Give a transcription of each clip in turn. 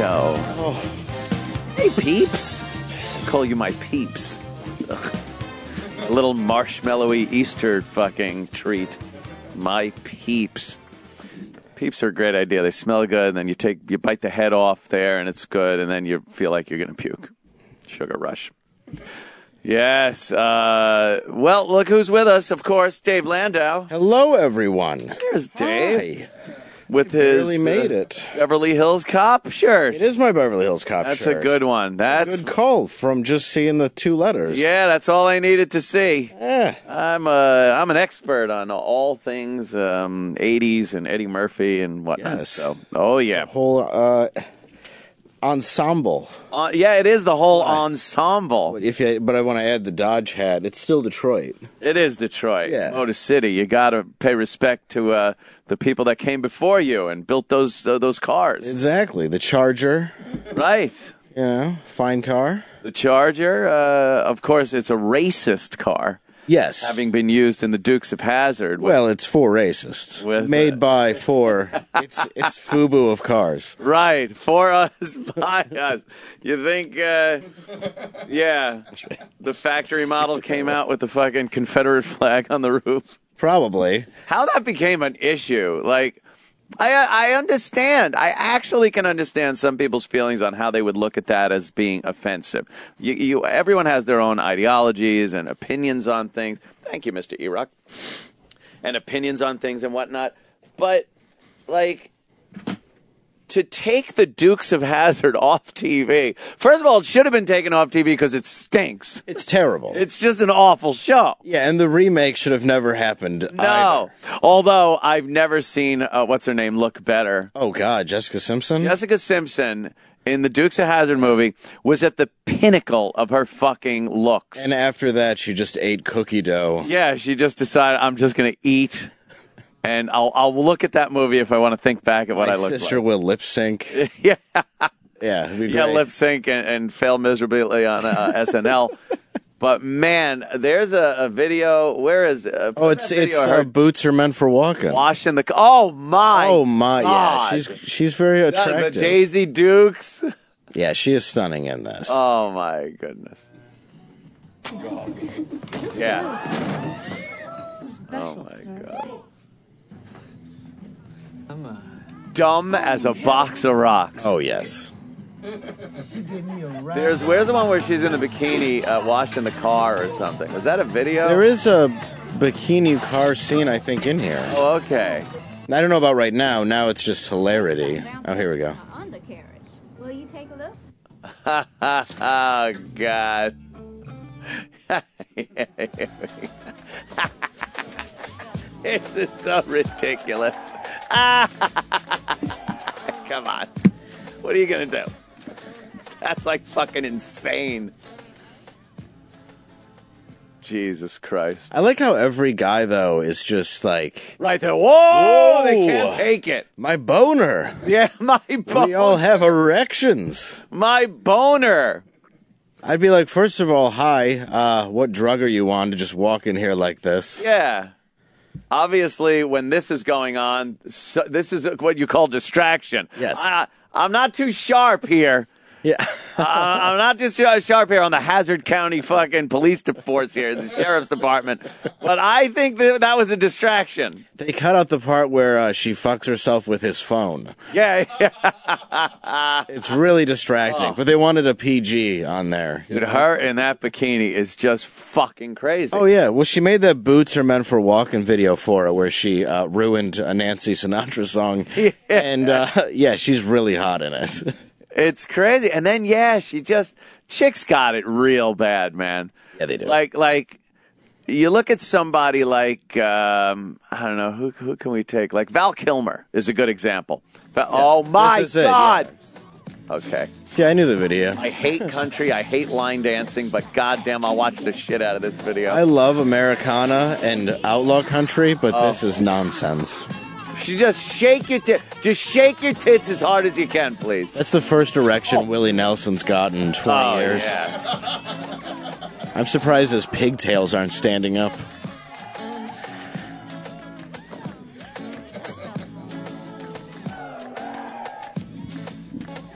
show. Hey, peeps. I call you my peeps. Ugh. A little marshmallowy Easter fucking treat. My peeps. Peeps are a great idea. They smell good, and then you bite the head off there, and it's good, and then you feel like you're going to puke. Sugar rush. Yes. Well, look who's with us, of course, Dave Landau. Hello, everyone. Here's Dave. Hi. With his Barely made it. Beverly Hills Cop shirt. It is my Beverly Hills Cop That's shirt. a good one. That's a good call from just seeing the two letters. Yeah, that's all I needed to see. Yeah. I'm an expert on all things 80s and Eddie Murphy and whatnot. Yes. So, oh yeah, It's a whole ensemble. Yeah, it is the whole ensemble. But I want to add the Dodge hat. It's still Detroit. It is Detroit, Yeah. Motor City. You got to pay respect to the people that came before you and built those cars. Exactly. The Charger. Right. Fine car. The Charger, of course, it's a racist car. Yes. Having been used in the Dukes of Hazzard. Well, it's for racists. Made by for. It's FUBU of cars. Right, for us, by us. You think, yeah, the factory model came out with the fucking Confederate flag on the roof? Probably. How that became an issue, like, I understand. I actually can understand some people's feelings on how they would look at that as being offensive. Everyone has their own ideologies and opinions on things. Thank you, Mr. Erock. And opinions on things and whatnot. But, like, to take the Dukes of Hazzard off TV, first of all, it should have been taken off TV because it stinks. It's terrible. It's just an awful show. Yeah, and the remake should have never happened. No. Either. Although I've never seen, what's her name, look better. Oh, God, Jessica Simpson? Jessica Simpson in the Dukes of Hazzard movie was at the pinnacle of her fucking looks. And after that, she just ate cookie dough. Yeah, she just decided, I'm just going to eat, and I'll look at that movie if I want to think back at what I look like. My sister will lip sync. Yeah. Yeah, it'd be Yeah, great. lip sync and fail miserably on SNL. But man, there's a video. Where is it? It's boots are meant for walking. Washing the. Oh my! Oh my! God. Yeah, she's very attractive. The Daisy Dukes. Yeah, she is stunning in this. Oh my goodness. Yeah. Oh my God. Dumb as a box of rocks. Oh yes. Where's the one where she's in the bikini washing the car or something? Was that a video? There is a bikini car scene, I think, in here. Oh, okay. I don't know about right now. Now it's just hilarity. Oh, here we go. Undercarriage. Will you take a look? Oh, God. This is so ridiculous. Come on. What are you going to do? That's like fucking insane. Jesus Christ. I like how every guy, though, is just like... Right there. Whoa! They can't take it. My boner. Yeah, my boner. We all have erections. My boner. I'd be like, first of all, hi, what drug are you on to just walk in here like this? Yeah. Obviously, when this is going on, this is what you call distraction. Yes. I'm not too sharp here. Yeah. I'm not just sharp here on the Hazard County fucking police force here, the sheriff's department. But I think that was a distraction. They cut out the part where she fucks herself with his phone. Yeah. It's really distracting, but they wanted a PG on there. Dude, her in that bikini is just fucking crazy. Oh, yeah. Well, she made that Boots Are Meant for Walking video for it where she ruined a Nancy Sinatra song. Yeah. And, yeah, she's really hot in it. It's crazy. And then, yeah, chicks got it real bad, man. Yeah, they do. Like, you look at somebody like, I don't know, who can we take? Like Val Kilmer is a good example. Oh, my God. Yeah. Okay. Yeah, I knew the video. I hate country. I hate line dancing, but goddamn, I'll watch the shit out of this video. I love Americana and outlaw country, but this is nonsense. She just shake your tits as hard as you can, please. That's the first erection Willie Nelson's gotten in 20 years. Yeah. I'm surprised his pigtails aren't standing up.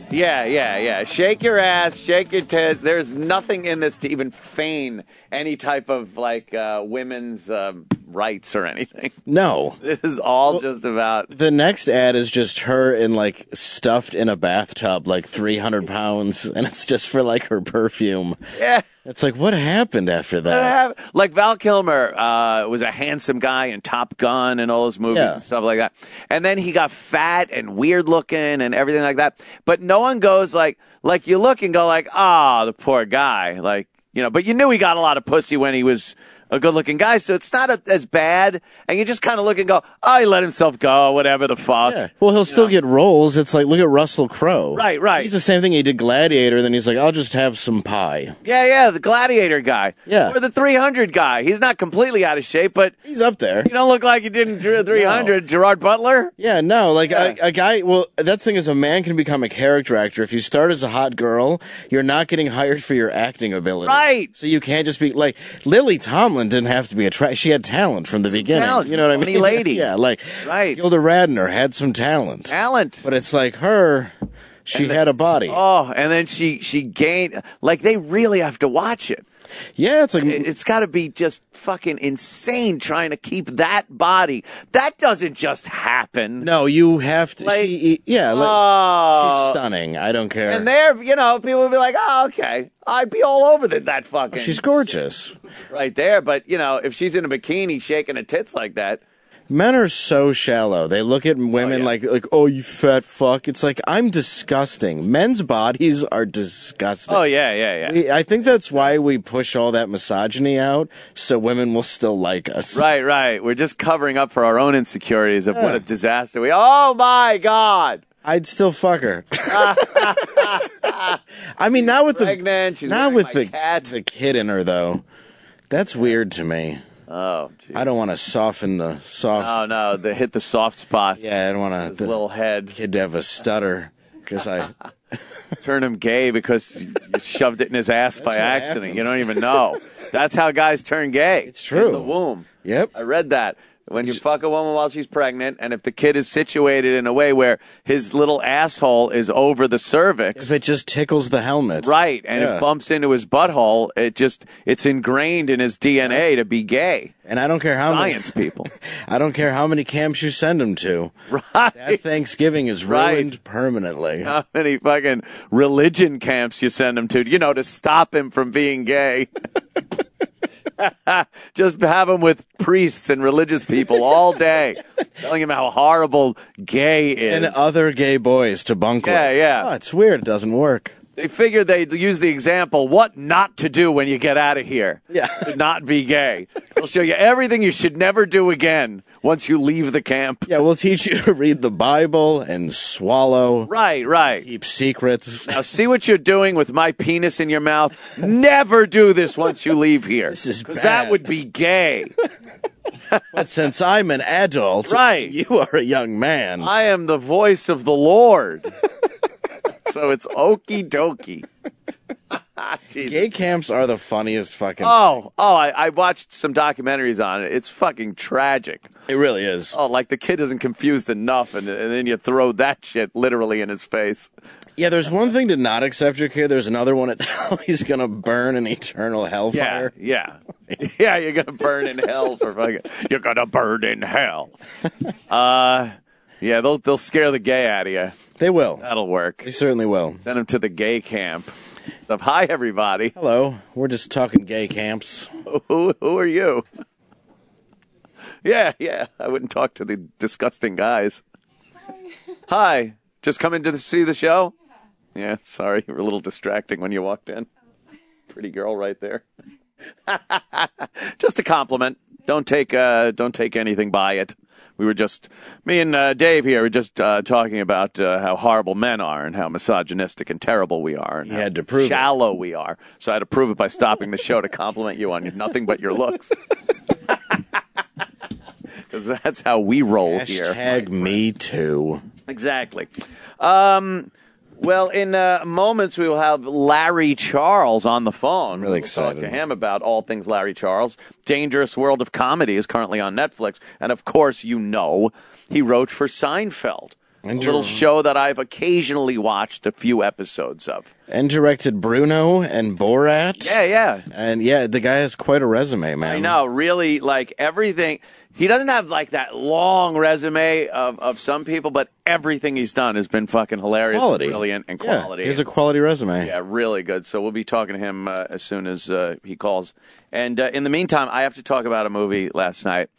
Yeah. Shake your ass, shake your tits. There's nothing in this to even feign any type of like women's rights or anything. No. This is all just about. The next ad is just her in like stuffed in a bathtub, like 300 pounds, and it's just for like her perfume. Yeah. It's like, what happened after that? Like Val Kilmer was a handsome guy in Top Gun and all those movies and stuff like that. And then he got fat and weird looking and everything like that. But no one goes like you look and go like, oh, the poor guy. Like, you know, but you knew he got a lot of pussy when he was a good-looking guy, so it's not as bad. And you just kind of look and go, oh, he let himself go, whatever the fuck. Yeah. Well, he'll still get roles. It's like, look at Russell Crowe. Right. He's the same thing. He did Gladiator, then he's like, I'll just have some pie. Yeah, the Gladiator guy. Yeah. Or the 300 guy. He's not completely out of shape, but He's up there. you don't look like you did in 300. No. Gerard Butler? Yeah, no, like a guy, well, that's the thing is a man can become a character actor. If you start as a hot girl, you're not getting hired for your acting ability. Right. So you can't just be, like, Lily Tomlin didn't have to be she had talent from the beginning. Talent. You know what I mean? Funny lady. Yeah, like, Right. Gilda Radner had some talent. But it's like her, she had a body. Oh, and then she gained, like, they really have to watch it. Yeah, it's like, It's got to be just fucking insane trying to keep that body. That doesn't just happen. no, you have to, Like, she's oh. stunning. I don't care. And there, you know, people would be like, oh, okay. I'd be all over that fucking. She's gorgeous. right there. But, you know, if she's in a bikini shaking her tits like that. Men are so shallow. They look at women like, oh, you fat fuck. It's like, I'm disgusting. Men's bodies are disgusting. Oh, yeah. I think that's why we push all that misogyny out, so women will still like us. Right. We're just covering up for our own insecurities of what a disaster we. Oh, my God. I'd still fuck her. I mean, not with Pregnant. She's not wearing with my the cat. the kid in her though. That's weird to me. Oh, geez. I don't want to soften the soft. Oh, no. They hit the soft spot. Yeah, I don't want His little head. kid to have a stutter because I. Turn him gay because you shoved it in his ass by what accident. happens. You don't even know. That's how guys turn gay. It's true. In the womb. Yep. I read that. When you fuck a woman while she's pregnant, and if the kid is situated in a way where his little asshole is over the cervix. If it just tickles the helmet. Right, and it bumps into his butthole, it's ingrained in his DNA to be gay. And I don't care how Science people. I don't care how many camps you send him to. Right. That Thanksgiving is ruined permanently. How many fucking religion camps you send him to, to stop him from being gay. Just have him with priests and religious people all day, telling him how horrible gay is. And other gay boys to bunk with. Yeah. Oh, it's weird. It doesn't work. They figured they'd use the example, what not to do when you get out of here. Yeah. To not be gay. They'll show you everything you should never do again once you leave the camp. Yeah, we'll teach you to read the Bible and swallow. Right. Keep secrets. Now, see what you're doing with my penis in your mouth? Never do this once you leave here. This is because bad. that would be gay. But since I'm an adult, Right. you are a young man. I am the voice of the Lord. So it's okie dokie. Jesus. Gay camps are the funniest fucking... I watched some documentaries on it. It's fucking tragic. It really is. Oh, like the kid isn't confused enough, and then you throw that shit literally in his face. Yeah, there's one thing to not accept your kid. There's another one that's how he's going to burn in eternal hellfire. Yeah, you're going to burn in hell for fucking... You're going to burn in hell. Yeah, they'll scare the gay out of you. They will. That'll work. They certainly will. Send them to the gay camp. So, hi, everybody. Hello. We're just talking gay camps. Who are you? Yeah. I wouldn't talk to the disgusting guys. Hi. Just coming to see the show? Yeah, sorry. You were a little distracting when you walked in. Pretty girl right there. Just a compliment. Don't take anything by it. We were just, me and Dave here were just talking about how horrible men are and how misogynistic and terrible we are and You how had to prove it. shallow we are. So I had to prove it by stopping the show to compliment you on nothing but your looks. Because that's how we roll here. Hashtag me too. Exactly. Well, in moments, we will have Larry Charles on the phone. Really We'll excited. talk to him about all things Larry Charles. Dangerous World of Comedy is currently on Netflix. And, of course, he wrote for Seinfeld. a little show that I've occasionally watched a few episodes of. And directed Bruno and Borat. Yeah. And the guy has quite a resume, man. I know, really, like everything. He doesn't have like that long resume of some people, but everything he's done has been fucking hilarious, Quality. And brilliant, and quality. He has a quality resume. Yeah, really good. So we'll be talking to him as soon as he calls. And in the meantime, I have to talk about a movie last night.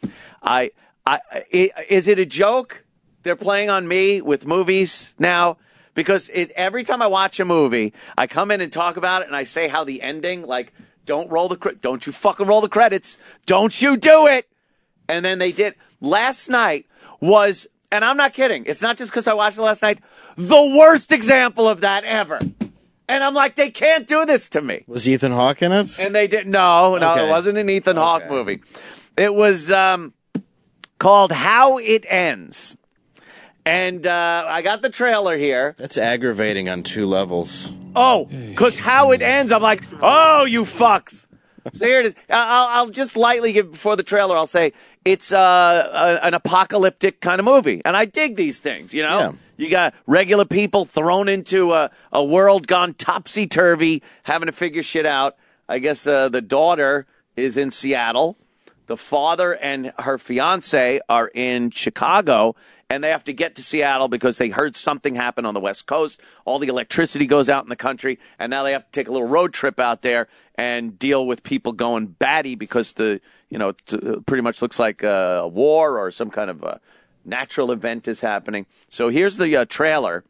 Is it a joke? They're playing on me with movies now? Because every time I watch a movie, I come in and talk about it, and I say how the ending, like, don't you fucking roll the credits. Don't you do it. And then they did. Last night was, and I'm not kidding, it's not just because I watched it last night, the worst example of that ever. And I'm like, they can't do this to me. Was Ethan Hawke in it? And they did. No, Okay. It wasn't an Ethan Hawke movie. It was called How It Ends. And I got the trailer here. That's aggravating on 2 levels. Oh, because How It Ends, I'm like, oh, you fucks. So here it is. I'll just lightly give, before the trailer, I'll say it's an apocalyptic kind of movie. And I dig these things, you know? Yeah. You got regular people thrown into a world gone topsy-turvy, having to figure shit out. I guess the daughter is in Seattle. The father and her fiance are in Chicago, and they have to get to Seattle because they heard something happen on the West Coast. All the electricity goes out in the country, and now they have to take a little road trip out there and deal with people going batty because it pretty much looks like a war or some kind of a natural event is happening. So here's the trailer.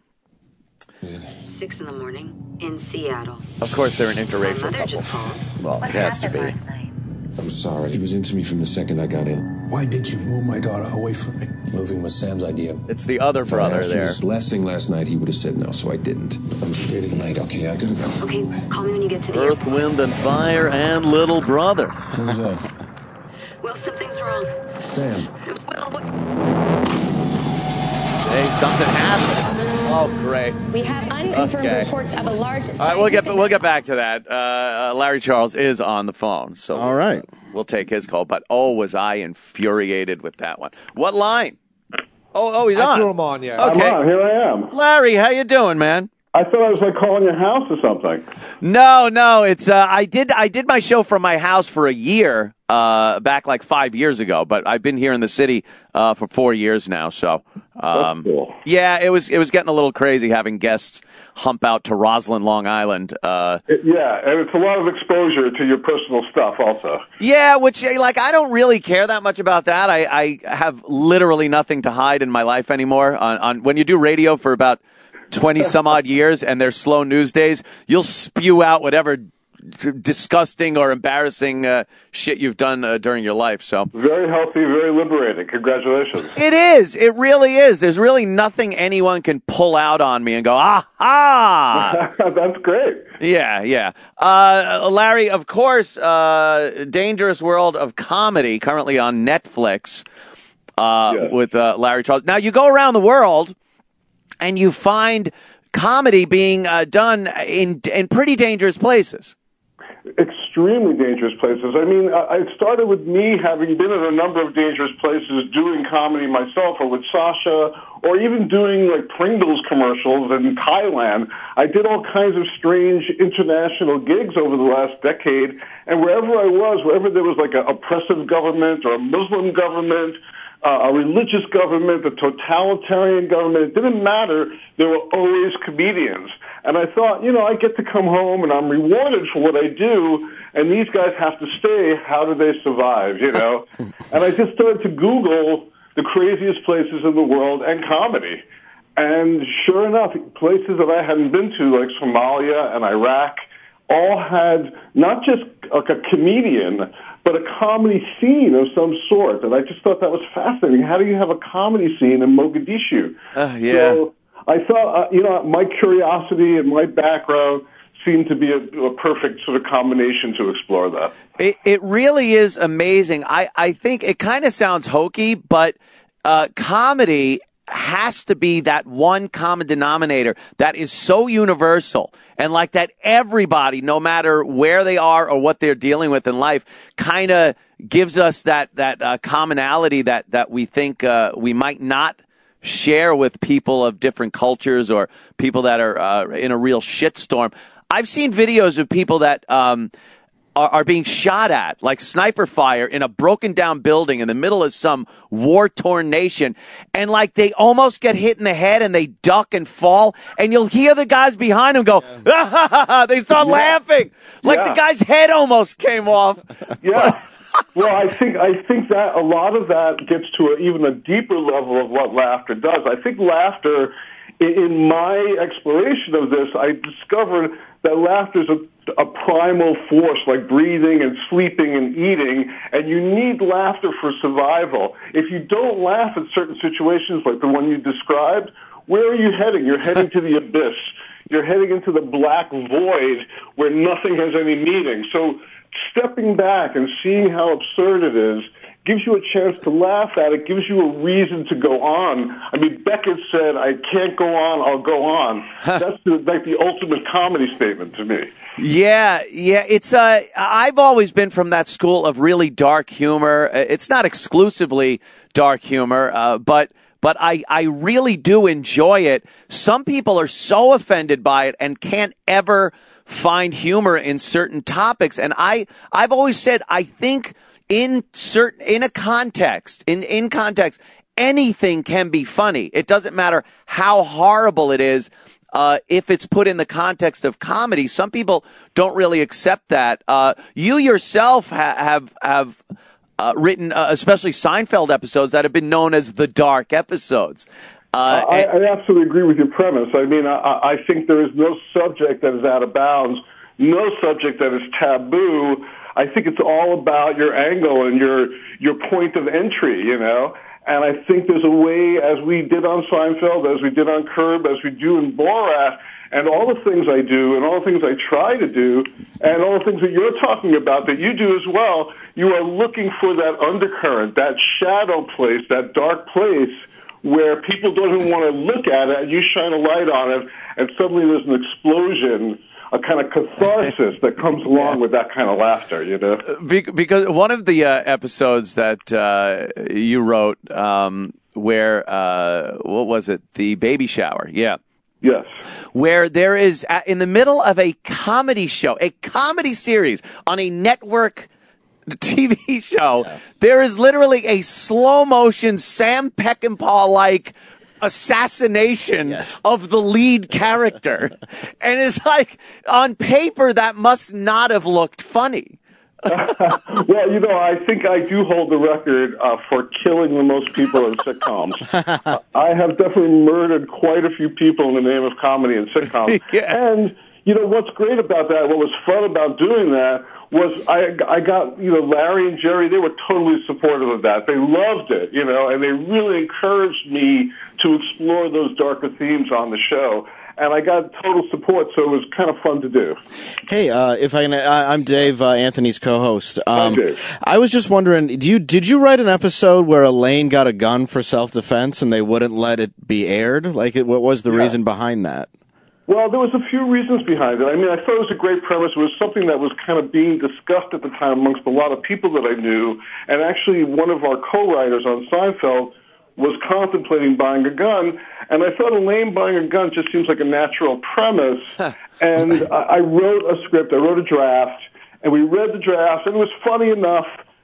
6 a.m. in Seattle. Of course, they're an My interracial mother couple. just called. Well, it has to be. I'm sorry. He was into me from the second I got in. Why did you move my daughter away from me? Moving was Sam's idea. It's the other If I brother asked him there. this last thing last night, he would have said no, so I didn't. I'm getting late, okay? I gotta go. Okay, call me when you get to the Earth, airport. Wind, and Fire and Little Brother. What was that? Will, something's wrong. Sam. Will, what? Hey, something happened. Oh, great. We have unconfirmed Okay. reports of a large. All right, we'll get back to that. Larry Charles is on the phone, so All right. we'll take his call. But was I infuriated with that one? What line? Oh, he's on. I threw him on, yeah. Okay, I'm on. Here I am. Larry, how you doing, man? I thought I was like calling your house or something. No, it's I did my show from my house for a year back like 5 years ago, but I've been here in the city for 4 years now. So That's cool. yeah, it was getting a little crazy having guests hump out to Roslyn, Long Island. Yeah, and it's a lot of exposure to your personal stuff also. Yeah, which like I don't really care that much about that. I have literally nothing to hide in my life anymore. On when you do radio for about 20 some odd years and there's slow news days, you'll spew out whatever disgusting or embarrassing shit you've done during your life. So Very healthy, very liberating. Congratulations. it is. It really is. There's really nothing anyone can pull out on me and go, aha. That's great. Yeah. Larry, of course, Dangerous World of Comedy, currently on Netflix Yes. with Larry Charles. Now, you go around the world and you find comedy being done in pretty dangerous places. Extremely dangerous places. I mean, it started with me having been in a number of dangerous places doing comedy myself or with Sasha or even doing like Pringles commercials in Thailand. I did all kinds of strange international gigs over the last decade. And wherever I was, wherever there was like an oppressive government or a Muslim government, a religious government, a totalitarian government, it didn't matter. There were always comedians. And I thought, I get to come home and I'm rewarded for what I do, and these guys have to stay. How do they survive, And I just started to Google the craziest places in the world and comedy. And sure enough, places that I hadn't been to, like Somalia and Iraq, all had not just like a comedian, but a comedy scene of some sort. And I just thought that was fascinating. How do you have a comedy scene in Mogadishu? Yeah. So I thought, my curiosity and my background seemed to be a perfect sort of combination to explore that. It really is amazing. I think it kind of sounds hokey, but comedy has to be that one common denominator that is so universal and like that everybody, no matter where they are or what they're dealing with in life, kind of gives us that commonality that we think we might not share with people of different cultures or people that are in a real shitstorm. I've seen videos of people that are being shot at, like sniper fire, in a broken down building in the middle of some war-torn nation. And like they almost get hit in the head and they duck and fall. And you'll hear the guys behind them go, they start laughing. Like the guy's head almost came off. Yeah. Well, I think that a lot of that gets to even a deeper level of what laughter does. I think laughter, in my exploration of this, I discovered that laughter is a primal force, like breathing and sleeping and eating, and you need laughter for survival. If you don't laugh at certain situations like the one you described, where are you heading? You're heading to the abyss. You're heading into the black void where nothing has any meaning. So stepping back and seeing how absurd it is gives you a chance to laugh at it, gives you a reason to go on. I mean, Beckett said, I can't go on, I'll go on. That's like the ultimate comedy statement to me. Yeah, it's I've always been from that school of really dark humor. It's not exclusively dark humor, but I really do enjoy it. Some people are so offended by it and can't ever find humor in certain topics. And I've always said, I think in context, anything can be funny. It doesn't matter how horrible it is. If it's put in the context of comedy, some people don't really accept that. You yourself have written, especially Seinfeld episodes that have been known as the dark episodes. I absolutely agree with your premise. I mean, I think there is no subject that is out of bounds, no subject that is taboo. I think it's all about your angle and your point of entry, you know. And I think there's a way, as we did on Seinfeld, as we did on Curb, as we do in Borat, and all the things I do and all the things I try to do and all the things that you're talking about that you do as well, you are looking for that undercurrent, that shadow place, that dark place where people don't even want to look at it, and you shine a light on it, and suddenly there's an explosion, a kind of catharsis that comes along with that kind of laughter, you know? Because one of the episodes that you wrote where, what was it? The baby shower, yeah. Yes. Where there is, in the middle of a comedy show, a comedy series on a network TV show, there is literally a slow-motion Sam Peckinpah-like assassination of the lead character. And it's like, on paper, that must not have looked funny. Well, you know, I think I do hold the record for killing the most people in sitcoms. I have definitely murdered quite a few people in the name of comedy in sitcoms. And, you know, what's great about that, what was fun about doing that, was I got, you know, Larry and Jerry, they were totally supportive of that. They loved it, you know, and they really encouraged me to explore those darker themes on the show. And I got total support, so it was kind of fun to do. Hey, if I can, I'm Dave, Anthony's co-host. Hi, Dave. I was just wondering, did you write an episode where Elaine got a gun for self-defense and they wouldn't let it be aired? Like, what was the reason behind that? Well, there was a few reasons behind it. I mean, I thought it was a great premise. It was something that was kind of being discussed at the time amongst a lot of people that I knew. And actually, one of our co-writers on Seinfeld was contemplating buying a gun. And I thought Elaine buying a gun just seems like a natural premise. And I wrote a script. I wrote a draft. And we read the draft. And it was funny enough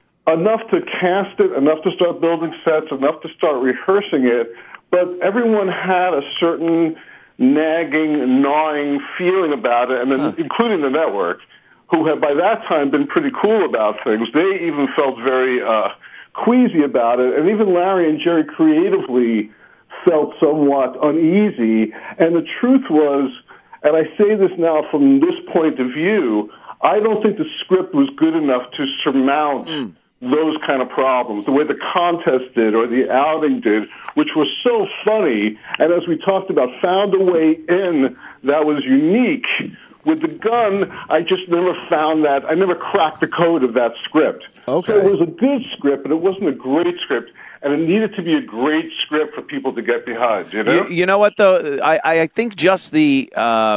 to cast it, enough to start building sets, enough to start rehearsing it. But everyone had a certain nagging, gnawing feeling about it, and then including the network, who had by that time been pretty cool about things. They even felt very queasy about it, and even Larry and Jerry creatively felt somewhat uneasy. And the truth was, and I say this now from this point of view, I don't think the script was good enough to surmount those kind of problems, the way the contest did or the outing did, which was so funny, and as we talked about, found a way in that was unique. With the gun, I just never found that. I never cracked the code of that script. Okay. So it was a good script, but it wasn't a great script, and it needed to be a great script for people to get behind, you know? You know what, though? I think just the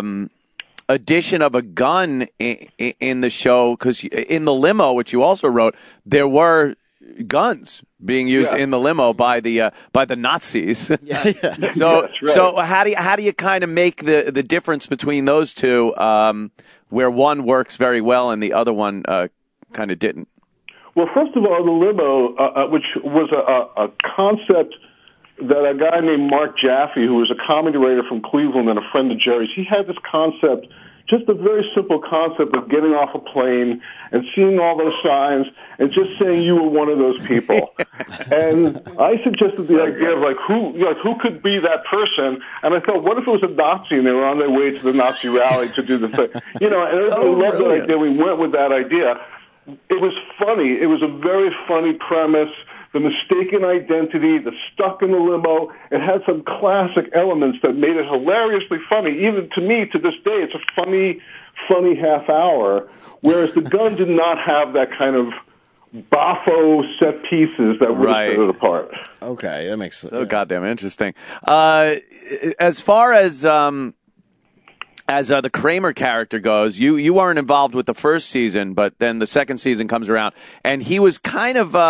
addition of a gun in the show, because in the limo, which you also wrote, there were guns being used in the limo by the Nazis. Yeah. So That's right. so how do you kind of make the difference between those two, where one works very well and the other one kind of didn't? Well, first of all, the limo, which was a concept that a guy named Mark Jaffe, who was a comedy writer from Cleveland and a friend of Jerry's, he had this concept, just a very simple concept of getting off a plane and seeing all those signs and just saying you were one of those people. And I suggested the idea of who could be that person? And I thought, what if it was a Nazi and they were on their way to the Nazi rally to do the thing? And everybody loved that idea. We went with that idea. It was funny. It was a very funny premise. The mistaken identity, the stuck in the limo, it had some classic elements that made it hilariously funny. Even to me, to this day, it's a funny half hour, whereas the gun did not have that kind of boffo set pieces that would have set it apart. Okay, that makes sense. So goddamn interesting. As far as the Kramer character goes, you weren't involved with the first season, but then the second season comes around, and he was kind of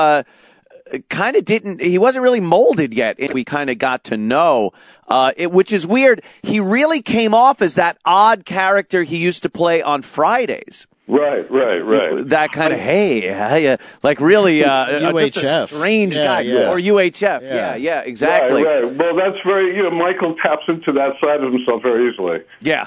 he wasn't really molded yet. We kind of got to know, which is weird. He really came off as that odd character he used to play on Fridays. Right. That kind of, hey, like really just a strange guy. Yeah. Or UHF. Yeah, exactly. Right. Well, that's very, Michael taps into that side of himself very easily. Yeah.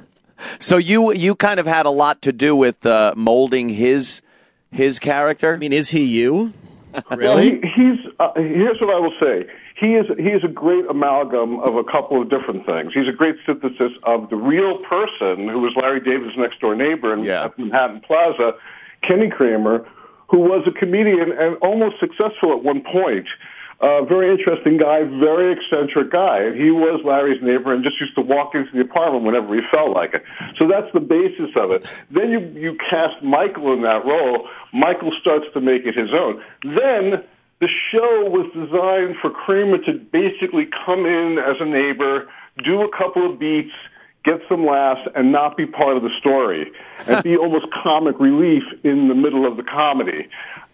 So you kind of had a lot to do with molding his character. I mean, is he you? Really? Well, here's what I will say. He is a great amalgam of a couple of different things. He's a great synthesis of the real person who was Larry David's next door neighbor in Manhattan Plaza, Kenny Kramer, who was a comedian and almost successful at one point. Very interesting guy, very eccentric guy. And he was Larry's neighbor and just used to walk into the apartment whenever he felt like it. So that's the basis of it. Then you cast Michael in that role. Michael starts to make it his own. Then the show was designed for Kramer to basically come in as a neighbor, do a couple of beats, get some laughs, and not be part of the story, and be almost comic relief in the middle of the comedy.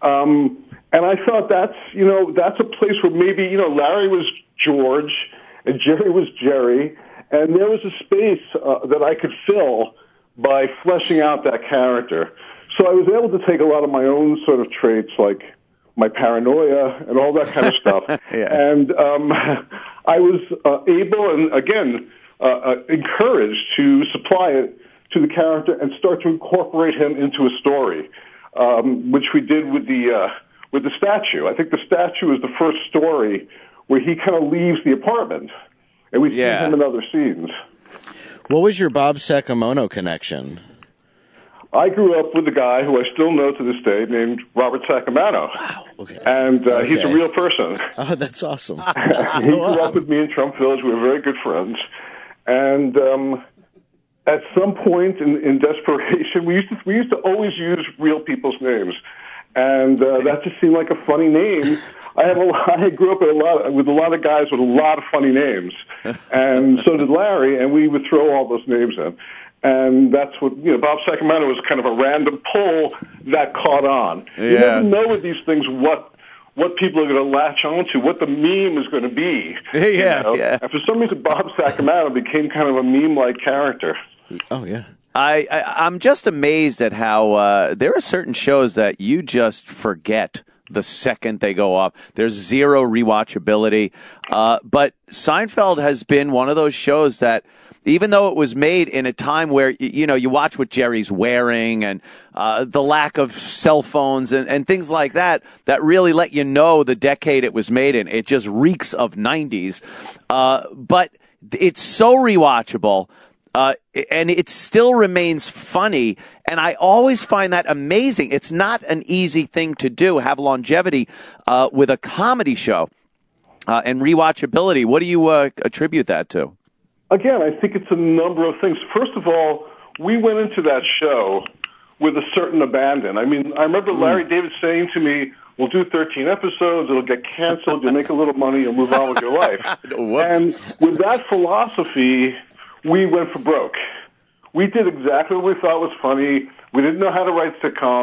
And I thought that's a place where maybe, Larry was George and Jerry was Jerry, and there was a space that I could fill by fleshing out that character. So I was able to take a lot of my own sort of traits, like my paranoia and all that kind of stuff. And I was able and, again, encouraged to supply it to the character and start to incorporate him into a story, which we did with the statue. I think the statue is the first story where he kind of leaves the apartment, and we see him in other scenes. What was your Bob Saccomono connection? I grew up with a guy who I still know to this day named Robert Sacamano. Wow. Okay. And he's a real person. Oh, that's awesome. He grew up with me in Trump Village. We were very good friends. And at some point in desperation, we used to always use real people's names. And that just seemed like a funny name. I grew up with a lot of guys with a lot of funny names. And so did Larry, and we would throw all those names in. And that's what, Bob Sacamano was kind of a random pull that caught on. Yeah. You never know with these things what people are going to latch onto, what the meme is going to be. Yeah. And for some reason, Bob Sacamano became kind of a meme-like character. Oh, yeah. I'm just amazed at how there are certain shows that you just forget the second they go off. There's zero rewatchability. But Seinfeld has been one of those shows that, even though it was made in a time where, you watch what Jerry's wearing and the lack of cell phones and things like that really let you know the decade it was made in. It just reeks of 90s. But it's so rewatchable. And it still remains funny, and I always find that amazing. It's not an easy thing to do, have longevity with a comedy show and rewatchability. What do you attribute that to? Again, I think it's a number of things. First of all, we went into that show with a certain abandon. I mean, I remember Larry David saying to me, we'll do 13 episodes, it'll get canceled, you'll make a little money, you'll move on with your life. And with that philosophy, we went for broke. We did exactly what we thought was funny. We didn't know how to write sitcoms,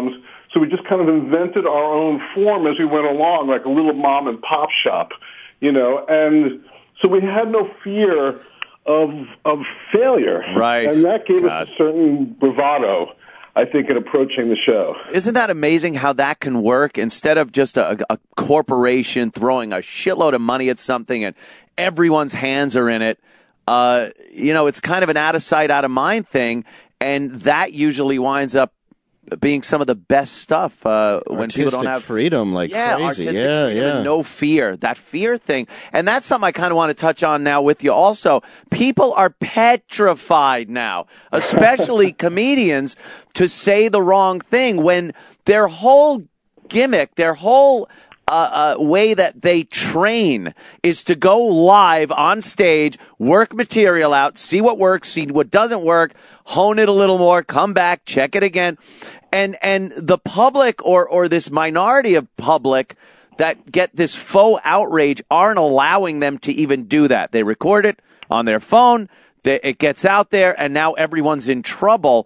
So we just kind of invented our own form as we went along, like a little mom and pop shop, and so we had no fear of failure. Right. And that gave us a certain bravado, I think, in approaching the show. Isn't that amazing how that can work? Instead of just a corporation throwing a shitload of money at something and everyone's hands are in it, it's kind of an out of sight, out of mind thing. And that usually winds up being some of the best stuff when people don't have freedom, like crazy. Yeah, no fear, that fear thing. And that's something I kind of want to touch on now with you also. People are petrified now, especially comedians, to say the wrong thing when their whole gimmick, their whole way that they train is to go live on stage, work material out, see what works, see what doesn't work, hone it a little more, come back, check it again. And the public or this minority of public that get this faux outrage aren't allowing them to even do that. They record it on their phone, it gets out there, and now everyone's in trouble.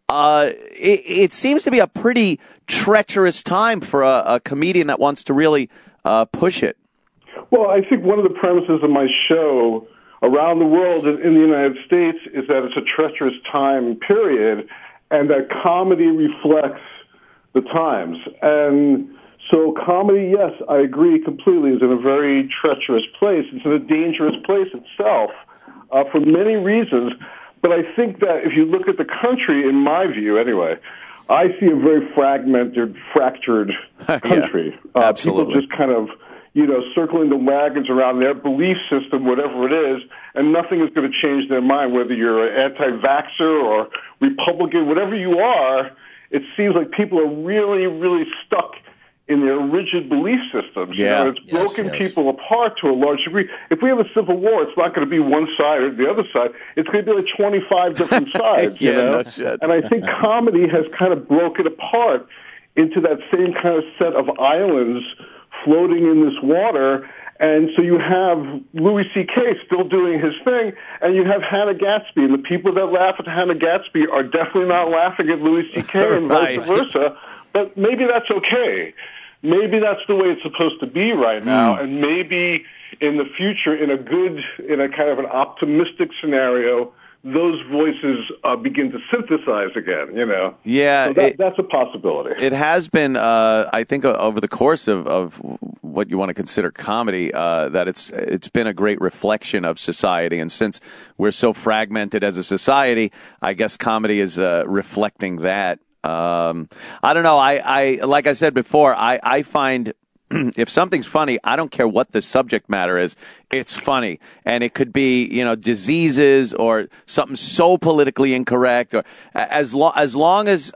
It seems to be a pretty treacherous time for a comedian that wants to really push it. Well, I think one of the premises of my show around the world in the United States is that it's a treacherous time period and that comedy reflects the times. And so comedy, yes, I agree completely, is in a very treacherous place. It's in a dangerous place itself for many reasons. But I think that if you look at the country, in my view anyway, I see a very fragmented, fractured country. Yeah, absolutely. People just kind of, circling the wagons around their belief system, whatever it is, and nothing is going to change their mind, whether you're an anti-vaxxer or Republican, whatever you are. It seems like people are really, really stuck in their rigid belief systems. Yeah. It's broken people apart to a large degree. If we have a civil war, it's not going to be one side or the other side. It's going to be like 25 different sides, No shit. And I think comedy has kind of broken apart into that same kind of set of islands floating in this water. And so you have Louis C.K. still doing his thing, and you have Hannah Gatsby. And the people that laugh at Hannah Gatsby are definitely not laughing at Louis C.K. and vice versa. But maybe that's okay. Maybe that's the way it's supposed to be right now, and maybe in the future, in a kind of an optimistic scenario, those voices begin to synthesize again, Yeah. So that's a possibility. It has been, I think, over the course of what you want to consider comedy, that it's been a great reflection of society. And since we're so fragmented as a society, I guess comedy is reflecting that. I don't know. I like I said before, I find if something's funny, I don't care what the subject matter is. It's funny, and it could be diseases or something so politically incorrect, or as long as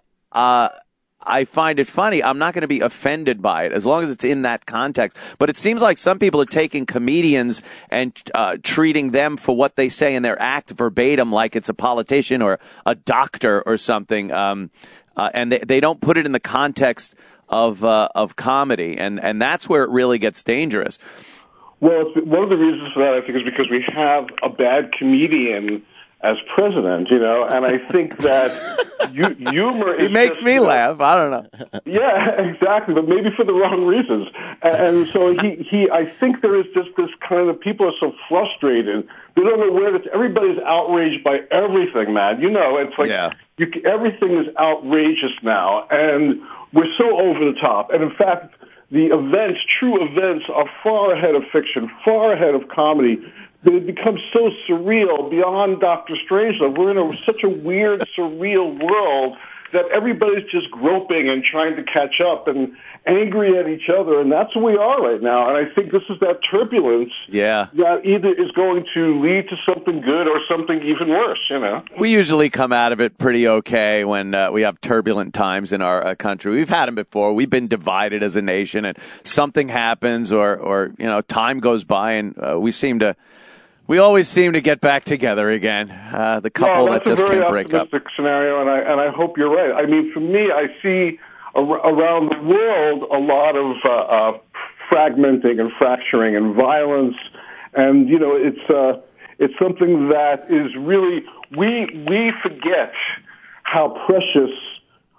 I find it funny, I'm not going to be offended by it as long as it's in that context. But it seems like some people are taking comedians and treating them for what they say in their act verbatim, like it's a politician or a doctor or something. And they don't put it in the context of comedy, and that's where it really gets dangerous. Well, one of the reasons for that, I think, is because we have a bad comedian as president, and I think that humor is... It makes me laugh. I don't know. Yeah, exactly, but maybe for the wrong reasons. And so I think there is just this kind of, people are so frustrated. They don't know where everybody's outraged by everything, man. It's like everything is outrageous now, and we're so over the top. And in fact, the true events are far ahead of fiction, far ahead of comedy. It becomes so surreal beyond Dr. Strangelove. We're in such a weird, surreal world that everybody's just groping and trying to catch up and angry at each other, and that's where we are right now. And I think this is that turbulence that either is going to lead to something good or something even worse, We usually come out of it pretty okay when we have turbulent times in our country. We've had them before. We've been divided as a nation, and something happens or time goes by, and we always seem to get back together again. The couple that just can't break up. That's a very optimistic scenario, and I hope you're right. I mean, for me, I see around the world a lot of fragmenting and fracturing and violence, and it's something that is really we forget how precious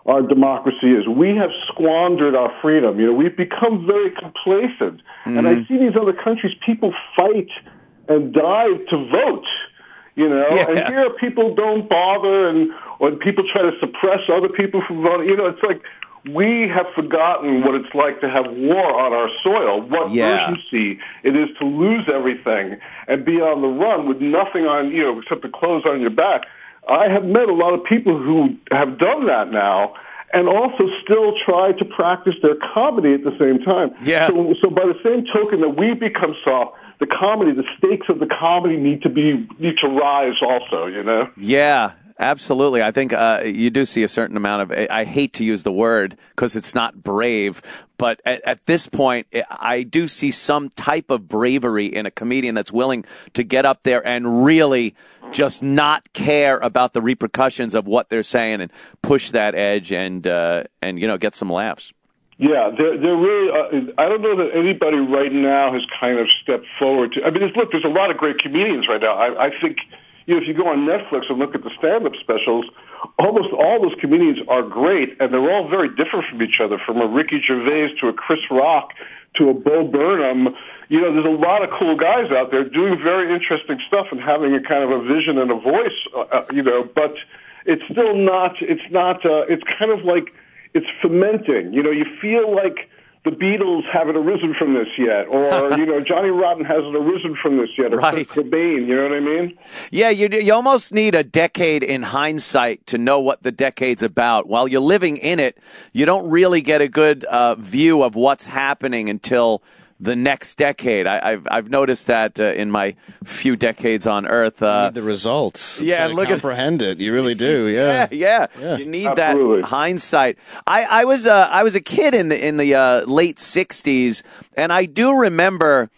our democracy is. We have squandered our freedom. You know, we've become very complacent. And I see these other countries, people fight and die to vote. You know, and here people don't bother, and when people try to suppress other people from voting, you know, it's like we have forgotten what it's like to have war on our soil, what urgency it is to lose everything and be on the run with nothing on, you know, except the clothes on your back. I have met a lot of people who have done that now and also still try to practice their comedy at the same time. Yeah. So by the same token that we become soft, the comedy, the stakes of the comedy need to rise also, you know? Yeah, absolutely. I think you do see a certain amount of, I hate to use the word because it's not brave, but at this point, I do see some type of bravery in a comedian that's willing to get up there and really just not care about the repercussions of what they're saying and push that edge and you know, get some laughs. Yeah, they're really. I don't know that anybody right now has kind of stepped forward to. I mean, there's a lot of great comedians right now. I think, you know, if you go on Netflix and look at the stand-up specials, almost all those comedians are great, and they're all very different from each other. From a Ricky Gervais to a Chris Rock to a Bo Burnham, you know, there's a lot of cool guys out there doing very interesting stuff and having a kind of a vision and a voice. You know, but it's still not. It's not. It's kind of like. It's fermenting. You know, you feel like the Beatles haven't arisen from this yet, or, you know, Johnny Rotten hasn't arisen from this yet, or right. Kurt Cobain, you know what I mean? Yeah, you almost need a decade in hindsight to know what the decade's about. While you're living in it, you don't really get a good view of what's happening until the next decade. I've noticed that in my few decades on Earth. You need the results. Yeah, to comprehend it. You really do. Yeah. Yeah. You need Absolutely. that hindsight. I was a kid in the late '60s, and I do remember.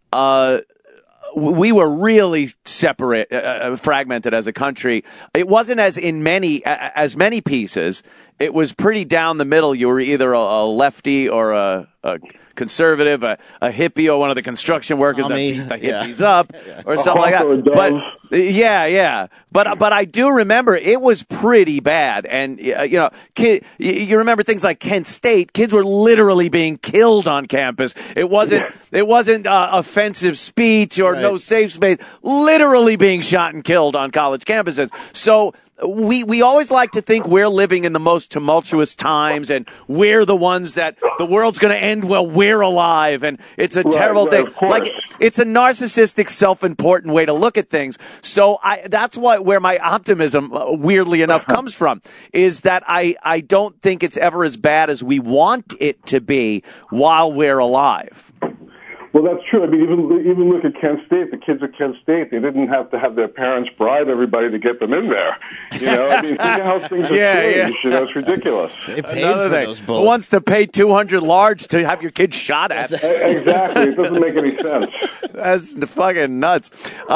We were really separate, fragmented as a country. It wasn't as many pieces. It was pretty down the middle. You were either a lefty or a conservative, a hippie, or one of the construction workers that beat the hippies up, or something like that. But I do remember it was pretty bad. And you know, you remember things like Kent State. Kids were literally being killed on campus. It wasn't offensive speech or no safe space. Literally being shot and killed on college campuses. So. We always like to think we're living in the most tumultuous times and we're the ones that the world's going to end while we're alive, and it's a terrible thing. Like, it's a narcissistic, self-important way to look at things. So that's where my optimism, weirdly enough, comes from, is that I don't think it's ever as bad as we want it to be while we're alive. Well, that's true. I mean, even look at Kent State. The kids at Kent State, they didn't have to have their parents bribe everybody to get them in there. You know, I mean, think how things have changed. You know, it's ridiculous. They paid Another for thing, those who bullets. wants to pay $200 large to have your kid shot at? Exactly. It doesn't make any sense. That's fucking nuts.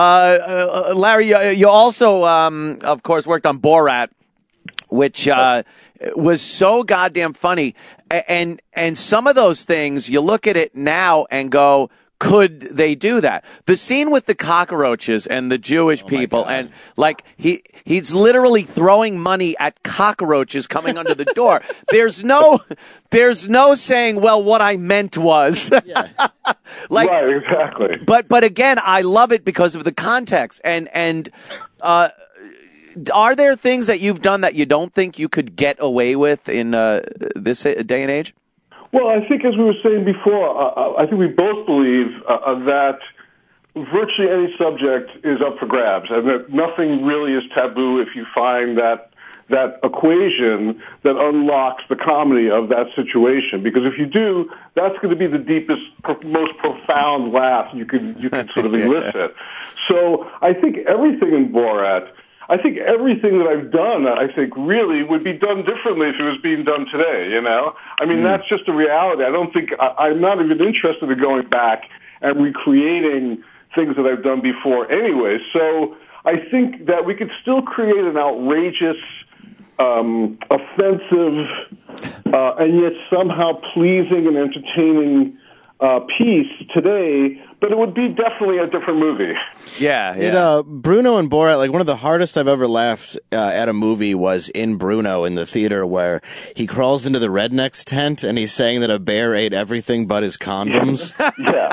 Larry, you also, of course, worked on Borat, which was so goddamn funny. And some of those things, you look at it now and go, could they do that? The scene with the cockroaches and the Jewish people, and like he's literally throwing money at cockroaches coming under the door. There's no saying, well, what I meant was. Like, right, exactly. But again, I love it because of the context. And are there things that you've done that you don't think you could get away with in this day and age? Well, I think, as we were saying before, I think we both believe that virtually any subject is up for grabs, and that nothing really is taboo if you find that equation that unlocks the comedy of that situation. Because if you do, that's going to be the deepest, most profound laugh you can sort of elicit. So I think everything in Borat. I think everything that I've done, I think, really would be done differently if it was being done today, you know? I mean, that's just a reality. I don't think, I'm not even interested in going back and recreating things that I've done before anyway. So I think that we could still create an outrageous, offensive, and yet somehow pleasing and entertaining piece today, but it would be definitely a different movie. Yeah. Bruno and Borat, like one of the hardest I've ever laughed at a movie was in Bruno in the theater, where he crawls into the redneck's tent and he's saying that a bear ate everything but his condoms. Yeah.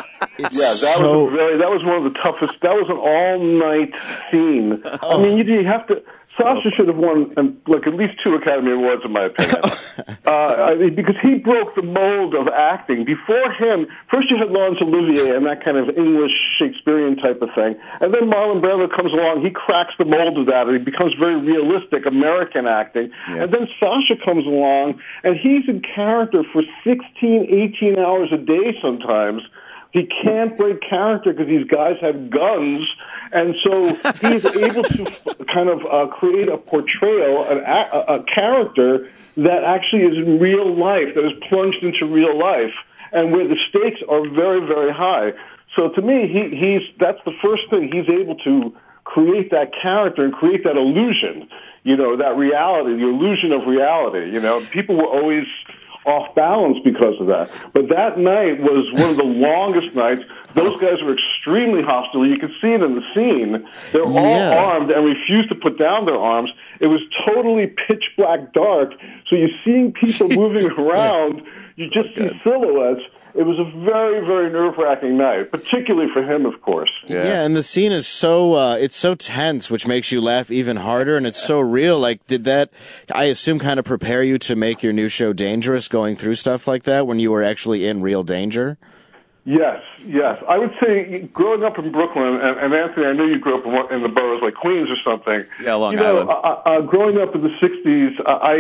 That was one of the toughest. That was an all-night scene. I mean, you have to. Sasha should have won at least 2 Academy Awards, in my opinion, because he broke the mold of acting. Before him, first you had Laurence Olivier and that kind of English Shakespearean type of thing, and then Marlon Brando comes along. He cracks the mold of that, and he becomes very realistic American acting. Yeah. And then Sasha comes along, and he's in character for 16, 18 hours a day sometimes. He can't break character because these guys have guns, and so he's able to kind of create a portrayal, a character that actually is in real life, that is plunged into real life, and where the stakes are very, very high. So to me, that's the first thing. He's able to create that character and create that illusion, that reality, the illusion of reality. People were always off balance because of that. But that night was one of the longest nights. Those guys were extremely hostile. You could see it in the scene. They're all armed and refused to put down their arms. It was totally pitch black dark. So you're seeing people moving around. You just see silhouettes. It was a very, very nerve-wracking night, particularly for him, of course. Yeah, and the scene is it's so tense, which makes you laugh even harder, and it's so real. Like, did that, I assume, kind of prepare you to make your new show Dangerous, going through stuff like that when you were actually in real danger? Yes. I would say growing up in Brooklyn, and Anthony, I know you grew up in the boroughs like Queens or something. Yeah, Long Island. Growing up in the 60s,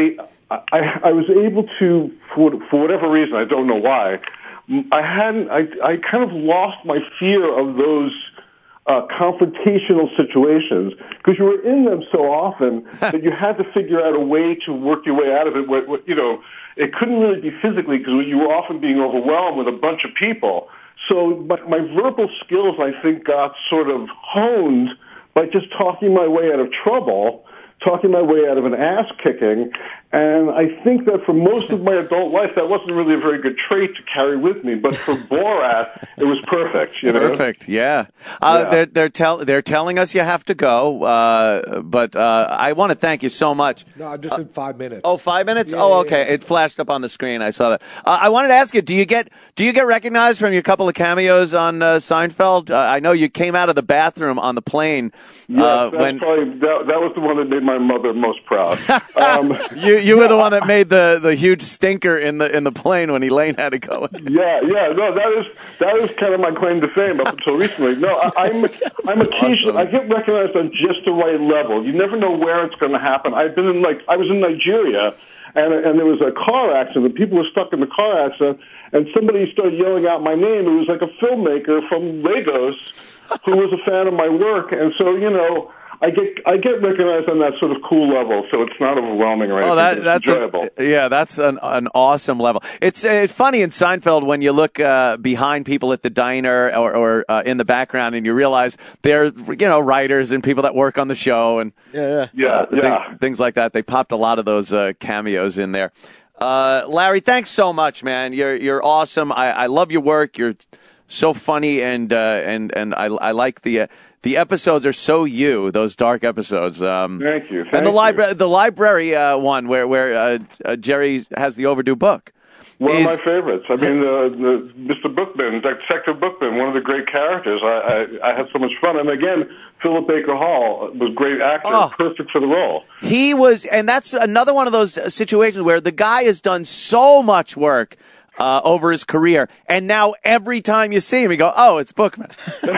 I was able to, for whatever reason, I don't know why, I kind of lost my fear of those confrontational situations because you were in them so often that you had to figure out a way to work your way out of it. It couldn't really be physically because you were often being overwhelmed with a bunch of people. So my verbal skills, I think, got sort of honed by just talking my way out of trouble, talking my way out of an ass kicking. And I think that for most of my adult life, that wasn't really a very good trait to carry with me. But for Borat, it was perfect. Perfect, yeah. They're telling us you have to go, but I want to thank you so much. No, just in 5 minutes. Oh, 5 minutes? Yeah, okay. yeah. It flashed up on the screen. I saw that. I wanted to ask you: Do you get recognized from your couple of cameos on Seinfeld? I know you came out of the bathroom on the plane. Yes, that was the one that made my mother most proud. You were the one that made the huge stinker in the plane when Elaine had to go. Yeah. No, that is kind of my claim to fame up until recently. No, I'm occasionally, I get recognized on just the right level. You never know where it's going to happen. I was in Nigeria, and there was a car accident. People were stuck in the car accident, and somebody started yelling out my name. It was like a filmmaker from Lagos who was a fan of my work, and so I get recognized on that sort of cool level, so it's not overwhelming or anything. That's enjoyable. That's an awesome level. It's funny in Seinfeld when you look behind people at the diner or in the background, and you realize they're writers and people that work on the show and things like that. They popped a lot of those cameos in there. Larry, thanks so much, man. You're awesome. I love your work. You're so funny and I like the episodes are so those dark episodes. Thank you. And the library one where Jerry has the overdue book. One of my favorites. I mean, Mr. Bookman, Detective Bookman, one of the great characters. I had so much fun. And again, Philip Baker Hall was a great actor, perfect for the role. He was, and that's another one of those situations where the guy has done so much work over his career, and now every time you see him, you go, "Oh, it's Bookman."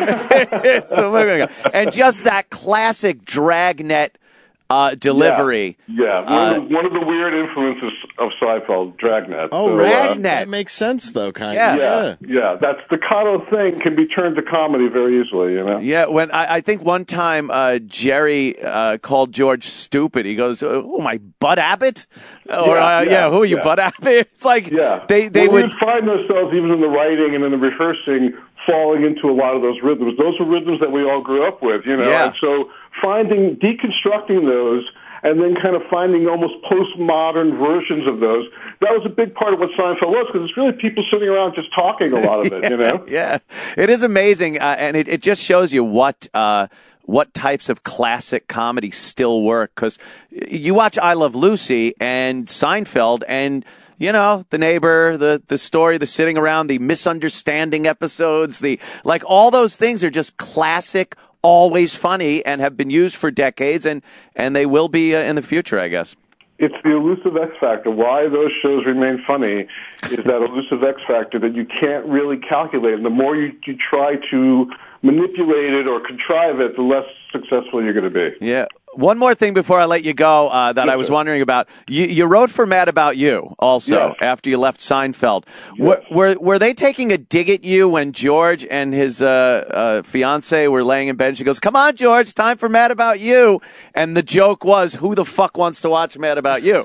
It's Bookman. And just that classic Dragnet delivery. Yeah. One of the weird influences of Seinfeld, Dragnet. Oh, Dragnet. That makes sense, though, kind of. Yeah. That staccato thing can be turned to comedy very easily, Yeah, when I think one time Jerry called George stupid. He goes, "Oh, my Bud Abbott?" Or, who are you, Bud Abbott? It's like they would find ourselves, even in the writing and in the rehearsing, falling into a lot of those rhythms. Those are rhythms that we all grew up with, you know. Yeah. And so deconstructing those and then kind of finding almost postmodern versions of those, that was a big part of what Seinfeld was, because it's really people sitting around just talking a lot of it, you know? Yeah, it is amazing, and it just shows you what types of classic comedy still work. Because you watch I Love Lucy and Seinfeld, and you know, The Neighbor, the story, the sitting around, the misunderstanding episodes, like all those things are just classic, always funny, and have been used for decades, and they will be in the future, I guess. It's the elusive X factor. Why those shows remain funny is that elusive X factor that you can't really calculate. And the more you try to manipulate it or contrive it, the less successful you're going to be. Yeah. One more thing before I let you go that I was wondering about. You wrote for Mad About You also after you left Seinfeld. Yes. Were they taking a dig at you when George and his fiance were laying in bed? She goes, "Come on, George, time for Mad About You." And the joke was, who the fuck wants to watch Mad About You?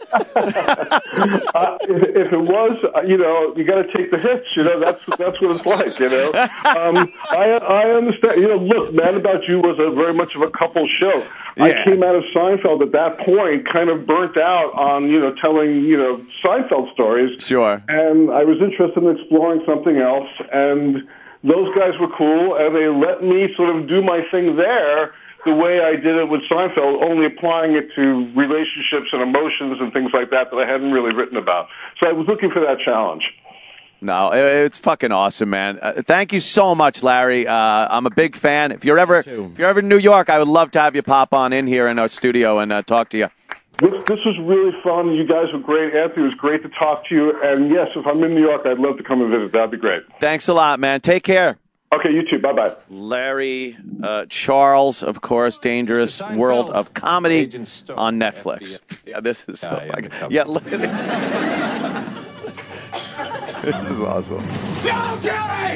If it was, you know, you got to take the hits. You know, that's what it's like. You know, I understand. You know, look, Mad About You was very much of a couple show. Yeah. I came out of Seinfeld at that point, kind of burnt out on, you know, telling, you know, Seinfeld stories. Sure. And I was interested in exploring something else, and those guys were cool, and they let me sort of do my thing there the way I did it with Seinfeld, only applying it to relationships and emotions and things like that I hadn't really written about. So I was looking for that challenge. No, it's fucking awesome, man. Thank you so much, Larry. I'm a big fan. If you're ever in New York, I would love to have you pop on in here in our studio and talk to you. This was really fun. You guys were great. Anthony, it was great to talk to you. And yes, if I'm in New York, I'd love to come and visit. That'd be great. Thanks a lot, man. Take care. Okay, you too. Bye-bye. Larry Charles, of course, Dangerous World of Comedy on Netflix. Yeah, this is so fucking... Yeah, look at it. This is awesome. Yo, Jerry!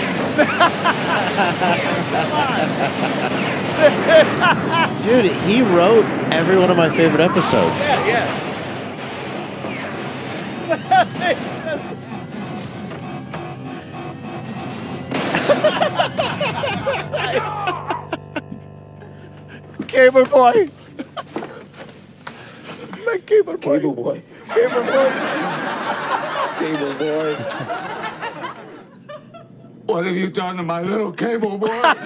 Dude, he wrote every one of my favorite episodes. Yeah. Cable boy. My cable boy. Cable boy. Cable boy. Cable boy. What have you done to my little cable boy?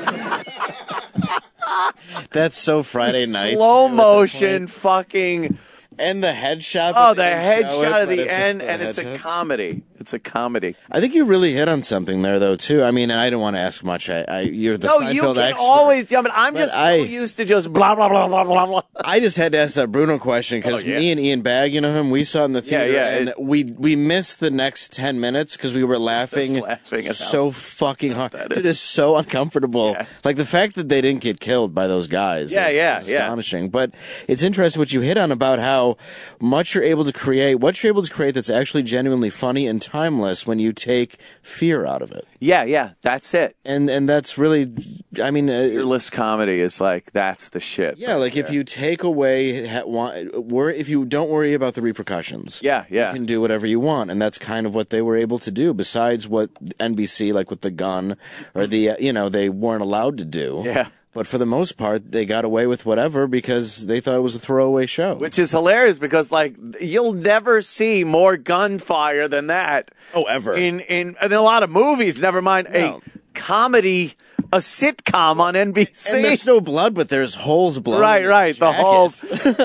That's so Friday night. Slow motion fucking. And the headshot. Oh, the headshot at the end, and it's a comedy. It's a comedy. I think you really hit on something there, though, too. I mean, and I don't want to ask much. You're the No, Seinfeld you can expert. always jump in. I'm But just so used to just blah, blah, blah, blah, blah, blah. I just had to ask that Bruno question because me and Ian Bagg, you know him, we saw in the theater, and we missed the next 10 minutes because we were laughing so fucking hard. Dude, it's so uncomfortable. Yeah. Like, the fact that they didn't get killed by those guys is astonishing. But it's interesting what you hit on about how much you're able to create, that's actually genuinely funny and timeless when you take fear out of it. Yeah, that's it. And that's really, I mean... fearless comedy is like, that's the shit. Yeah, like if you take away, if you don't worry about the repercussions, you can do whatever you want. And that's kind of what they were able to do, besides what NBC, like with the gun, or they weren't allowed to do. Yeah. But for the most part, they got away with whatever because they thought it was a throwaway show. Which is hilarious because, like, you'll never see more gunfire than that. Oh, ever. In a lot of movies, never mind a comedy, a sitcom on NBC. And there's no blood, but there's holes blown. Right, the holes.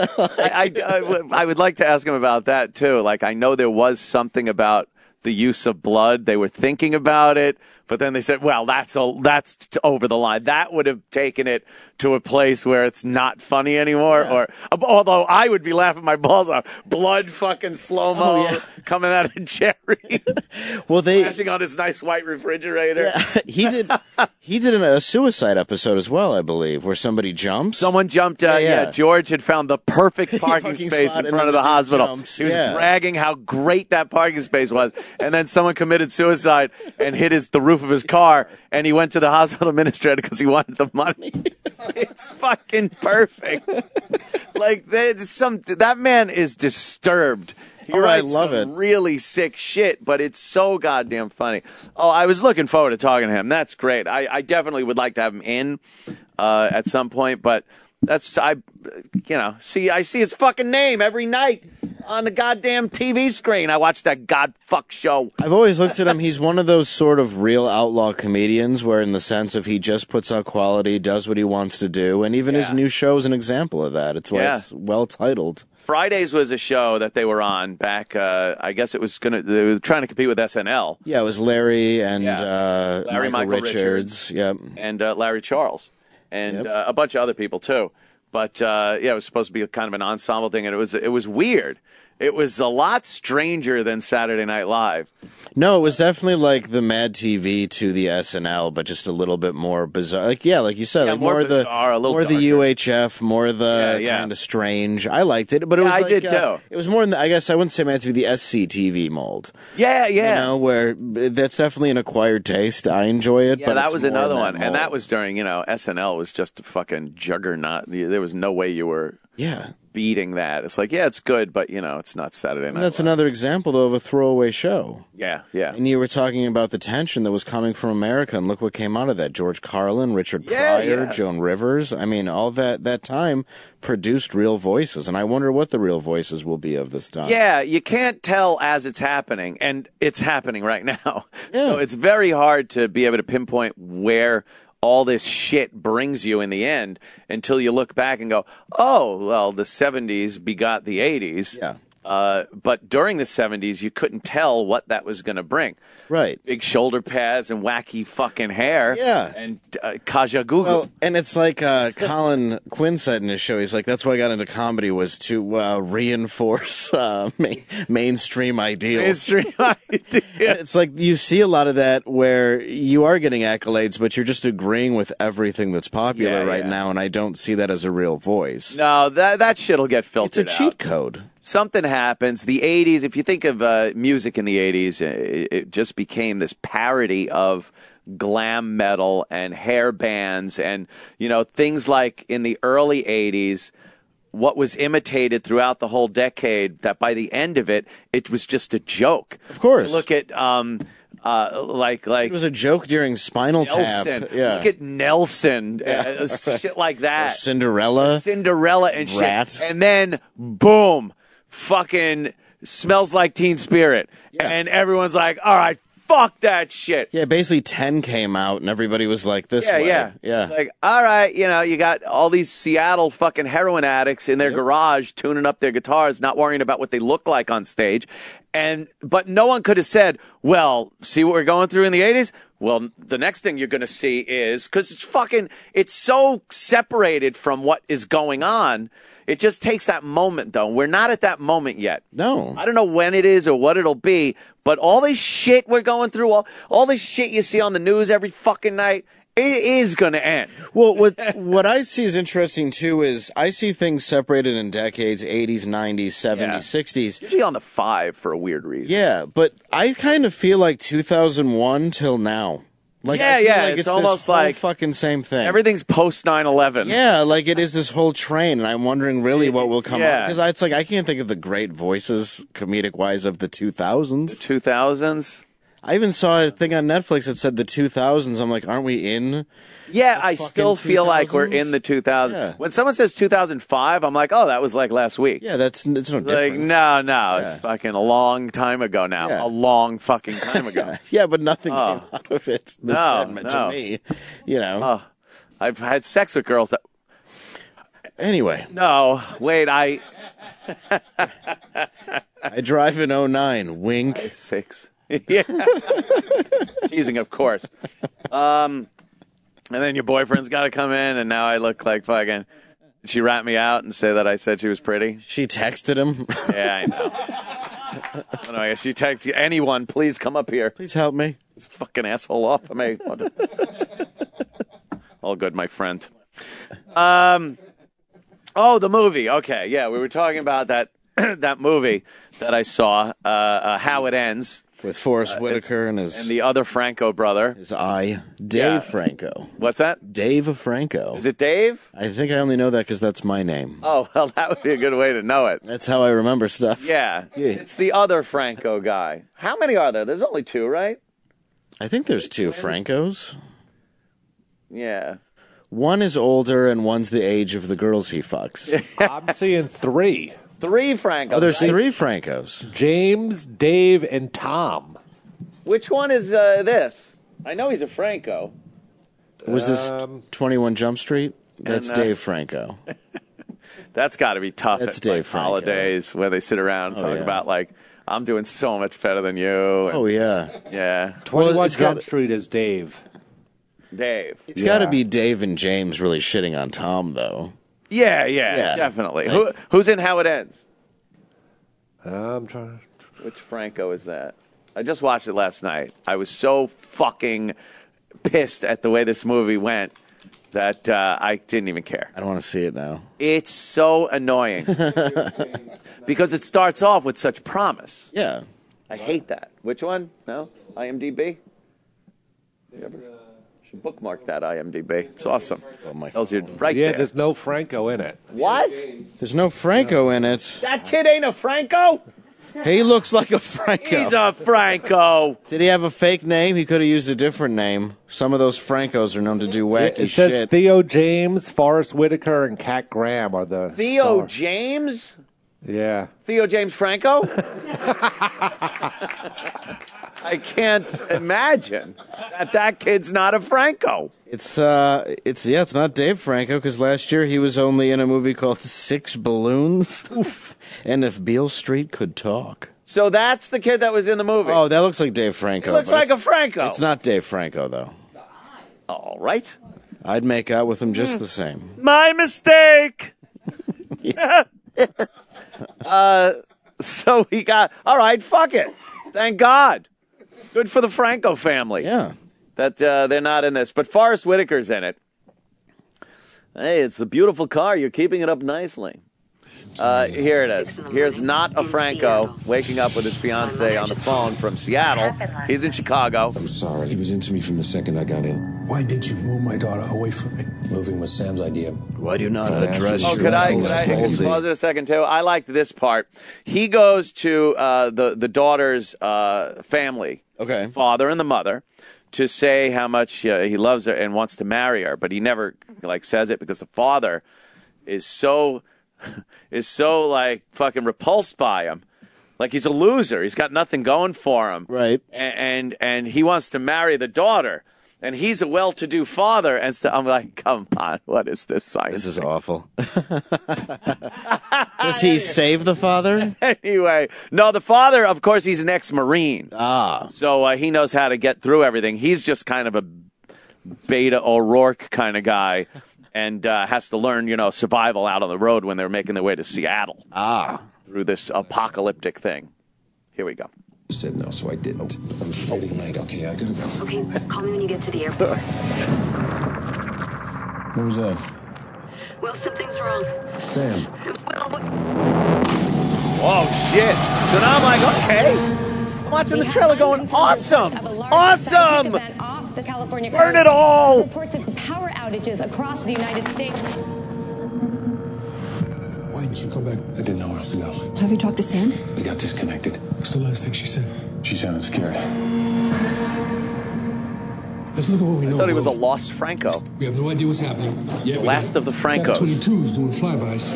I would like to ask him about that, too. Like, I know there was something about the use of blood. They were thinking about it. But then they said, well, that's over the line. That would have taken it to a place where it's not funny anymore. Or although I would be laughing my balls off. Blood fucking slow-mo coming out of Jerry. Smashing on his nice white refrigerator. Yeah. He did a suicide episode as well, I believe, where somebody jumps. Someone jumped. George had found the perfect parking space in front of the hospital. He was bragging how great that parking space was. And then someone committed suicide and hit the roof of his car, and he went to the hospital administrator because he wanted the money. It's fucking perfect. Like, that man is disturbed He Oh, I writes love some it. really sick shit, but it's so goddamn funny. Oh, I was looking forward to talking to him. That's great. I definitely would like to have him in at some point, but I see his fucking name every night on the goddamn TV screen. I watch that godfuck show. I've always looked at him. He's one of those sort of real outlaw comedians where in the sense of he just puts out quality, does what he wants to do, and even his new show is an example of that. It's why it's well titled. Fridays was a show that they were on back, I guess they were trying to compete with SNL. Yeah, it was Larry and Larry Michael Richards. Yep. And Larry Charles. And a bunch of other people, too. But, it was supposed to be kind of an ensemble thing, and it was weird. It was a lot stranger than Saturday Night Live. No, it was definitely like the Mad TV to the SNL, but just a little bit more bizarre. Like you said, like more bizarre, a little the UHF, more the kind of strange. I liked it, but it was I did too. It was more in the, I guess I wouldn't say Mad TV, the SCTV mold. Yeah. You know, where that's definitely an acquired taste. I enjoy it, but that it's was more in another that one, mold. and that was during SNL was just a fucking juggernaut. There was no way you were beating that. It's like it's good, but it's not Saturday Night. And that's Live. another example though of a throwaway show. Yeah. And you were talking about the tension that was coming from America, and look what came out of that. George Carlin, Richard Pryor, Joan Rivers. I mean, all that time produced real voices, and I wonder what the real voices will be of this time. Yeah, you can't tell as it's happening, and it's happening right now. So it's very hard to be able to pinpoint where all this shit brings you in the end until you look back and go, oh, well, the 70s begot the 80s. Yeah. But during the 70s, you couldn't tell what that was going to bring. Right. Big shoulder pads and wacky fucking hair. Yeah. And Kaja Gugu. Well, and it's like Colin Quinn said in his show, he's like, that's why I got into comedy was to reinforce mainstream ideals. Mainstream idea. It's like you see a lot of that where you are getting accolades, but you're just agreeing with everything that's popular right now, and I don't see that as a real voice. No, that shit'll get filtered out. It's a cheat code. Something happens. The 80s, if you think of music in the 80s, it just became this parody of glam metal and hair bands and, things like in the early 80s, what was imitated throughout the whole decade, that by the end of it, it was just a joke. Of course. Look at... like it was a joke during Spinal Nelson. Tap. Yeah. Look at Nelson, shit like that. Or Cinderella and shit. Rat. And then boom, fucking Smells Like Teen Spirit, and everyone's like, all right, fuck that shit. Yeah, basically 10 came out and everybody was like this way. Yeah. Like, all right, you got all these Seattle fucking heroin addicts in their garage tuning up their guitars, not worrying about what they look like on stage. But no one could have said, well, see what we're going through in the 80s? Well, the next thing you're going to see is, because it's so separated from what is going on. It just takes that moment, though. We're not at that moment yet. No. I don't know when it is or what it'll be, but all this shit we're going through, all this shit you see on the news every fucking night, it is going to end. Well, what I see is interesting, too, is I see things separated in decades, 80s, 90s, 70s, 60s. Usually on the 5 for a weird reason. Yeah, but I kind of feel like 2001 till now. Like, I feel like it's almost this whole like fucking same thing. Everything's post 9/11. Yeah, like it is this whole train, and I'm wondering really what will come up. Because it's like I can't think of the great voices, comedic-wise, of the 2000s. The 2000s? I even saw a thing on Netflix that said the 2000s. I'm like, aren't we in? Yeah, I still feel like we're in the 2000s. Yeah. When someone says 2005, I'm like, oh, that was like last week. Yeah, it's no different. Like, no, it's fucking a long time ago now. Yeah. A long fucking time ago. Yeah, but nothing came out of it. No, meant to me. You know. I've had sex with girls that... Anyway. No, wait, I drive in 09. Wink. 6. Yeah. Teasing, of course. And then your boyfriend's got to come in, and now I look like fucking... Did she rat me out and say that I said she was pretty? She texted him. Yeah, I know. I don't know, she texted anyone, please come up here. Please help me. This fucking asshole off of me. All good, my friend. Oh, the movie. Okay, yeah, we were talking about that that movie that I saw, How It Ends. With Forrest Whitaker and his and the other Franco brother. his eye, Dave Yeah. Franco. What's that? Dave Franco. Is it Dave? I think I only know that because that's my name. Oh, well, that would be a good way to know it. That's how I remember stuff. Yeah, it's the other Franco guy. How many are there? There's only two, right? I think there's two Francos. Yeah. One is older and one's the age of the girls he fucks. I'm seeing three. Three Francos. Oh, there's right? three Francos. James, Dave, and Tom. Which one is this? I know he's a Franco. Was this 21 Jump Street? That's and, Dave Franco. That's got to be tough That's at Dave like, Franco. holidays where they sit around and talk yeah. about, like, I'm doing so much better than you. And, Oh, yeah. yeah. 21 it's Jump got- Street is Dave. Dave. It's got to be Dave and James really shitting on Tom, though. Yeah, Yeah. definitely. Like- Who's in How It Ends? I'm trying. Which Franco is that? I just watched it last night. I was so fucking pissed at the way this movie went that I didn't even care. I don't want to see it now. It's so annoying because it starts off with such promise. Yeah. I hate that. Which one? No? IMDb? You should bookmark that IMDb. It's awesome. Oh, my Tells you phone. right Yeah, there. there's no Franco in it. What? There's no Franco in it. That kid ain't a Franco? He looks like a Franco. He's a Franco. Did he have a fake name? He could have used a different name. Some of those Francos are known to do wacky It says shit. Theo James, Forrest Whitaker, and Kat Graham are the Theo stars. James? Yeah. Theo James Franco? I can't imagine that kid's not a Franco. It's not Dave Franco because last year he was only in a movie called Six Balloons. And If Beale Street Could Talk. So that's the kid that was in the movie. Oh, that looks like Dave Franco. He looks but like a it's- Franco. It's not Dave Franco though. All right. I'd make out with him just the same. My mistake. So he got, all right, fuck it. Thank God. Good for the Franco family. Yeah. That they're not in this. But Forrest Whitaker's in it. Hey, it's a beautiful car. You're keeping it up nicely. Here it is. Here's not a Franco waking up with his fiancée on the phone from Seattle. He's in Chicago. I'm sorry. He was into me from the second I got in. Why did you move my daughter away from me? Moving was Sam's idea. Why do you not Financially, address Oh, your could I responsibility? pause it a second, too? I liked this part. He goes to the daughter's family, Okay. father and the mother, to say how much he loves her and wants to marry her, but he never says it because the father is so like fucking repulsed by him. Like he's a loser. He's got nothing going for him. Right. And he wants to marry the daughter. And he's a well-to-do father. And so I'm like, come on, what is this science? This is awful. Does he save the father? Anyway, no, the father, of course, he's an ex-Marine. Ah. So he knows how to get through everything. He's just kind of a Beta O'Rourke kind of guy and has to learn, survival out on the road when they're making their way to Seattle. Through this apocalyptic thing. Here we go. Said no, so I didn't. I was getting late. Okay, I gotta go. Okay, call me when you get to the airport. What was that? Will, something's wrong. Sam. Will, Whoa, shit. So now I'm like, okay. I'm watching the trailer going, awesome. Awesome. The California Burn coast. it all. Reports of power outages across the United States. Why didn't you come back? I didn't know where else to go. Have you talked to Sam? We got disconnected. What's the last thing she said? She sounded scared. Let's look at what we know. I thought he was a Will. lost Franco. We have no idea what's happening. Yeah, we last got of the Francos. F-22s doing flybys.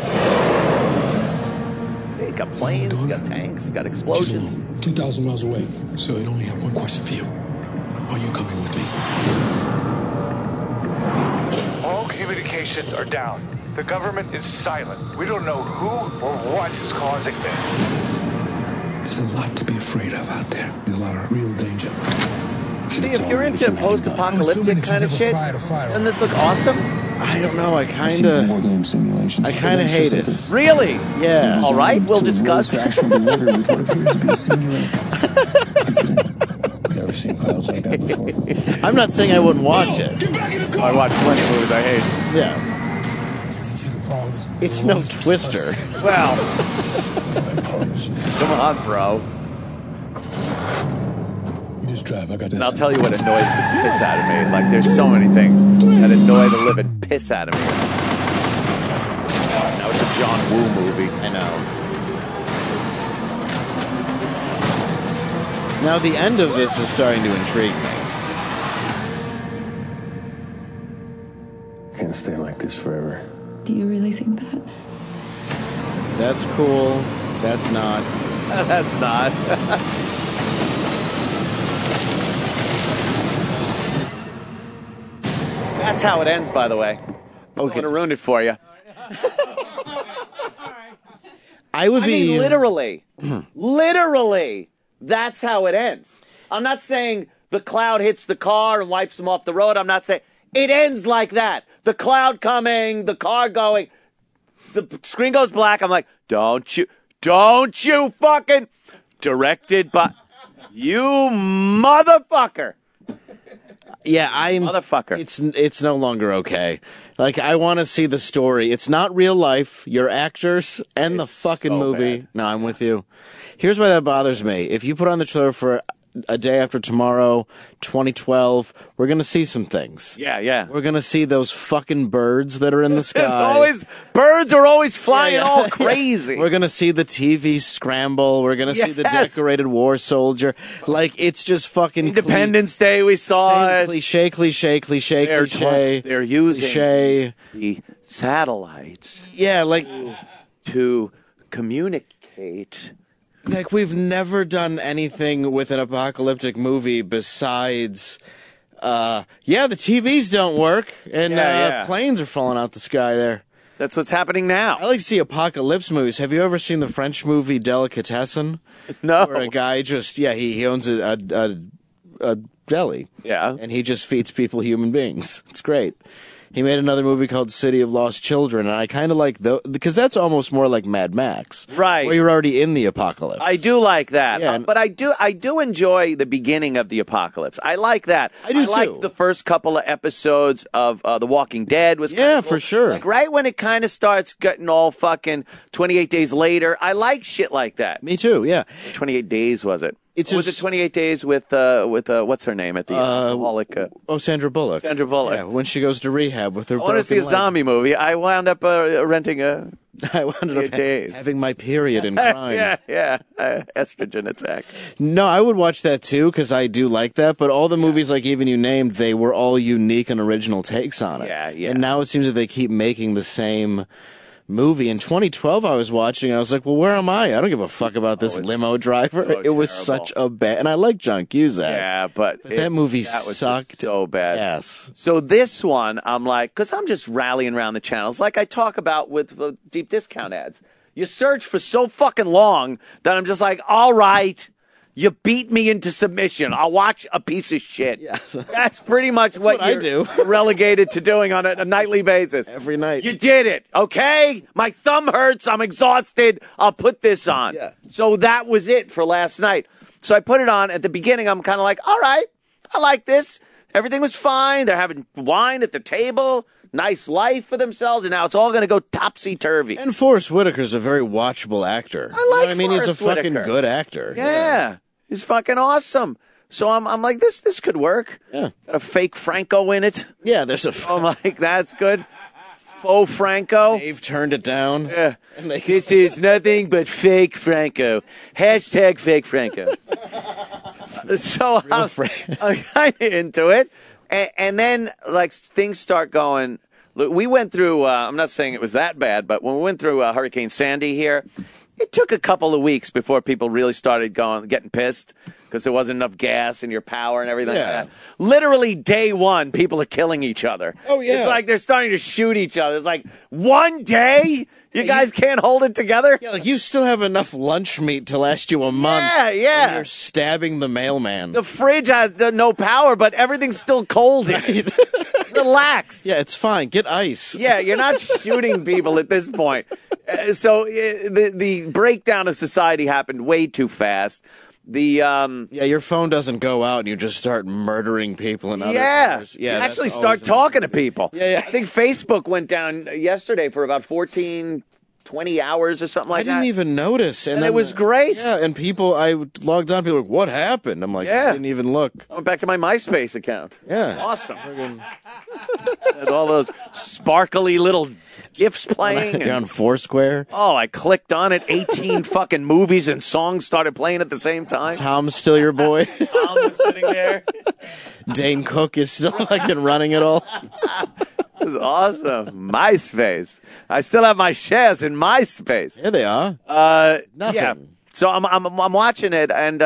He got planes, he got tanks, he got She's explosions. alone, 2,000 miles away. So I only have one question for you. Are you coming with me? All communications are down. The government is silent. We don't know who or what is causing this. There's a lot to be afraid of out there. There's a lot of real danger. See, if you're into post-apocalyptic kind of shit, doesn't this look awesome? I don't know. I War kind of game simulations. hate it. Really? Yeah. All right, we'll discuss. Actual delivery with what appears to be a singular incident. You ever seen clouds like that before? I'm not saying I wouldn't watch it. I watch plenty of movies I hate. Yeah. It's no Twister. Well, come on, bro. Just drive. I got this. And I'll tell you what annoys the piss out of me. Like, there's so many things that annoy the living piss out of me. Now it's a John Woo movie. I know. Now the end of this is starting to intrigue me. Can't stay like this forever. Do you really think that? That's cool. That's not. That's not. That's how it ends, by the way. I would have ruined it for you. I mean, literally. Literally. That's how it ends. I'm not saying the cloud hits the car and wipes them off the road. I'm not saying it ends like that. The cloud coming, the car going, the screen goes black. I'm like, don't you fucking, directed by you motherfucker. Yeah, motherfucker. It's no longer okay. Like, I want to see the story. It's not real life. You're actors and the fucking movie. Bad. No, I'm with you. Here's why that bothers me. If you put on the trailer for A Day After Tomorrow, 2012, we're going to see some things. Yeah. We're going to see those fucking birds that are in the sky. Birds are always flying all crazy. We're going to see the TV scramble. We're going to see the decorated war soldier. Like, it's just fucking Independence Day, we saw it. Cliche. They're using cliche. the satellites. Yeah, like, to communicate. Like, we've never done anything with an apocalyptic movie besides, the TVs don't work, and planes are falling out the sky there. That's what's happening now. I like to see apocalypse movies. Have you ever seen the French movie Delicatessen? No. Where a guy just, he owns a deli. Yeah. And he just feeds people human beings. It's great. He made another movie called City of Lost Children, and I kind of like those, because that's almost more like Mad Max. Right. Where you're already in the apocalypse. I do like that. Yeah. But I do enjoy the beginning of the apocalypse. I like that. I do, too. Liked the first couple of episodes of The Walking Dead. Was yeah, cool. For sure. Like, right when it kind of starts getting all fucking 28 days later, I like shit like that. Me too, yeah. 28 days, was it? Was it 28 Days with what's her name at the alcoholic? Sandra Bullock. Sandra Bullock. Yeah, when she goes to rehab with her. I want to see a zombie movie. I wound up renting a. I wound up having my period in crime. yeah, estrogen attack. No, I would watch that too because I do like that. But all the movies, like even you named, they were all unique and original takes on it. Yeah. And now it seems that they keep making the same movie. In 2012, I was watching, I was like, well, where am I? I don't give a fuck about this limo driver. So it was terrible. such a bad, and I like John Cusack. Yeah, but that movie that was sucked so bad. Yes. So this one, I'm like, because I'm just rallying around the channels, like I talk about with deep discount ads. You search for so fucking long that I'm just like, all right. You beat me into submission. I'll watch a piece of shit. Yes. That's pretty much what I do. You're relegated to doing on a nightly basis. Every night. You did it, okay? My thumb hurts. I'm exhausted. I'll put this on. Yeah. So that was it for last night. So I put it on. At the beginning, I'm kind of like, all right, I like this. Everything was fine. They're having wine at the table. Nice life for themselves, and now it's all going to go topsy-turvy. And Forrest Whitaker's a very watchable actor. I like he's a Forrest fucking Whitaker. good actor. Yeah. He's fucking awesome. So I'm like, this could work. Yeah. Got a fake Franco in it. Yeah, there's a. I'm like, that's good. Faux Franco. Dave turned it down. Yeah. This is nothing but fake Franco. Hashtag fake Franco. So I'm kind of into it. And then, like, things start going. Look, we went through, I'm not saying it was that bad, but when we went through Hurricane Sandy here, it took a couple of weeks before people really started getting pissed because there wasn't enough gas and your power and everything like that. Literally day one, people are killing each other. Oh, yeah. It's like they're starting to shoot each other. It's like, one day? You guys can't hold it together? Yeah, like you still have enough lunch meat to last you a month. Yeah. And you're stabbing the mailman. The fridge has no power, but everything's still cold in it. Relax. Yeah, it's fine. Get ice. Yeah, you're not shooting people at this point. So the breakdown of society happened way too fast. Your phone doesn't go out and you just start murdering people in other cars. You actually start talking to people. I think Facebook went down yesterday for about 14 20 hours or something like that. I didn't even notice. And then, it was great. Yeah, and I logged on, people were like, what happened? I'm like, I didn't even look. I went back to my MySpace account. Yeah. Awesome. And all those sparkly little GIFs playing. You're on Foursquare. Oh, I clicked on it. 18 fucking movies and songs started playing at the same time. Tom's still your boy. Tom was sitting there. Dane Cook is still fucking running it all. It was awesome. MySpace. I still have my shares in MySpace. Here they are. Nothing. Yeah. So I'm watching it, and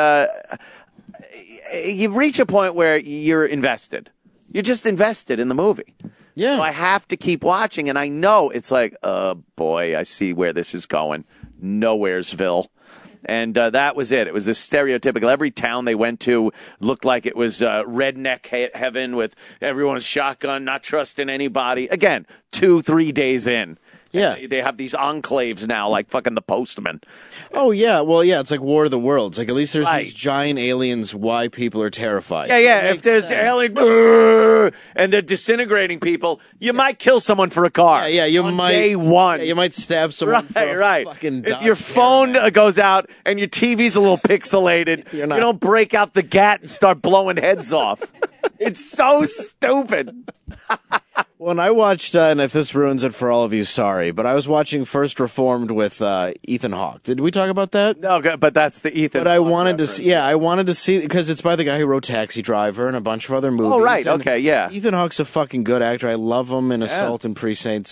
you reach a point where you're invested. You're just invested in the movie. Yeah. So I have to keep watching, and I know it's like, oh boy, I see where this is going. Nowheresville. And that was it. It was a stereotypical. Every town they went to looked like it was redneck heaven with everyone's shotgun, not trusting anybody. Again, 2-3 days in. Yeah. They have these enclaves now, like fucking the Postman. Oh, yeah. Well, yeah, it's like War of the Worlds. Like, at least there's Right. these giant aliens why people are terrified. Yeah, yeah. It If makes there's sense. alien and they're disintegrating people, you might kill someone for a car. Yeah, you on might. Day one. Yeah, you might stab someone for a Right. fucking If Dodge your phone goes out and your TV's a little pixelated, You're you not- don't break out the gat and start blowing heads off. It's so stupid. When I watched, and if this ruins it for all of you, sorry, but I was watching First Reformed with Ethan Hawke. Did we talk about that? No, but that's the Ethan. But I Hawke wanted to reference. see, I wanted to see, because it's by the guy who wrote Taxi Driver and a bunch of other movies. Oh, right. And Okay, yeah. Ethan Hawke's a fucking good actor. I love him in Assault and Precinct,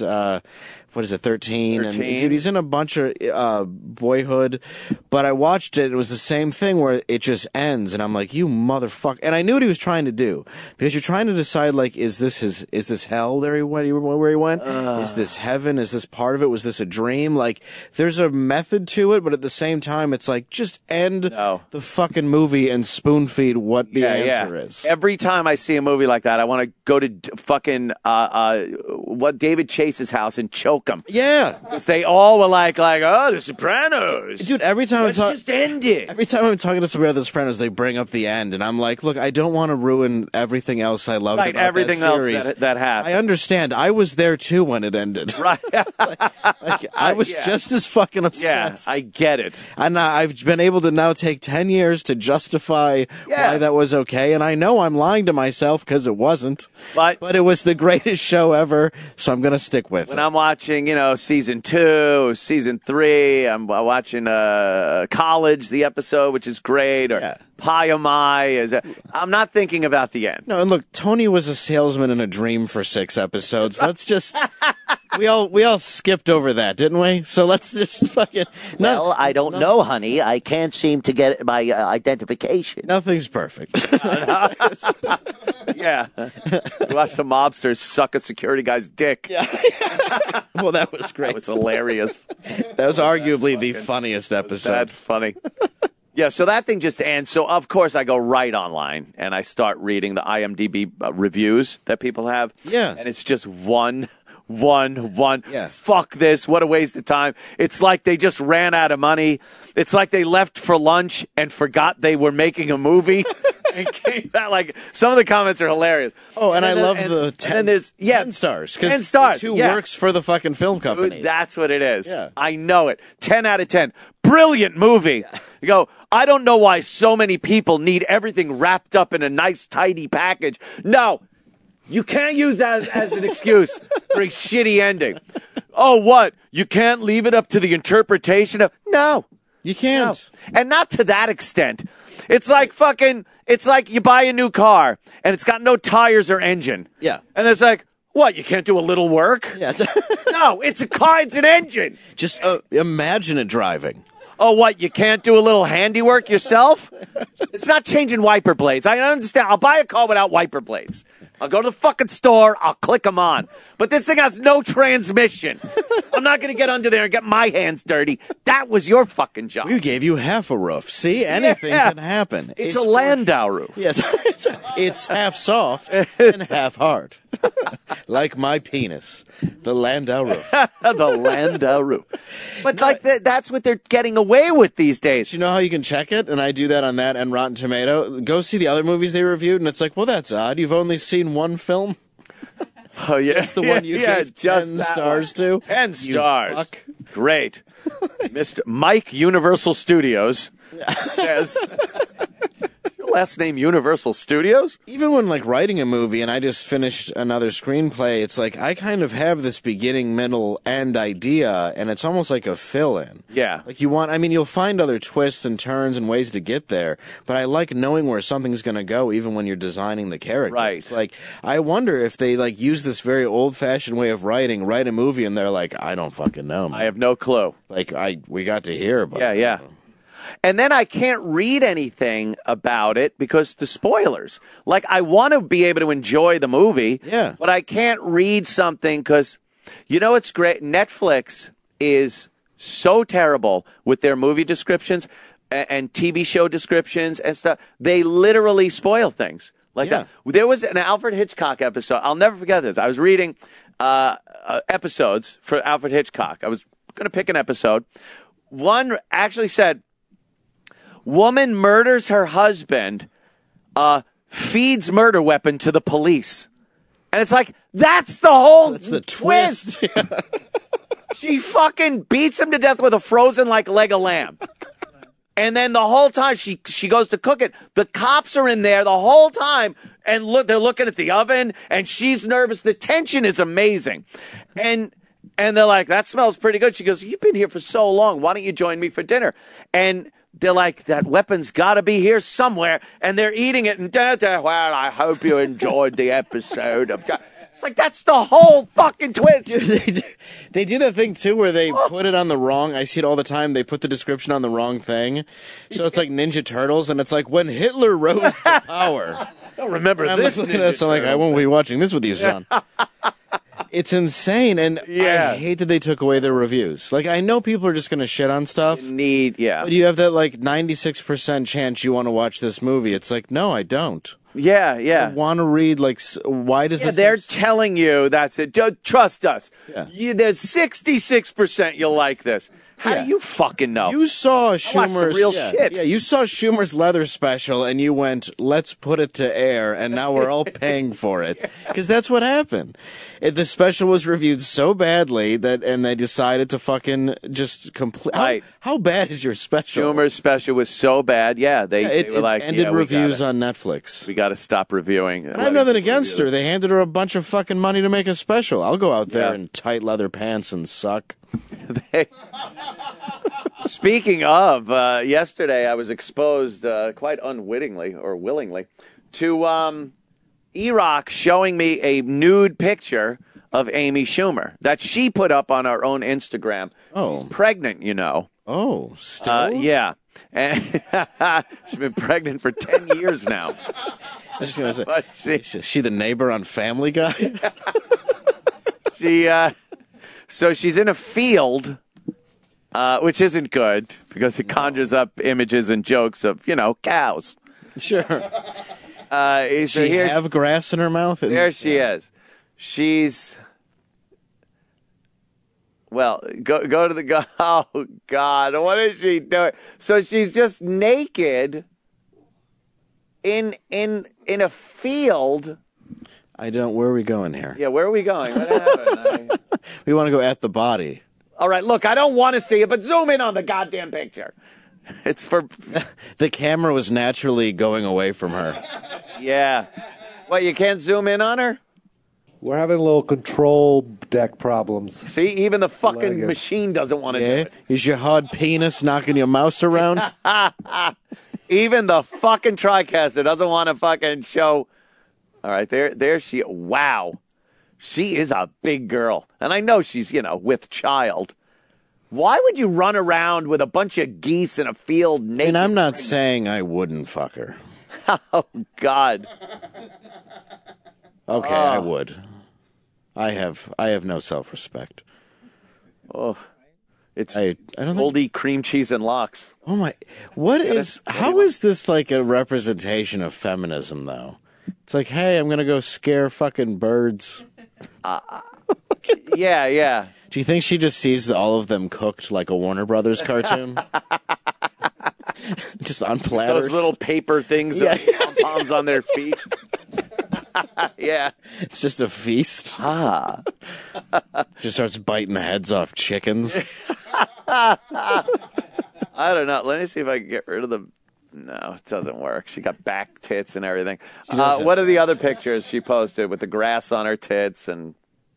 13? And, 13. dude, he's in a bunch of Boyhood. But I watched it, it was the same thing where it just ends, and I'm like, you motherfucker. And I knew what he was trying to do, because you're trying to decide, like, is this hell where he went? Is this heaven? Is this part of it? Was this a dream? Like, there's a method to it, but at the same time, it's like, just end the fucking movie and spoon feed what the answer is. Every time I see a movie like that, I want to go to fucking David Chase's house and choke him. Yeah. Because they all were like, oh, The Sopranos. Dude, every time Let's just end it. Every time I'm talking to somebody about The Sopranos, they bring up the end, and I'm like, look, I don't want to ruin everything else I loved about everything that series. else that happened. I understand. I was there too when it ended. Right. I was just as fucking upset. Yeah, I get it. And I've been able to now take 10 years to justify why that was okay, and I know I'm lying to myself because it wasn't. But it was the greatest show ever, so I'm going to stick with it. When I'm watching, season 2, season 3, I'm watching College, the episode, which is great, or Pie O My. I'm not thinking about the end. No, and look, Tony was a salesman in a dream for 6 episodes. Let's just we all skipped over that, didn't we? So let's just fucking. Well, I don't know, honey. I can't seem to get my identification. Nothing's perfect. Yeah. We watched the mobsters suck a security guy's dick. Yeah. Well, that was great. That was hilarious. That was arguably the funniest episode. That's funny. Yeah, so that thing just ends. So, of course, I go right online and I start reading the IMDb reviews that people have. Yeah. And it's just one. Yeah. Fuck this. What a waste of time. It's like they just ran out of money. It's like they left for lunch and forgot they were making a movie and came back. Like, some of the comments are hilarious. Oh, and I love the 10, there's 10 stars. 10 stars. It's who works for the fucking film company. That's what it is. Yeah. I know it. 10 out of 10. Brilliant movie. You go, I don't know why so many people need everything wrapped up in a nice, tidy package. No. You can't use that as an excuse for a shitty ending. Oh, what? You can't leave it up to the interpretation of... No. You can't. No. And not to that extent. It's like you buy a new car, and it's got no tires or engine. Yeah. And it's like, what, you can't do a little work? Yeah. No, it's a car, it's an engine. Just imagine it driving. Oh, what, you can't do a little handiwork yourself? It's not changing wiper blades. I understand. I'll buy a car without wiper blades. I'll go to the fucking store. I'll click them on. But this thing has no transmission. I'm not going to get under there and get my hands dirty. That was your fucking job. We gave you half a roof. See, anything can happen. It's a Landau roof. Yes, it's half soft and half hard. Like my penis. The Landau roof. The Landau roof. But that's what they're getting away with these days. You know how you can check it? And I do that on that and Rotten Tomato. Go see the other movies they reviewed, and it's like, well, that's odd. You've only seen one film? Oh, yeah. Just the one you gave 10 stars to? 10 stars. Fuck. great. Mr. Mike Universal Studios says... Last name Universal Studios? Even when like writing a movie and I just finished another screenplay, it's like I kind of have this beginning, middle, end idea, and it's almost like a fill-in. Yeah. Like you'll find other twists and turns and ways to get there, but I like knowing where something's going to go even when you're designing the character. Right. Like, I wonder if they like use this very old-fashioned way of writing, write a movie, and they're like, I don't fucking know, man. I have no clue. Like, we got to hear about it. Yeah. And then I can't read anything about it because the spoilers. Like, I want to be able to enjoy the movie, but I can't read something because, you know, it's great. Netflix is so terrible with their movie descriptions and TV show descriptions and stuff. They literally spoil things like that. There was an Alfred Hitchcock episode. I'll never forget this. I was reading episodes for Alfred Hitchcock. I was going to pick an episode. One actually said, woman murders her husband, feeds murder weapon to the police. And it's like, that's the twist. She fucking beats him to death with a frozen like leg of lamb. And then the whole time she goes to cook it, the cops are in there the whole time and they're looking at the oven and she's nervous. The tension is amazing. And they're like, that smells pretty good. She goes, you've been here for so long. Why don't you join me for dinner? And they're like, that weapon's got to be here somewhere. And they're eating it. And well, I hope you enjoyed the episode of... It's like, that's the whole fucking twist. Dude, they do that thing, too, where they put it on the wrong... I see it all the time. They put the description on the wrong thing. So it's like Ninja Turtles, and it's like, when Hitler rose to power. I don't remember and this. I'm looking at this, I'm like, I won't be watching this with you, son. It's insane, and I hate that they took away their reviews. Like, I know people are just going to shit on stuff. But you have that, like, 96% chance you want to watch this movie. It's like, no, I don't. Yeah. I want to read, like, why does this... they're telling you that's it. Trust us. There's 66% you'll like this. How do you fucking know? You saw Schumer's... real shit. Yeah, you saw Schumer's leather special, and you went, let's put it to air, and now we're all paying for it. Because that's what happened. The special was reviewed so badly, and they decided to fucking just complete... How bad is your special? Schumer's special was so bad, they were like... ended reviews on Netflix. We got to stop reviewing. And I have nothing against her. They handed her a bunch of fucking money to make a special. I'll go out there in tight leather pants and suck. Speaking of, yesterday I was exposed quite unwittingly or willingly to E-Rock showing me a nude picture of Amy Schumer that she put up on her own Instagram. She's pregnant, you know. Oh, still? Yeah. And she's been pregnant for 10 years now. I was just going to say, is she the neighbor on Family Guy? So she's in a field, which isn't good because it conjures up images and jokes of, cows. Sure. Does she have grass in her mouth? There she is. She's... Well, go to the... Oh, God. What is she doing? So she's just naked in a field... Where are we going here? Yeah, where are we going? What happened? We want to go at the body. All right, look, I don't want to see it, but zoom in on the goddamn picture. It's for... The camera was naturally going away from her. Yeah. What, you can't zoom in on her? We're having a little control deck problems. See, even the fucking machine doesn't want to do it. Is your hard penis knocking your mouse around? Even the fucking TriCaster doesn't want to fucking show... All right, there she... Wow. She is a big girl. And I know she's, with child. Why would you run around with a bunch of geese in a field naked? And I'm not saying I wouldn't fuck her. Oh, God. Okay, I would. I have no self-respect. Oh, it's I don't Goldie cream cheese and lox. Oh, my... How is this like a representation of feminism, though? It's like, hey, I'm going to go scare fucking birds. Yeah. Do you think she just sees all of them cooked like a Warner Brothers cartoon? Just on platters? Those little paper things, pom-poms on their feet. Yeah. It's just a feast. Ah. She starts biting heads off chickens. I don't know. Let me see if I can get rid of the... No, it doesn't work. She got back tits and everything. What are the other pictures she posted with the grass on her tits and...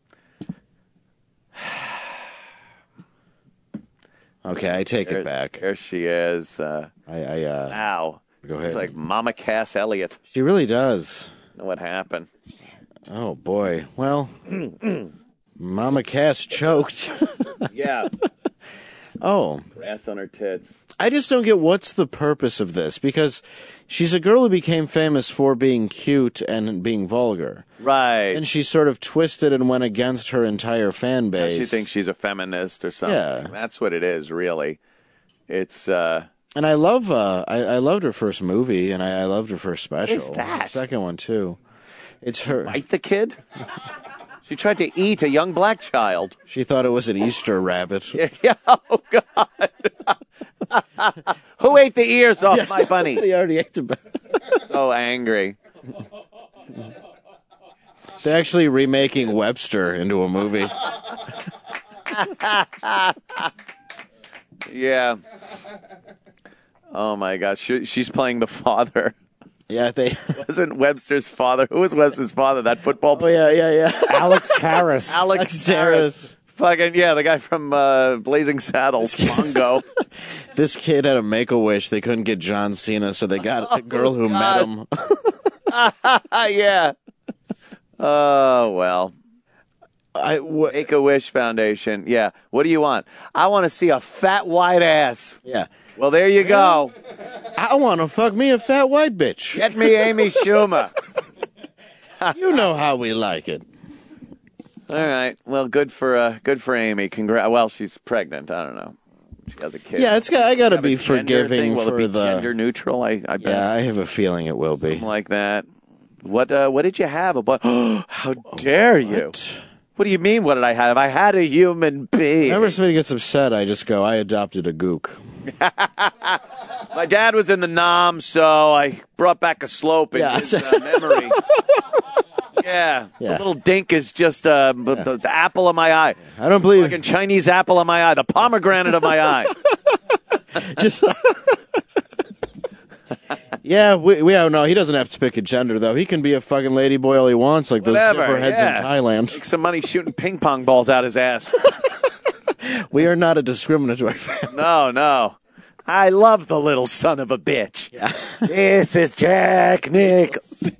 Okay, I take it back. There she is. Ow. Go ahead. It's like Mama Cass Elliot. She really does. Know what happened? Oh, boy. Well, Mama Cass choked. Yeah. Oh. Grass on her tits. I just don't get what's the purpose of this, because she's a girl who became famous for being cute and being vulgar. Right. And she sort of twisted and went against her entire fan base. She thinks she's a feminist or something. Yeah. That's what it is, really. It's... And I love, I loved her first movie, and I loved her first special. What is that? Second one, too. It's her... Bite the kid? She tried to eat a young black child. She thought it was an Easter rabbit. Yeah, oh, God. Who ate the ears off my bunny? He already ate the... So angry. They're actually remaking Webster into a movie. Yeah. Oh, my gosh. She's playing the father. Yeah, they... Wasn't Webster's father? Who was Webster's father? That football player? Oh, yeah. Alex Karras. Alex Karras. Fucking, yeah, the guy from Blazing Saddles, Mongo. This kid had a Make-A-Wish. They couldn't get John Cena, so they got a girl who met him. Yeah. Oh, well. Make-A-Wish Foundation. Yeah. What do you want? I want to see a fat white ass. Yeah. Well, there you go. I want to fuck me a fat white bitch. Get me Amy Schumer. You know how we like it. All right. Well, good for Amy. Well, she's pregnant. I don't know. She has a kid. Yeah, I got to be Have a gender forgiving thing? Will for it be the gender neutral. I bet. Yeah, I have a feeling it will be. Something like that. What did you have? How dare you? What do you mean? What did I have? I had a human being. Whenever somebody gets upset, I just go, I adopted a gook. My dad was in the Nam, so I brought back a slope in his memory. Yeah. The little dink is just the apple of my eye. I don't believe... Fucking Chinese apple of my eye. The pomegranate of my eye. Just... Yeah, we don't know. He doesn't have to pick a gender, though. He can be a fucking ladyboy all he wants, like those zipperheads in Thailand. Make some money shooting ping pong balls out his ass. We are not a discriminatory family. No. I love the little son of a bitch. Yeah. This is Jack Nicholson.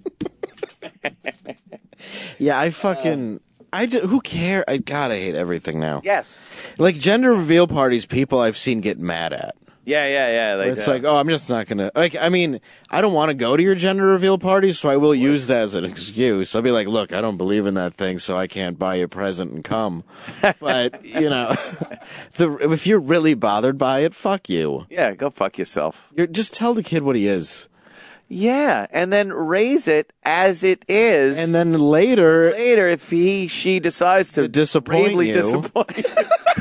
Yeah, I fucking... who cares? God, I hate everything now. Yes. Like, gender reveal parties, people I've seen get mad at. Yeah. It's like, oh, I'm just not going to... Like, I mean, I don't want to go to your gender reveal party, so I will use that as an excuse. I'll be like, look, I don't believe in that thing, so I can't buy you a present and come. But, you know, if you're really bothered by it, fuck you. Yeah, go fuck yourself. Just tell the kid what he is. Yeah, and then raise it as it is. And then later, if she decides to disappoint you. Disappoint you.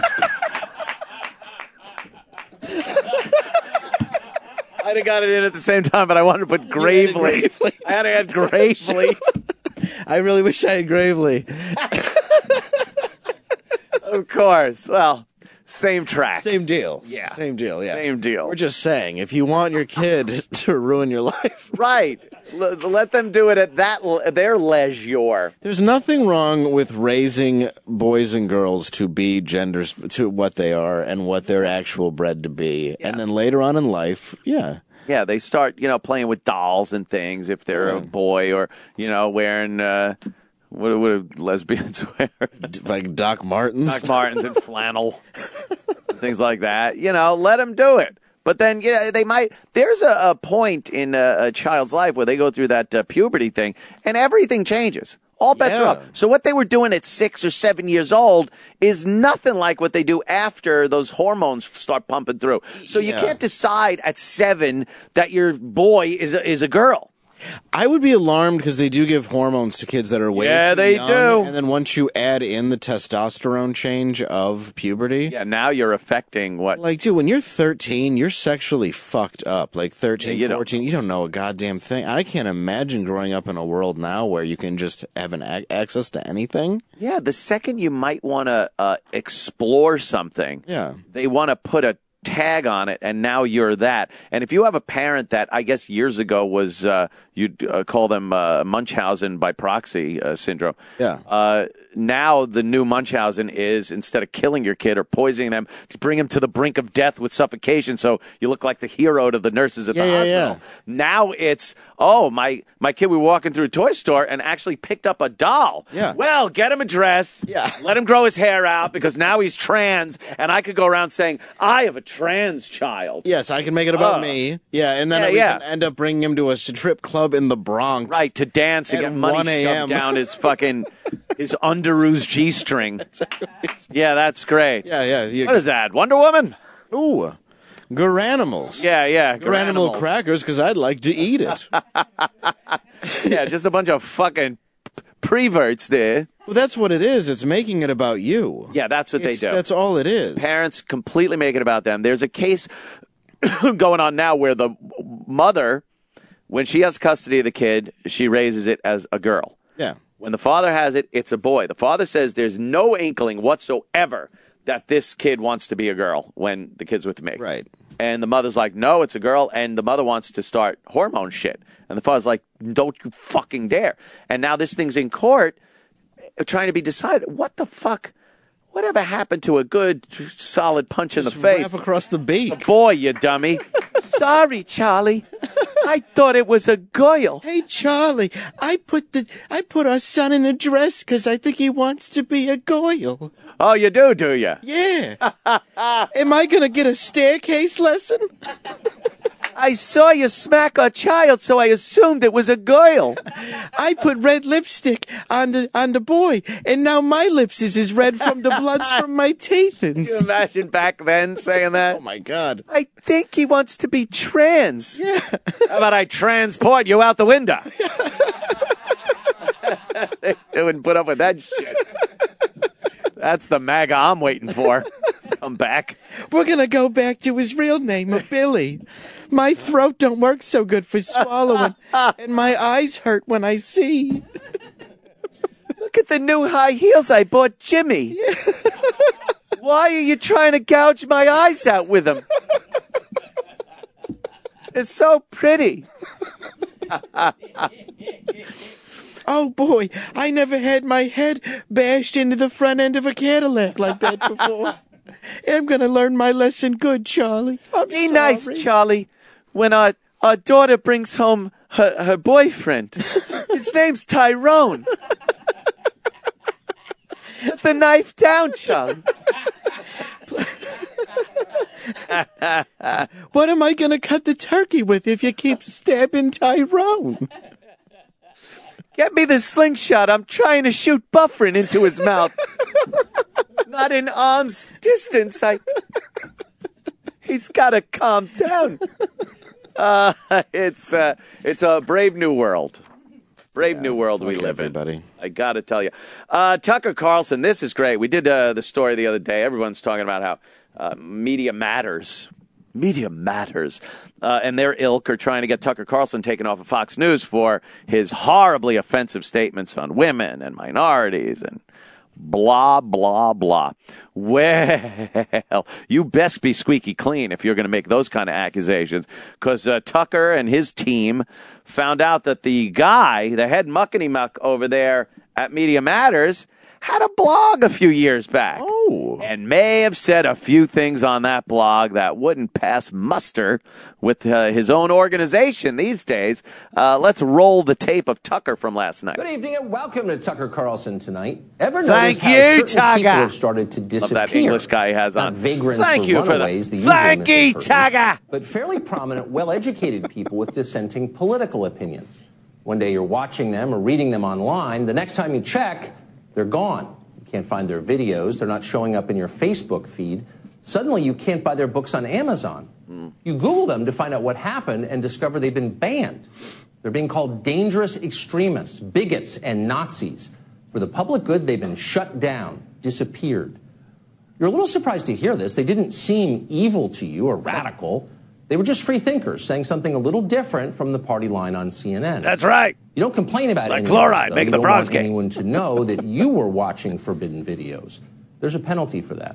I'd have got it in at the same time, but I wanted to put gravely. I had to add gravely. I really wish I had gravely. Of course. Well, same track. Same deal. Yeah. Same deal, yeah. Same deal. We're just saying, if you want your kid to ruin your life. Right. Let them do it at their leisure. There's nothing wrong with raising boys and girls to be genders, to what they are and what they're actual bred to be. Yeah. And then later on in life, yeah, they start, playing with dolls and things if they're a boy, or, wearing, what do lesbians wear? Like Doc Martens? Doc Martens and flannel. Things like that. Let them do it. But then, they might. There's a point in a child's life where they go through that puberty thing, and everything changes. All bets are up. So what they were doing at 6 or 7 years old is nothing like what they do after those hormones start pumping through. So you can't decide at 7 that your boy is a girl. I would be alarmed because they do give hormones to kids that are way too they young, do. And then once you add in the testosterone change of puberty, Yeah, now you're affecting what. like, dude, when you're 13, you're sexually fucked up. Like 13, Yeah, you 14, you don't know a goddamn thing. I can't imagine growing up in a world now where you can just have access to anything. Yeah, the second you might want to explore something, they want to put a tag on it, and now you're that. And if you have a parent that I guess years ago was you'd call them Munchausen by proxy syndrome. Yeah. Now the new Munchausen is, instead of killing your kid or poisoning them, to bring him to the brink of death with suffocation, so you look like the hero to the nurses at the hospital. Yeah. Now it's, oh, my kid, we were walking through a toy store and actually picked up a doll. Yeah. Well, get him a dress. Yeah. Let him grow his hair out, because now he's trans, and I could go around saying, I have a trans child. Yes, I can make it about me. Yeah, and then we can end up bringing him to a strip club in the Bronx. Right, to dance and at get money 1 a.m. shoved down his fucking, his underoos G-string. Yeah, that's great. Yeah. What is that, Wonder Woman? Ooh, Garanimals. Yeah. Garanimal crackers, because I'd like to eat it. Yeah, just a bunch of fucking preverts there. Well, that's what it is. It's making it about you. Yeah, that's what they do. That's all it is. Parents completely make it about them. There's a case going on now where the mother, when she has custody of the kid, she raises it as a girl. Yeah. When the father has it, it's a boy. The father says there's no inkling whatsoever that this kid wants to be a girl when the kid's with me. Right. And the mother's like, no, it's a girl. And the mother wants to start hormone shit. And the father's like, don't you fucking dare. And now this thing's in court trying to be decided. What the fuck? Whatever happened to a good, solid punch in the face? Wrap across the beak. Boy, you dummy. Sorry, Charlie. I thought it was a girl. Hey, Charlie, I put our son in a dress because I think he wants to be a girl. Oh, you do you? Yeah. Am I going to get a staircase lesson? I saw you smack a child, so I assumed it was a girl. I put red lipstick on the boy, and now my lips is as red from the bloods from my teeth. Can you imagine back then saying that? Oh, my God. I think he wants to be trans. Yeah. How about I transport you out the window? They wouldn't put up with that shit. That's the MAGA I'm waiting for. Come back. We're going to go back to his real name of Billy. My throat don't work so good for swallowing, and my eyes hurt when I see. Look at the new high heels I bought Jimmy. Yeah. Why are you trying to gouge my eyes out with them? It's so pretty. Oh, boy, I never had my head bashed into the front end of a Cadillac like that before. I'm going to learn my lesson good, Charlie. Be nice, Charlie, when our daughter brings home her boyfriend. His name's Tyrone. Put the knife down, Charlie. What am I going to cut the turkey with if you keep stabbing Tyrone? Get me the slingshot. I'm trying to shoot Buffrin into his mouth. Not in arm's distance. He's got to calm down. It's a brave new world. Brave new world we live in. I got to tell you. Tucker Carlson, this is great. We did the story the other day. Everyone's talking about how media matters. Media matters. And their ilk are trying to get Tucker Carlson taken off of Fox News for his horribly offensive statements on women and minorities and blah, blah, blah. Well, you best be squeaky clean if you're going to make those kind of accusations, because Tucker and his team found out that the guy, the head muckety-muck over there at Media Matters, had a blog a few years back. Oh. And may have said a few things on that blog that wouldn't pass muster with his own organization these days. Let's roll the tape of Tucker from last night. Good evening and welcome to Tucker Carlson Tonight. Ever Thank notice how you, certain Tucker. people have started to disappear? Love that English guy he has on. Not vagrants Thank or you for runaways, that. the usual Thank you, misconceptions, Tucker. but fairly prominent, well-educated people with dissenting political opinions. One day you're watching them or reading them online. The next time you check, they're gone. You can't find their videos. They're not showing up in your Facebook feed. Suddenly, you can't buy their books on Amazon. You Google them to find out what happened and discover they've been banned. They're being called dangerous extremists, bigots, and Nazis. For the public good, they've been shut down, disappeared. You're a little surprised to hear this. They didn't seem evil to you or radical. They were just free thinkers saying something a little different from the party line on CNN. That's right. You don't complain about like any fluoride, of this, making you the don't frogs want gay. anyone to know that you were watching forbidden videos. There's a penalty for that.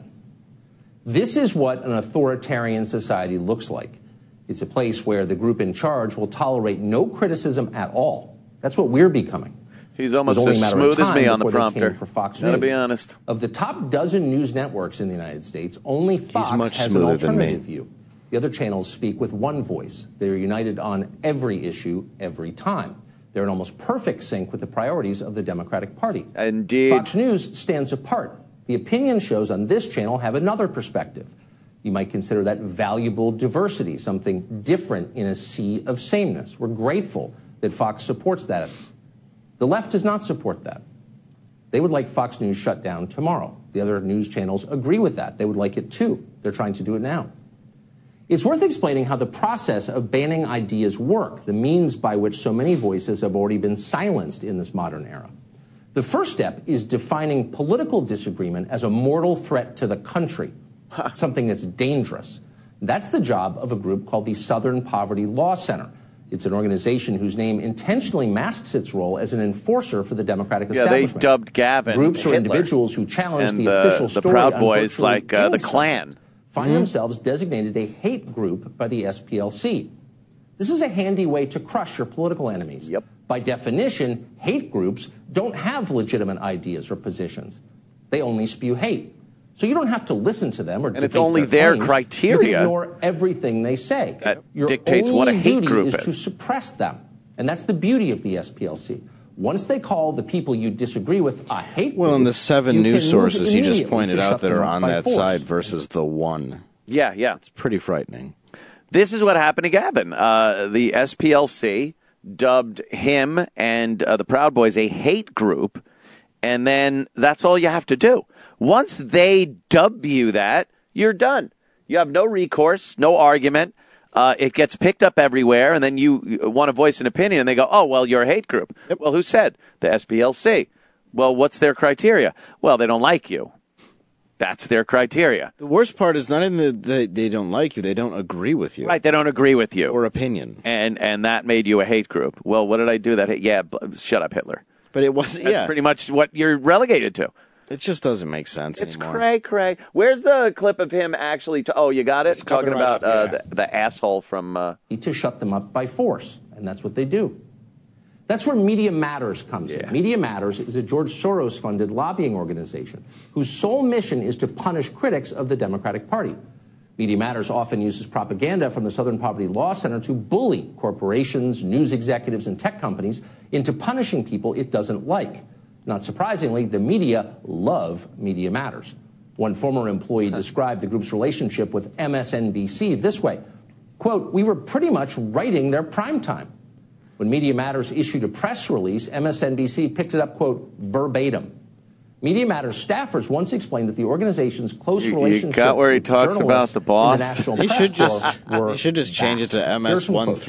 This is what an authoritarian society looks like. It's a place where the group in charge will tolerate no criticism at all. That's what we're becoming. He's almost It was only a as matter of smooth as time me on the before they prompter. came for Fox Gotta News. be honest. Of the top dozen news networks in the United States, only Fox much has an smoother than me. alternative view. The other channels speak with one voice. They're united on every issue, every time. They're in almost perfect sync with the priorities of the Democratic Party. Indeed. Fox News stands apart. The opinion shows on this channel have another perspective. You might consider that valuable diversity, something different in a sea of sameness. We're grateful that Fox supports that. The left does not support that. They would like Fox News shut down tomorrow. The other news channels agree with that. They would like it too. They're trying to do it now. It's worth explaining how the process of banning ideas work, the means by which so many voices have already been silenced in this modern era. The first step is defining political disagreement as a mortal threat to the country, something that's dangerous. That's the job of a group called the Southern Poverty Law Center. It's an organization whose name intentionally masks its role as an enforcer for the Democratic establishment. They dubbed Gavin Groups or Hitler. individuals who challenge And the official story the Proud on Boys, virtually like any the subject, Klan. find themselves designated a hate group by the SPLC. This is a handy way to crush your political enemies. Yep. By definition, hate groups don't have legitimate ideas or positions. They only spew hate. So you don't have to listen to them or debate it's only their their claims. criteria. You can ignore everything they say. That Your dictates what a only hate duty group is to is. suppress them. And that's the beauty of the SPLC. Once they call the people you disagree with a hate group, Well, and the 7 you news can move sources you just immediately pointed to out shut that them are up on by that force. side versus the one. Yeah. It's pretty frightening. This is what happened to Gavin. The SPLC dubbed him and the Proud Boys a hate group, and then that's all you have to do. Once they dub you that, you're done. You have no recourse, no argument. It gets picked up everywhere, and then you want to voice an opinion, and they go, oh, well, you're a hate group. Yep. Well, who said? The SPLC. Well, what's their criteria? Well, they don't like you. That's their criteria. The worst part is not even that they don't like you, they don't agree with you. Right, they don't agree with you. Or opinion. And that made you a hate group. Well, what did I do that? Yeah, shut up, Hitler. But it wasn't, That's pretty much what you're relegated to. It just doesn't make sense anymore. Cray. Where's the clip of him actually? Oh, you got it? It's coming Talking right about up, yeah. the asshole from... To shut them up by force, and that's what they do. That's where Media Matters comes in. Media Matters is a George Soros-funded lobbying organization whose sole mission is to punish critics of the Democratic Party. Media Matters often uses propaganda from the Southern Poverty Law Center to bully corporations, news executives, and tech companies into punishing people it doesn't like. Not surprisingly, the media love Media Matters. One former employee described the group's relationship with MSNBC this way, quote, "We were pretty much writing their primetime. When Media Matters issued a press release, MSNBC picked it up, quote, verbatim. Media Matters staffers once explained that the organiza's close relationship got where he with talks journalists about the boss? in the National He Press should just Corps were he should just change it to vast. Here's some quotes.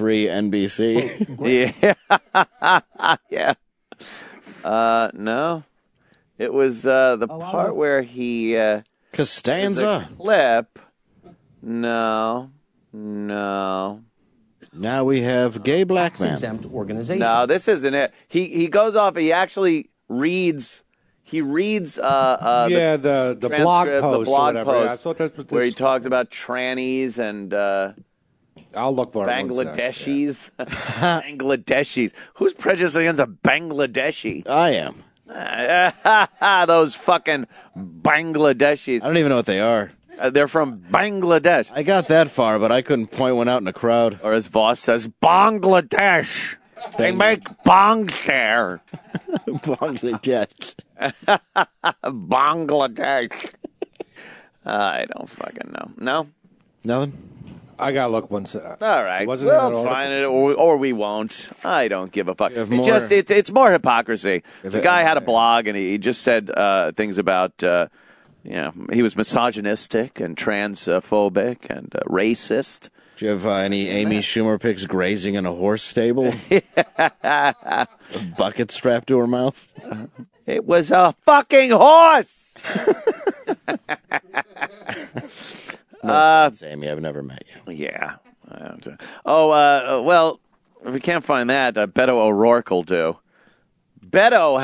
MS13 NBC. Yeah. No. It was the part where he... Costanza. Clip. No. Now we have gay black man. Exempt organization. No, this isn't it. He goes off. He actually reads. He reads. The blog transcript, post, the blog or whatever. post, Yeah, I thought that's what where he this- talks about trannies and I'll look for it. Bangladeshis. Bangladeshis. Who's prejudiced against a Bangladeshi? I am. Those fucking Bangladeshis. I don't even know what they are. They're from Bangladesh. I got that far, but I couldn't point one out in a crowd. Or as Voss says, Bangladesh. They make bongs there. Bangladesh. Bangladesh. I don't fucking know. No? Nothing? I gotta look once. All right. Wasn't that We'll article? find it, or we won't. I don't give a fuck. have It's more- just it's more hypocrisy. The it- guy had a blog and he just said things about he was misogynistic and transphobic and racist. Do you have any Amy Schumer pics grazing in a horse stable? A bucket strapped to her mouth? It was a fucking horse! Amy, I've never met you. Yeah. Well, if we can't find that, Beto O'Rourke will do. Beto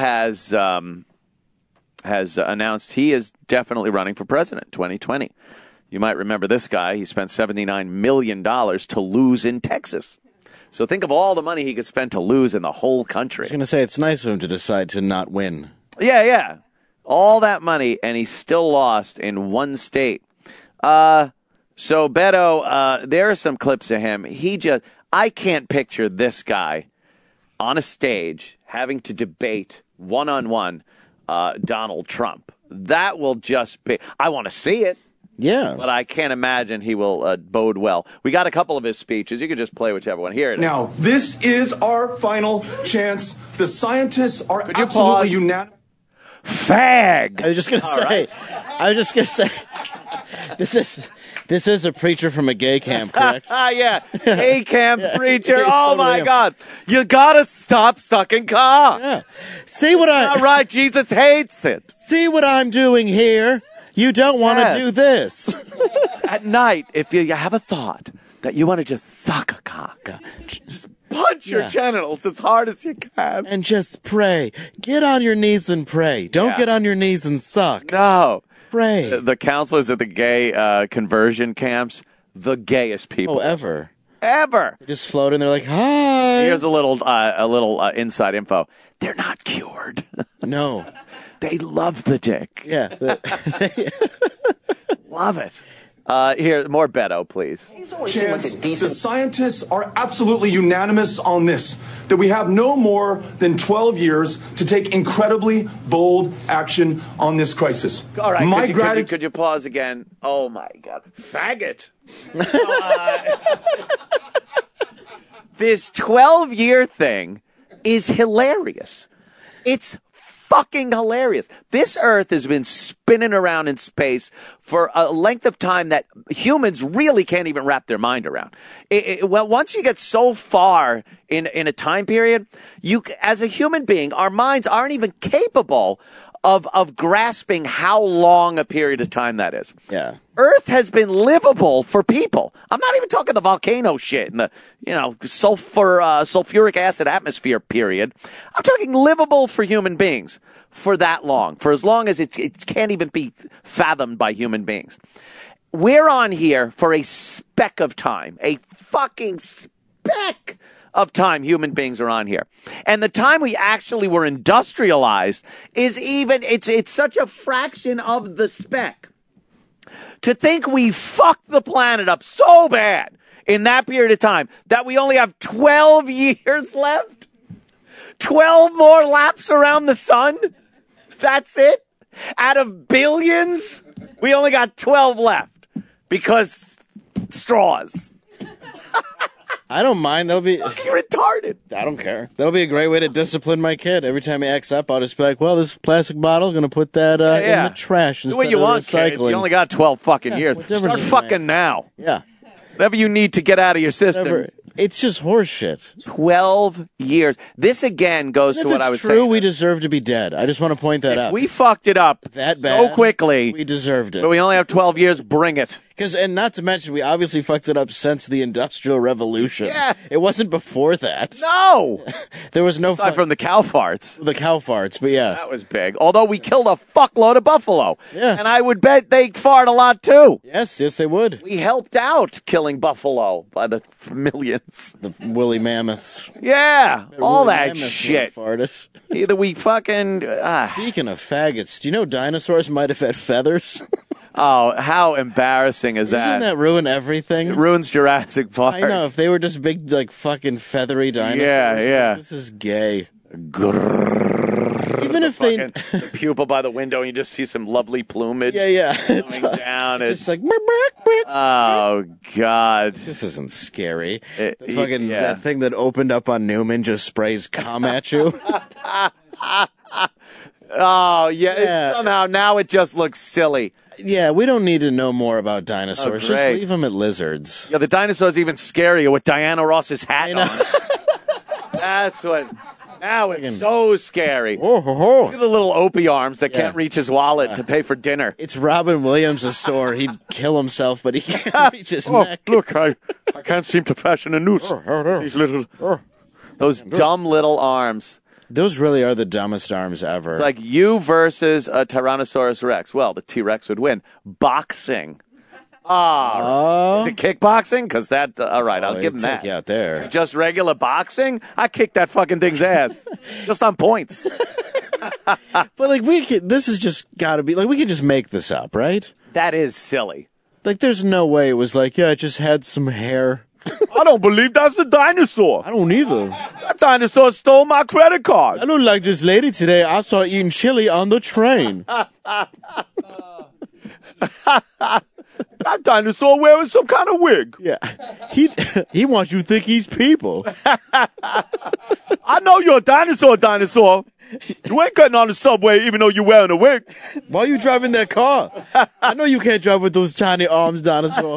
has announced he is definitely running for president 2020. You might remember this guy. He spent $79 million to lose in Texas. So think of all the money he could spend to lose in the whole country. I was going to say, it's nice of him to decide to not win. Yeah. All that money, and he still lost in one state. So Beto, there are some clips of him. I can't picture this guy on a stage having to debate one-on-one Donald Trump. That will just be, I want to see it. Yeah. But I can't imagine he will bode well. We got a couple of his speeches. You can just play whichever one. Here it is. Now, this is our final chance. The scientists are absolutely unanimous. Fag! I was just going to say, this is a preacher from a gay camp, correct? Yeah, gay camp preacher. Oh, my God. You got to stop sucking cock. Yeah. See what All right, Jesus hates it. See what I'm doing here? You don't want to do this. At night, if you have a thought that you want to just suck a cock, just punch your genitals as hard as you can. And just pray. Get on your knees and pray. Don't get on your knees and suck. No. Pray. The counselors at the gay conversion camps, the gayest people. Oh, ever. Ever. They just float in. They're like, hi. Here's a little inside info. They're not cured. No. They love the dick. Yeah. Love it. Here, more Beto, please. Chance, the scientists are absolutely unanimous on this, that we have no more than 12 years to take incredibly bold action on this crisis. All right, could you pause again? Oh, my God. Faggot. This 12-year thing is hilarious. It's fucking hilarious. This Earth has been spinning around in space for a length of time that humans really can't even wrap their mind around. Well, once you get so far in a time period, as a human being, our minds aren't even capable of grasping how long a period of time that is. Yeah. Earth has been livable for people. I'm not even talking the volcano shit and the, sulfuric acid atmosphere period. I'm talking livable for human beings for that long, for as long as it can't even be fathomed by human beings. We're on here for a speck of time, a fucking speck of time human beings are on here. And the time we actually were industrialized is it's such a fraction of the speck. To think we fucked the planet up so bad in that period of time that we only have 12 years left? 12 more laps around the sun? That's it? Out of billions? We only got 12 left because straws. I don't mind. That'll be fucking retarded. I don't care. That'll be a great way to discipline my kid. Every time he acts up, I'll just be like, "Well, this plastic bottle, going to put that in the trash instead do what you of want, recycling." kid. You only got 12 fucking years. Start fucking now. Yeah. Whatever you need to get out of your system. It's just horse shit. 12 years. This again goes to what I was saying. If it's true, we deserve to be dead. I just want to point that out. We fucked it up that bad so quickly. We deserved it. But we only have 12 years. Bring it. And not to mention, we obviously fucked it up since the Industrial Revolution. Yeah. It wasn't before that. No. There was no... Aside from the cow farts. The cow farts, but yeah. That was big. Although we killed a fuckload of buffalo. Yeah. And I would bet they fart a lot too. Yes, they would. We helped out killing buffalo by the millions. The woolly mammoths. Yeah. All woolly that mammoths shit. Farted. Either we fucking... Speaking of faggots, do you know dinosaurs might have had feathers? Oh, how embarrassing is that? Doesn't that ruin everything? It ruins Jurassic Park. I know. If they were just big, fucking feathery dinosaurs. Yeah. This is gay. Grrr. Even if they... The pupil by the window, and you just see some lovely plumage. Yeah. It's down. It's just like... Oh, God. This isn't scary. That thing that opened up on Newman just sprays cum at you. Oh, yeah. Somehow now it just looks silly. Yeah, we don't need to know more about dinosaurs. Just great. leave them at lizards. Yeah, the dinosaur's even scarier with Diana Ross's hat on. That's what. Now it's so scary. Look at the little Opie arms that can't reach his wallet to pay for dinner. It's Robin Williams' sore. He'd kill himself, but he can't reach his neck. Look, I can't seem to fashion a noose. These those dumb little arms. Those really are the dumbest arms ever. It's like you versus a Tyrannosaurus Rex. Well, the T-Rex would win. Boxing. Is it kickboxing? Because that, all right, I'll give him that. Take you out there. Just regular boxing? I kicked that fucking thing's ass. Just on points. But, like, this has just got to be, like, we can just make this up, right? That is silly. Like, there's no way it was like, yeah, I just had some hair. I don't believe that's a dinosaur. I don't either. That dinosaur stole my credit card. I don't like this lady today. I saw her eating chili on the train. That dinosaur wearing some kind of wig. Yeah. He wants you to think he's people. I know you're a dinosaur. You ain't getting on the subway even though you're wearing a wig. Why are you driving that car? I know you can't drive with those tiny arms, dinosaur.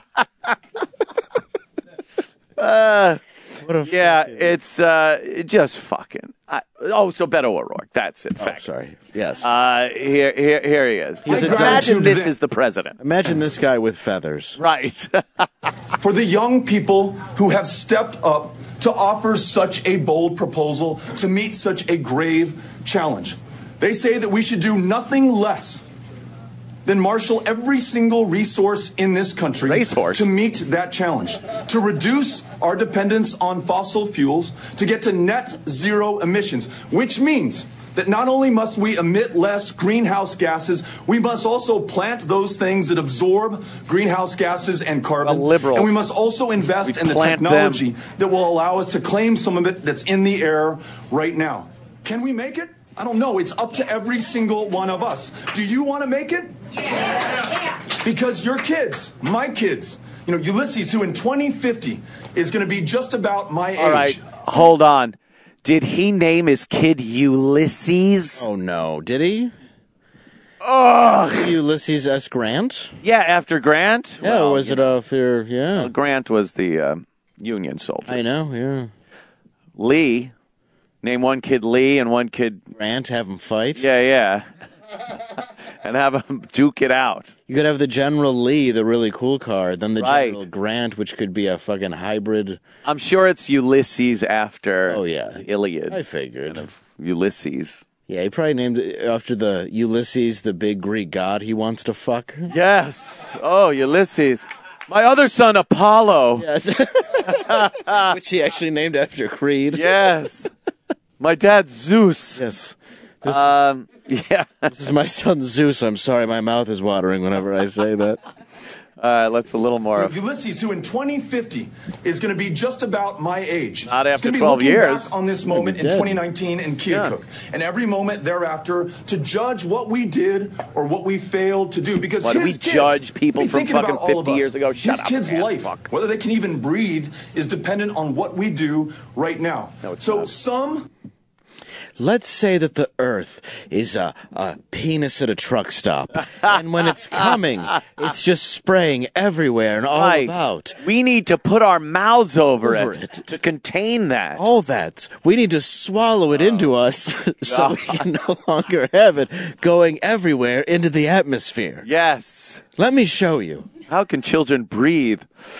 It's just fucking. So Beto O'Rourke. That's it. Fact. Sorry. Yes. Here he is. Just imagine this is the president. Imagine this guy with feathers. Right. For the young people who have stepped up to offer such a bold proposal to meet such a grave challenge. They say that we should do nothing less than marshal every single resource in this country to meet that challenge, to reduce our dependence on fossil fuels, to get to net zero emissions, which means that not only must we emit less greenhouse gases, we must also plant those things that absorb greenhouse gases and carbon. And we must also invest in the technology that will allow us to claim some of it that's in the air right now. Can we make it? I don't know. It's up to every single one of us. Do you want to make it? Yeah. Because your kids, my kids, Ulysses, who in 2050 is going to be just about my age. All right, hold on. Did he name his kid Ulysses? Oh, no. Did he? Oh, Ulysses S. Grant? Yeah, after Grant? Yeah, well, was it after, Well, Grant was the Union soldier. I know, yeah. Lee. Name one kid Lee and one kid... Grant, have them fight? Yeah. And have them duke it out. You could have the General Lee, the really cool car, then the General Grant, which could be a fucking hybrid. I'm sure it's Ulysses after the Iliad. I figured. Kind of Ulysses. Yeah, he probably named it after the Ulysses, the big Greek god he wants to fuck. Yes. Oh, Ulysses. My other son, Apollo. Yes. Which he actually named after Creed. Yes. My dad's Zeus. Yes. This is my son Zeus. I'm sorry, my mouth is watering whenever I say that. Let's a little more. Ulysses, who in 2050 is going to be just about my age. Not after 12 years. Back on this moment in 2019 in Keokuk, and every moment thereafter to judge what we did or what we failed to do. Because why do we judge people from fucking 50 years ago? Shut up. His kids' life, whether they can even breathe, is dependent on what we do right now. No, it's not. Let's say that the Earth is a penis at a truck stop, and when it's coming, it's just spraying everywhere and all about. We need to put our mouths over it to contain that. All that. We need to swallow it into us so we can no longer have it going everywhere into the atmosphere. Yes. Let me show you. How can children breathe?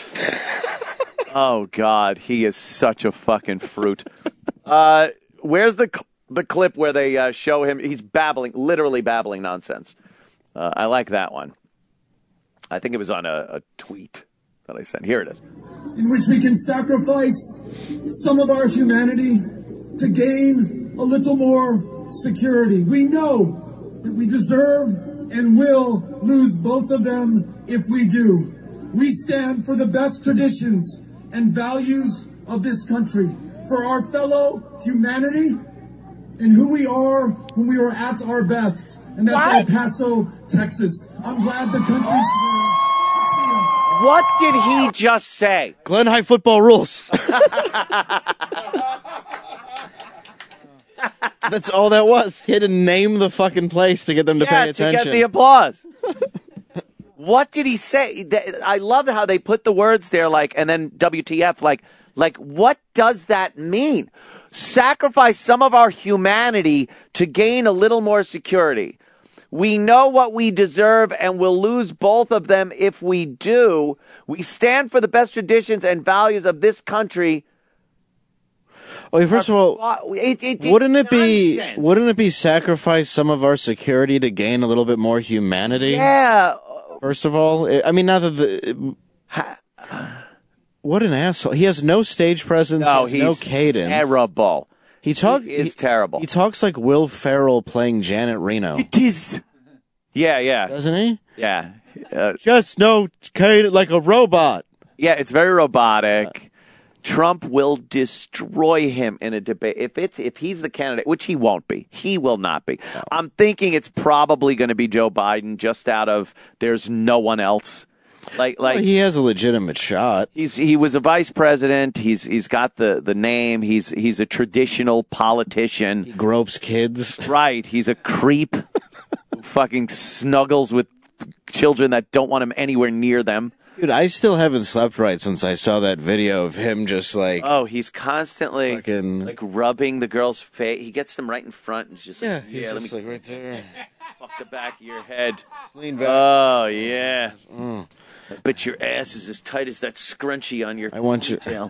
Oh, God. He is such a fucking fruit. Where's the clip where they show him? He's literally babbling nonsense. I like that one. I think it was on a tweet that I sent. Here it is. In which we can sacrifice some of our humanity to gain a little more security. We know that we deserve and will lose both of them if we do. We stand for the best traditions and values of this country, for our fellow humanity, and who we are when we are at our best. And that's El Paso, Texas. I'm glad the country's here. What did he just say? Glen High football rules. That's all that was. He had to name the fucking place to get them to pay attention. To get the applause. What did he say? I love how they put the words there, like, and then WTF, like, what does that mean? Sacrifice some of our humanity to gain a little more security. We know what we deserve and we'll lose both of them if we do. We stand for the best traditions and values of this country. Okay, first of all, wouldn't it be sacrifice some of our security to gain a little bit more humanity? Yeah. First of all, I mean, not that what an asshole. He has no stage presence. No, he has no cadence. Terrible. He is terrible. He talks like Will Ferrell playing Janet Reno. It is. Yeah. Doesn't he? Yeah. Just no cadence, like a robot. Yeah, it's very robotic. Trump will destroy him in a debate. If he's the candidate, which he won't be. He will not be. No. I'm thinking it's probably going to be Joe Biden, just out of there's no one else. Like he has a legitimate shot. He was a vice president. He's got the name. He's a traditional politician. He gropes kids. Right. He's a creep who fucking snuggles with children that don't want him anywhere near them. Dude, I still haven't slept right since I saw that video of him just like... Oh, he's constantly like rubbing the girl's face. He gets them right in front and just like, he's just like right there. Fuck the back of your head. Lean back. Oh, yeah. I bet your ass is as tight as that scrunchie on your tail.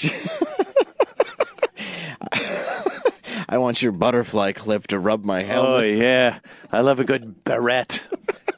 I want your butterfly clip to rub my helmet. Oh, yeah. I love a good barrette.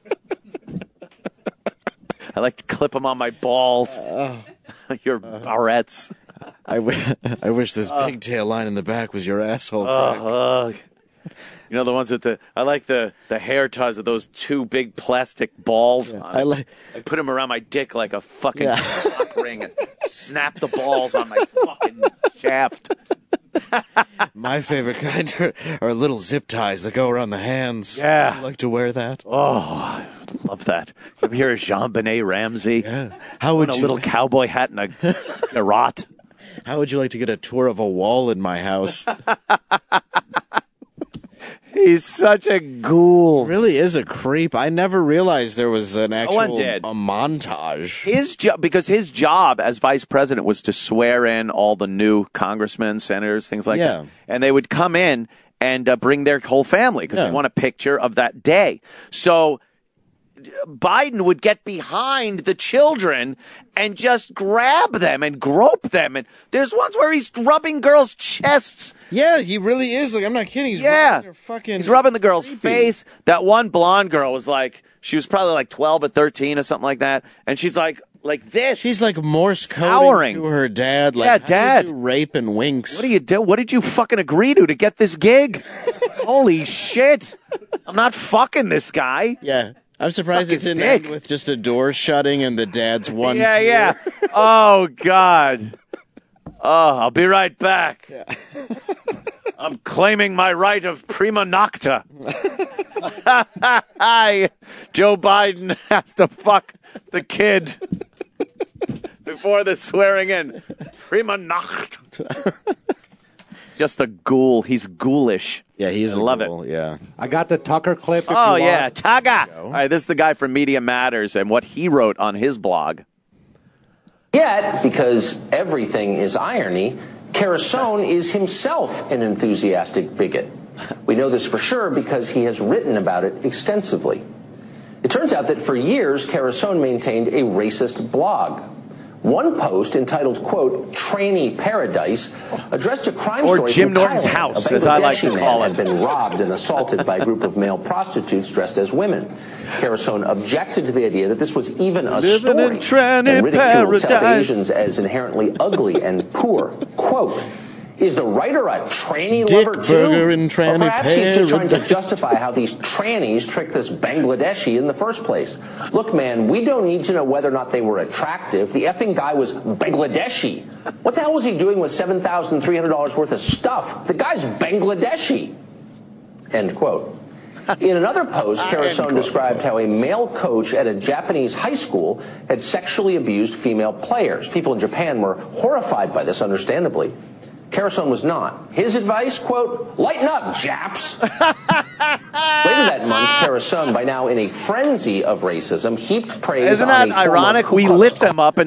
I like to clip them on my balls. Your barrettes. I wish this pigtail line in the back was your asshole crack. You know the ones with I like the hair ties of those two big plastic balls. Yeah, I put them around my dick like a fucking cock ring and snap the balls on my fucking shaft. My favorite kind are little zip ties that go around the hands. Yeah. Would you like to wear that? Oh, I love that. You ever hear of Jean-Benet Ramsey? Yeah. How would you... a little cowboy hat and a garrote? How would you like to get a tour of a wall in my house? He's such a ghoul. He really is a creep. I never realized there was an actual a montage. Because his job as vice president was to swear in all the new congressmen, senators, things like that. And they would come in and bring their whole family because they want a picture of that day. So Biden would get behind the children and just grab them and grope them. And there's ones where he's rubbing girls' chests. Yeah, he really is. Like, I'm not kidding. He's rubbing their fucking... He's rubbing the girl's face. That one blonde girl was like, she was probably like 12 or 13 or something like that. And she's like this. She's like Morse coding to her dad. Like, Dad. How would you rape and winks? What do you do? What did you fucking agree to get this gig? Holy shit. I'm not fucking this guy. Yeah. I'm surprised it didn't end with just a door shutting and the dad's one tear. Yeah. Oh, God. Oh, I'll be right back. Yeah. I'm claiming my right of prima nocta. Joe Biden has to fuck the kid before the swearing in. Prima nocta. Just a ghoul. He's ghoulish. Yeah, he's I love ghoul. it. Yeah. I got the Tucker clip. If oh, you yeah. want. Taga. All right, this is the guy from Media Matters and what he wrote on his blog. Yet, because everything is irony, Carasone is himself an enthusiastic bigot. We know this for sure because he has written about it extensively. It turns out that for years, Carasone maintained a racist blog. One post entitled, quote, Trainee Paradise, addressed a crime or story Jim from Norton's Thailand. house, as I like to call it. Had been robbed and assaulted by a group of male prostitutes dressed as women. Carasone objected to the idea that this was even a story and ridiculed South Asians as inherently ugly and poor. Quote, is the writer a tranny lover too? Or perhaps he's just trying to justify how these trannies tricked this Bangladeshi in the first place. Look, man, we don't need to know whether or not they were attractive. The effing guy was Bangladeshi. What the hell was he doing with $7,300 worth of stuff? The guy's Bangladeshi. End quote. In another post, Carasone described how a male coach at a Japanese high school had sexually abused female players. People in Japan were horrified by this, understandably. Carasone was not. His advice, quote, lighten up, Japs. Later that month, Carasone, by now in a frenzy of racism, heaped praise Isn't on that a former ironic? Ku We Klux lit them up in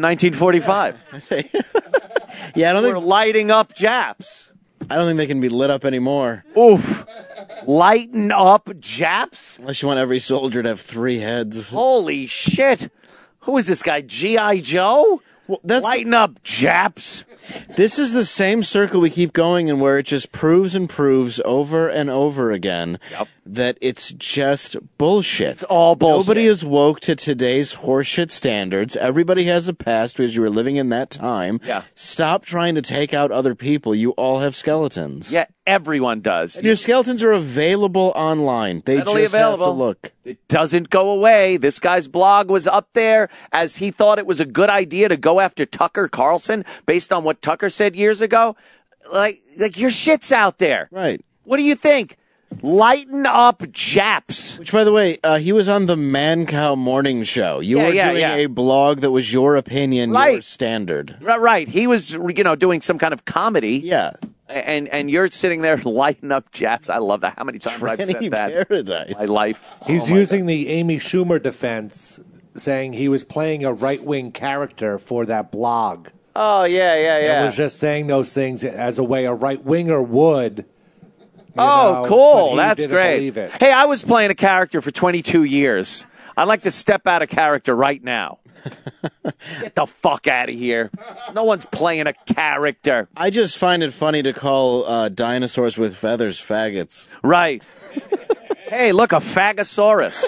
1945. Yeah, I don't We're lighting up Japs. I don't think they can be lit up anymore. Oof. Lighten up Japs? Unless you want every soldier to have 3 heads. Holy shit. Who is this guy? G.I. Joe? Well, lighten up Japs. This is the same circle we keep going in, where it just proves and proves over and over again that it's just bullshit. It's all bullshit. Nobody is woke to today's horseshit standards. Everybody has a past because you were living in that time. Yeah. Stop trying to take out other people. You all have skeletons. Yeah, everyone does. And your skeletons are available online. They Readily just available. have to look. It doesn't go away. This guy's blog was up there as he thought it was a good idea to go after Tucker Carlson based on what Tucker said years ago. Like your shit's out there. Right. What do you think? Lighten up Japs. Which, by the way, he was on the Man Cow Morning Show. You were doing a blog that was your opinion, your standard. Right. He was, doing some kind of comedy. Yeah. And you're sitting there lighting up Japs. I love that. How many times I've said that Paradise. in my life. He's using the Amy Schumer defense, saying he was playing a right-wing character for that blog. Oh, yeah. And was just saying those things as a way a right-winger would. Oh, cool. but he That's didn't great. believe it. Hey, I was playing a character for 22 years. I'd like to step out of character right now. Get the fuck out of here. No one's playing a character. I just find it funny to call dinosaurs with feathers faggots. Right. Hey, look, a Fagosaurus.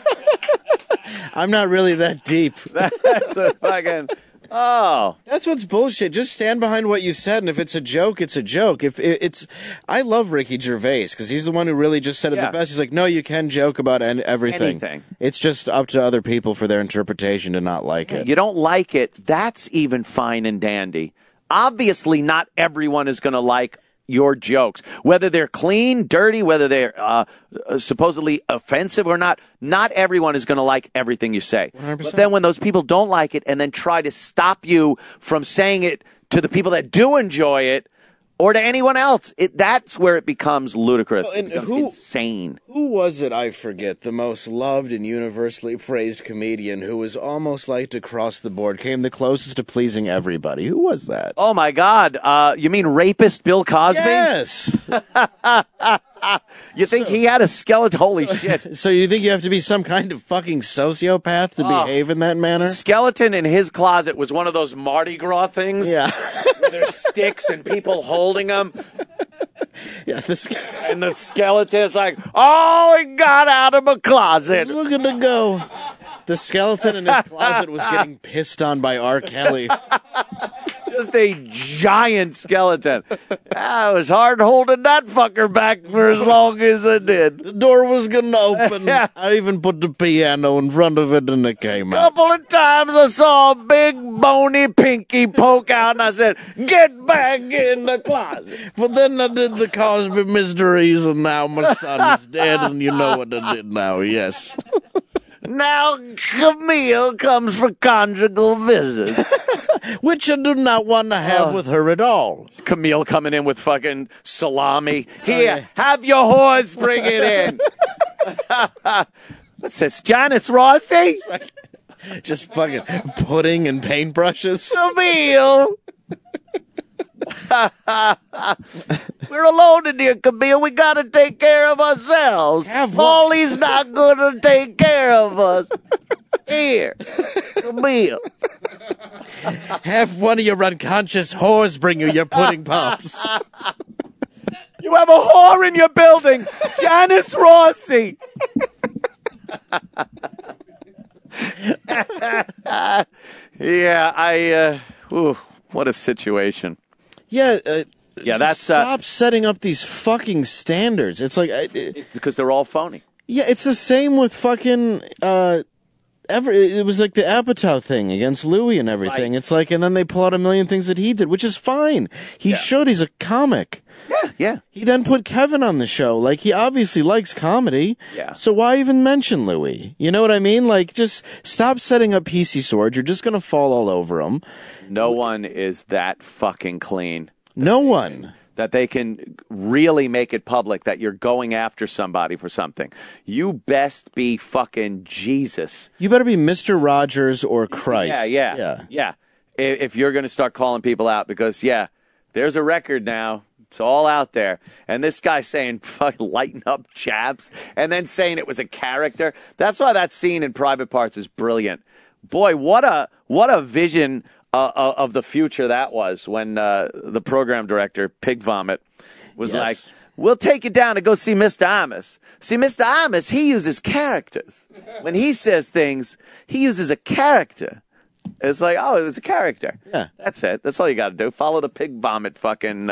I'm not really that deep. That's a fucking... Oh. That's what's bullshit. Just stand behind what you said, and if it's a joke, it's a joke. If it's... I love Ricky Gervais, because he's the one who really just said it the best. He's like, no, you can joke about everything. Anything. It's just up to other people for their interpretation to not like it. You don't like it, that's even fine and dandy. Obviously, not everyone is going to like your jokes. Whether they're clean, dirty, whether they're supposedly offensive or not, not everyone is going to like everything you say. 100%. But then when those people don't like it and then try to stop you from saying it to the people that do enjoy it or to anyone else, that's where it becomes ludicrous. Well, and it becomes insane. Who was it, I forget, the most loved and universally praised comedian who was almost like across the board, came the closest to pleasing everybody? Who was that? Oh, my God. You mean rapist Bill Cosby? Yes! You think he had a skeleton? Holy shit. So you think you have to be some kind of fucking sociopath to behave in that manner? Skeleton in his closet was one of those Mardi Gras things. Yeah. Where there's sticks and people holding them. Yeah, and the skeleton is like, oh, he got out of my closet. Look at it go. The skeleton in his closet was getting pissed on by R. Kelly. Just a giant skeleton. It was hard holding that fucker back for as long as it did. The door was going to open. I even put the piano in front of it and it came out. Couple of times I saw a big bony pinky poke out and I said, get back in the closet. But then I did the Cosby Mysteries and now my son is dead and you know what I did now, yes. Now Camille comes for conjugal visits. Which I do not want to have with her at all. Camille coming in with fucking salami. Here, have your horse bring it in. What's this, Janice Rossi? Just fucking pudding and paintbrushes. Camille. We're alone in here, Camille. We got to take care of ourselves. Paulie's not going to take care of us. Here, Camille. Have one of your unconscious whores bring you your pudding pops. You have a whore in your building, Janice Rossi. Yeah, what a situation. Yeah, that's stop setting up these fucking standards. It's like because they're all phony. Yeah, it's the same with fucking it was like the Apatow thing against Louis and everything. Right. It's like, and then they pull out a million things that he did, which is fine. He showed he's a comic. Yeah. He then put Kevin on the show. Like, he obviously likes comedy. Yeah. So why even mention Louis? You know what I mean? Like, just stop setting up PC Sword. You're just going to fall all over him. No one is that fucking clean. No one. That they can really make it public that you're going after somebody for something. You best be fucking Jesus. You better be Mr. Rogers or Christ. Yeah. If you're going to start calling people out, because, there's a record now. It's all out there. And this guy saying, fuck, lighten up chaps, and then saying it was a character. That's why that scene in Private Parts is brilliant. Boy, what a vision of the future that was when the program director, Pig Vomit, was like, we'll take you down to go see Mr. Amos. See, Mr. Amos, he uses characters. When he says things, he uses a character. It's like, oh, it was a character. Yeah. That's it. That's all you got to do. Follow the Pig Vomit fucking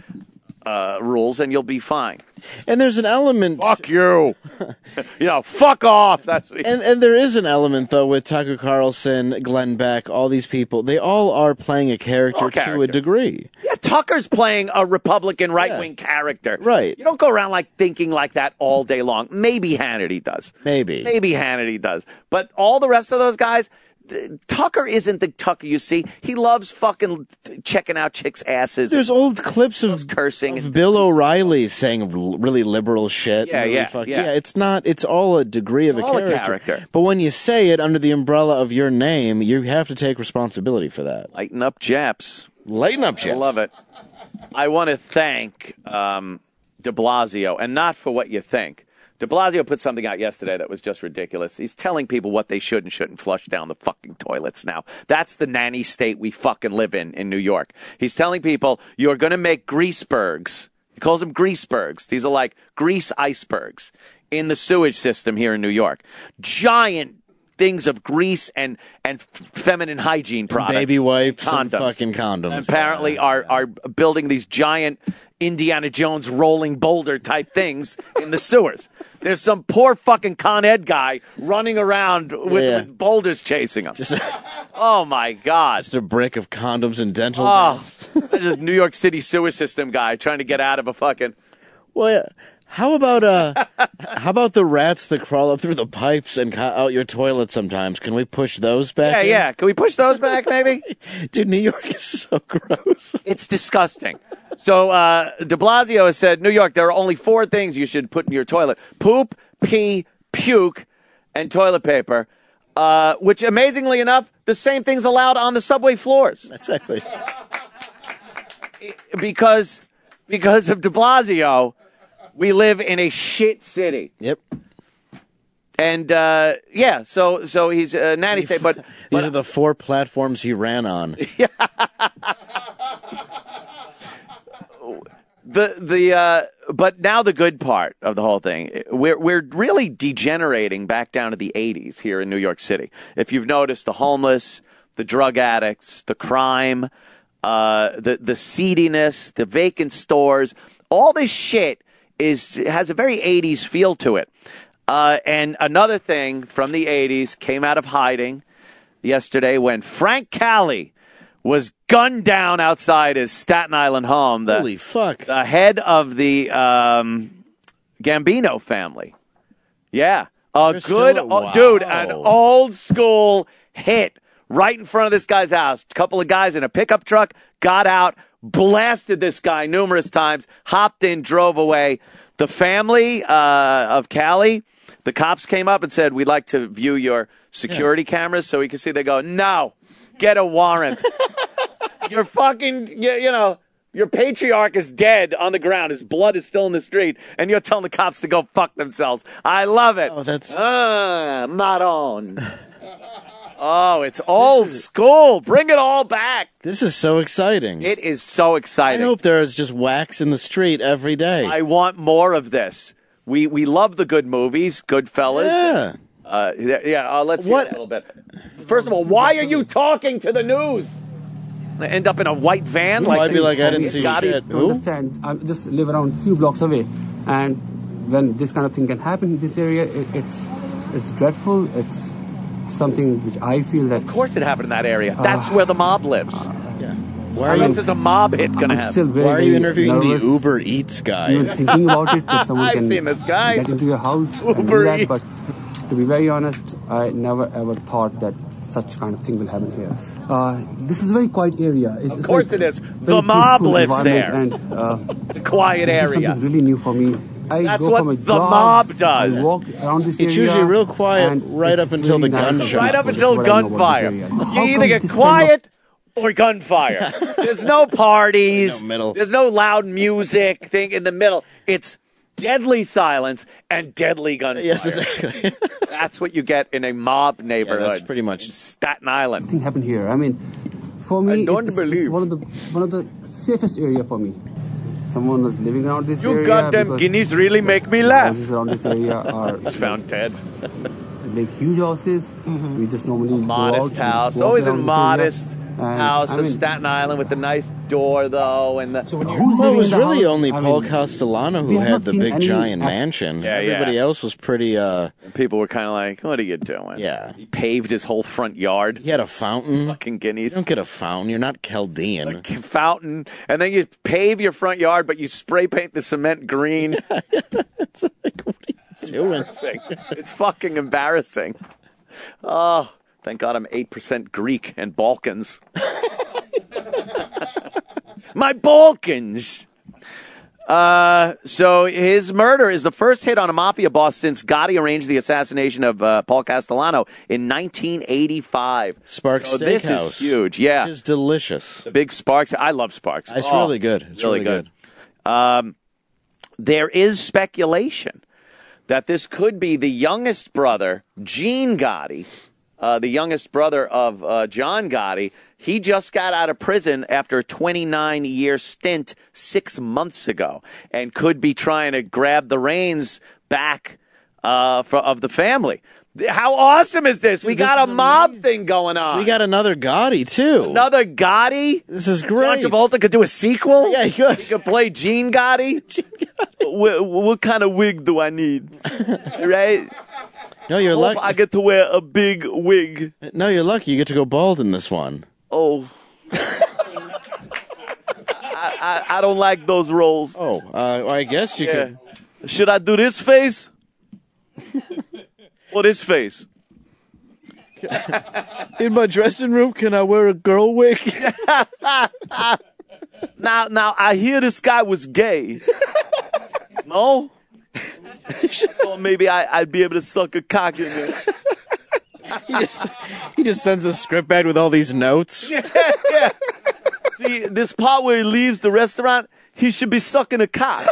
rules, and you'll be fine. And there's an element. Fuck you. Fuck off. That's and there is an element though with Tucker Carlson, Glenn Beck, all these people. They all are playing a character to a degree. Yeah, Tucker's playing a Republican right-wing character. Right. You don't go around thinking like that all day long. Maybe Hannity does. Maybe Hannity does. But all the rest of those guys, Tucker isn't the Tucker you see. He loves fucking checking out chicks' asses. There's old clips of cursing. Of Bill O'Reilly saying really liberal shit. Yeah. It's not. It's all a degree of a character. But when you say it under the umbrella of your name, you have to take responsibility for that. Lighten up, Japs. Lighten up, Japs. I love it. I want to thank de Blasio, and not for what you think. De Blasio put something out yesterday that was just ridiculous. He's telling people what they should and shouldn't flush down the fucking toilets now. That's the nanny state we fucking live in New York. He's telling people you're going to make greasebergs. He calls them greasebergs. These are like grease icebergs in the sewage system here in New York. Giant things of grease and feminine hygiene products. Baby wipes condoms. And fucking condoms. Apparently are building these giant Indiana Jones rolling boulder type things in the sewers. There's some poor fucking Con Ed guy running around with boulders chasing him. Oh my God. Just a brick of condoms and dental just New York City sewer system guy trying to get out of a fucking... Well, yeah. How about the rats that crawl up through the pipes and out your toilet sometimes? Can we push those back? Yeah. Can we push those back, maybe? Dude, New York is so gross. It's disgusting. So de Blasio has said, New York, there are only 4 things you should put in your toilet: poop, pee, puke, and toilet paper. Which, amazingly enough, the same thing's allowed on the subway floors. Exactly. Because of de Blasio, we live in a shit city. Yep. And, so he's a nanny state, but... These are the 4 platforms he ran on. But now the good part of the whole thing, we're really degenerating back down to the 80s here in New York City. If you've noticed, the homeless, the drug addicts, the crime, the seediness, the vacant stores, all this shit has a very 80s feel to it. And another thing from the 80s came out of hiding yesterday when Frank Cali was gunned down outside his Staten Island home. Holy fuck. The head of the Gambino family. Yeah. Dude, an old school hit right in front of this guy's house. A couple of guys in a pickup truck got out, blasted this guy numerous times, hopped in, drove away. The family of Cali, the cops came up and said, we'd like to view your security cameras so we can see. They go, no, get a warrant. You're fucking, your patriarch is dead on the ground. His blood is still in the street. And you're telling the cops to go fuck themselves. I love it. Oh, that's... not on. Oh, it's old school. Bring it all back. This is so exciting. It is so exciting. I hope there is just wax in the street every day. I want more of this. We love the good movies, Goodfellas. Yeah. Let's hear a little bit. First of all, why are you talking to the news? End up in a white van? Like I'd be like, I didn't see shit. You understand, I just live around a few blocks away. And when this kind of thing can happen in this area, it's dreadful. It's something which I feel that... Of course it happened in that area. That's where the mob lives. Why is a mob hit going to happen? Why are you interviewing the Uber Eats guy? Even thinking about it, that someone I've seen this guy. Get into your house Uber and do that, but to be very honest, I never ever thought that such kind of thing will happen here. This is a very quiet area. Of course it is. The mob lives there. And, it's a quiet this area. is something really new for me. That's go what for my the mob jogs, does. I walk around this area. It's usually real quiet right up until the gunshots. Right up until gunfire. You either get quiet or gunfire. There's no parties. No middle. There's no loud music thing in the middle. It's deadly silence and deadly gunfire. Yes, exactly. That's what you get in a mob neighborhood. Yeah, that's pretty much in Staten Island. Thing happened here. I mean, for me, it's one of the safest area for me. Someone was living around this area. You goddamn guineas really make me laugh. Houses around this area are He's found dead. Like huge houses. We just normally Modest go out house. and walk Always a around this modest area. house I in mean, Staten Island with the nice door, though. And the who's Well, it living was in the really house? only I Paul mean, Castellano we who have had not the seen big any giant mansion. Yeah, Everybody else was pretty. people were kind of like, "What are you doing?" Yeah. He paved his whole front yard. He had a fountain. Fucking guineas. You don't get a fountain. You're not Chaldean. Like a fountain, and then you pave your front yard, but you spray paint the cement green. It's like, what are you doing? It's fucking embarrassing. Oh, thank God I'm 8% Greek and Balkans. My Balkans. So his murder is the first hit on a mafia boss since Gotti arranged the assassination of Paul Castellano in 1985. Sparks so this Steakhouse. is huge. Yeah, Which is delicious. the big Sparks. I love Sparks. It's really good. It's really good. There is speculation that this could be the youngest brother, Gene Gotti, the youngest brother of John Gotti. He just got out of prison after a 29-year stint 6 months ago and could be trying to grab the reins back of the family. How awesome is this? We got a mob thing going on. We got another Gotti, too. Another Gotti? This is great. John Travolta could do a sequel? Yeah, he could. He could play Gene Gotti? What kind of wig do I need? Right? No, you're lucky. I get to wear a big wig. No, you're lucky. You get to go bald in this one. Oh. I don't like those roles. Oh, I guess you could. Should I do this face? Or this face? In my dressing room, can I wear a girl wig? Now, I hear this guy was gay. No? Or maybe I'd be able to suck a cock in there. He just sends the script back with all these notes. Yeah. See, this part where he leaves the restaurant, he should be sucking a cock.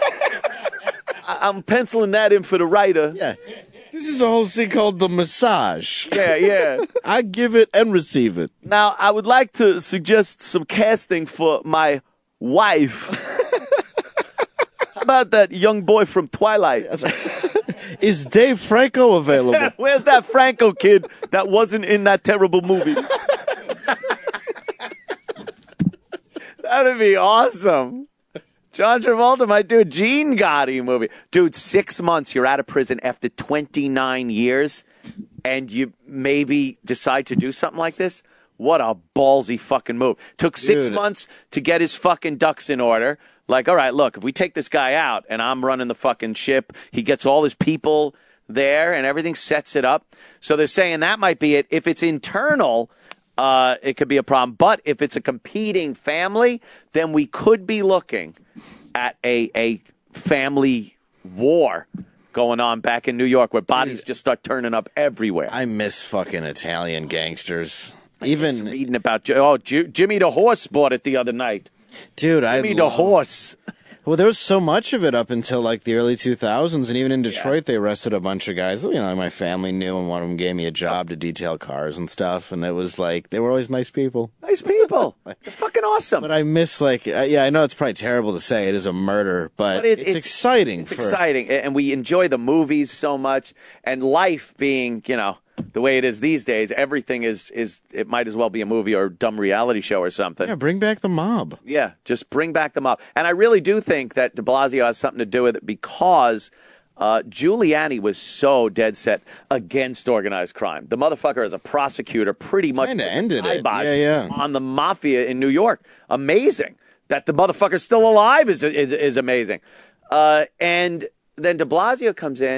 I'm penciling that in for the writer. Yeah. This is a whole scene called The Massage. Yeah. I give it and receive it. Now, I would like to suggest some casting for my wife. How about that young boy from Twilight? Is Dave Franco available? Where's that Franco kid that wasn't in that terrible movie? That'd be awesome. John Travolta might do a Gene Gotti movie. Dude, 6 months, you're out of prison after 29 years, and you maybe decide to do something like this? What a ballsy fucking move. Took 6 months to get his fucking ducks in order. Like, all right, look, if we take this guy out and I'm running the fucking ship, he gets all his people there and everything sets it up. So they're saying that might be it. If it's internal, it could be a problem. But if it's a competing family, then we could be looking at a family war going on back in New York where bodies just start turning up everywhere. I miss fucking Italian gangsters. Even reading about Jimmy the Horse bought it the other night. Dude, Jimmy the Horse. Well, there was so much of it up until like the early 2000s, and even in Detroit, they arrested a bunch of guys. You know, my family knew, and one of them gave me a job to detail cars and stuff. And it was like they were always nice people. Nice people, they're fucking awesome. But I miss I know it's probably terrible to say it is a murder, but it's exciting. It's exciting, and we enjoy the movies so much, and life being the way it is these days, everything is it might as well be a movie or a dumb reality show or something. Yeah, bring back the mob. Yeah, just bring back the mob. And I really do think that de Blasio has something to do with it because Giuliani was so dead set against organized crime. The motherfucker, as a prosecutor, pretty much ended it. On the mafia in New York. Amazing. That the motherfucker's still alive is amazing. And then de Blasio comes in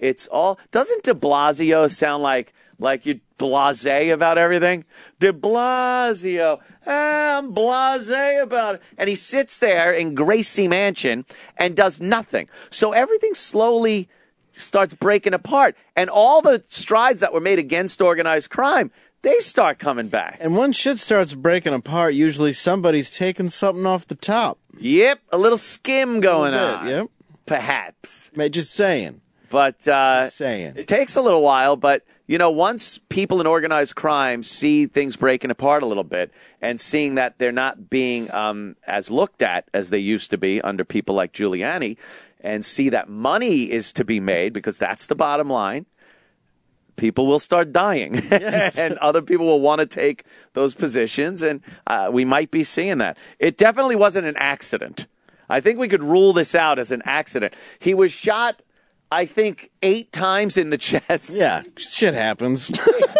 It's all. Doesn't De Blasio sound like you're blasé about everything? De Blasio, I'm blasé about it. And he sits there in Gracie Mansion and does nothing. So everything slowly starts breaking apart. And all the strides that were made against organized crime, they start coming back. And when shit starts breaking apart, usually somebody's taking something off the top. Yep, a little skim going on. Yep. Perhaps. Just saying. But saying. It takes a little while, but once people in organized crime see things breaking apart a little bit and seeing that they're not being as looked at as they used to be under people like Giuliani, and see that money is to be made, because that's the bottom line, people will start dying. Yes. And other people will want to take those positions, and we might be seeing that. It definitely wasn't an accident. I think we could rule this out as an accident. He was shot, I think, 8 times in the chest. Yeah, shit happens.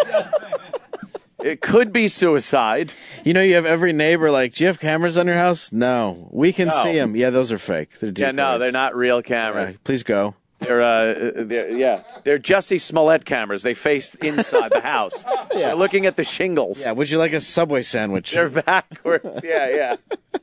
It could be suicide. You have every neighbor like, do you have cameras on your house? No. We can see them. Yeah, those are fake. They're decoys. Yeah, no, they're not real cameras. Please go. They're Jussie Smollett cameras. They face inside the house. Yeah. They're looking at the shingles. Yeah, would you like a Subway sandwich? They're backwards. Yeah.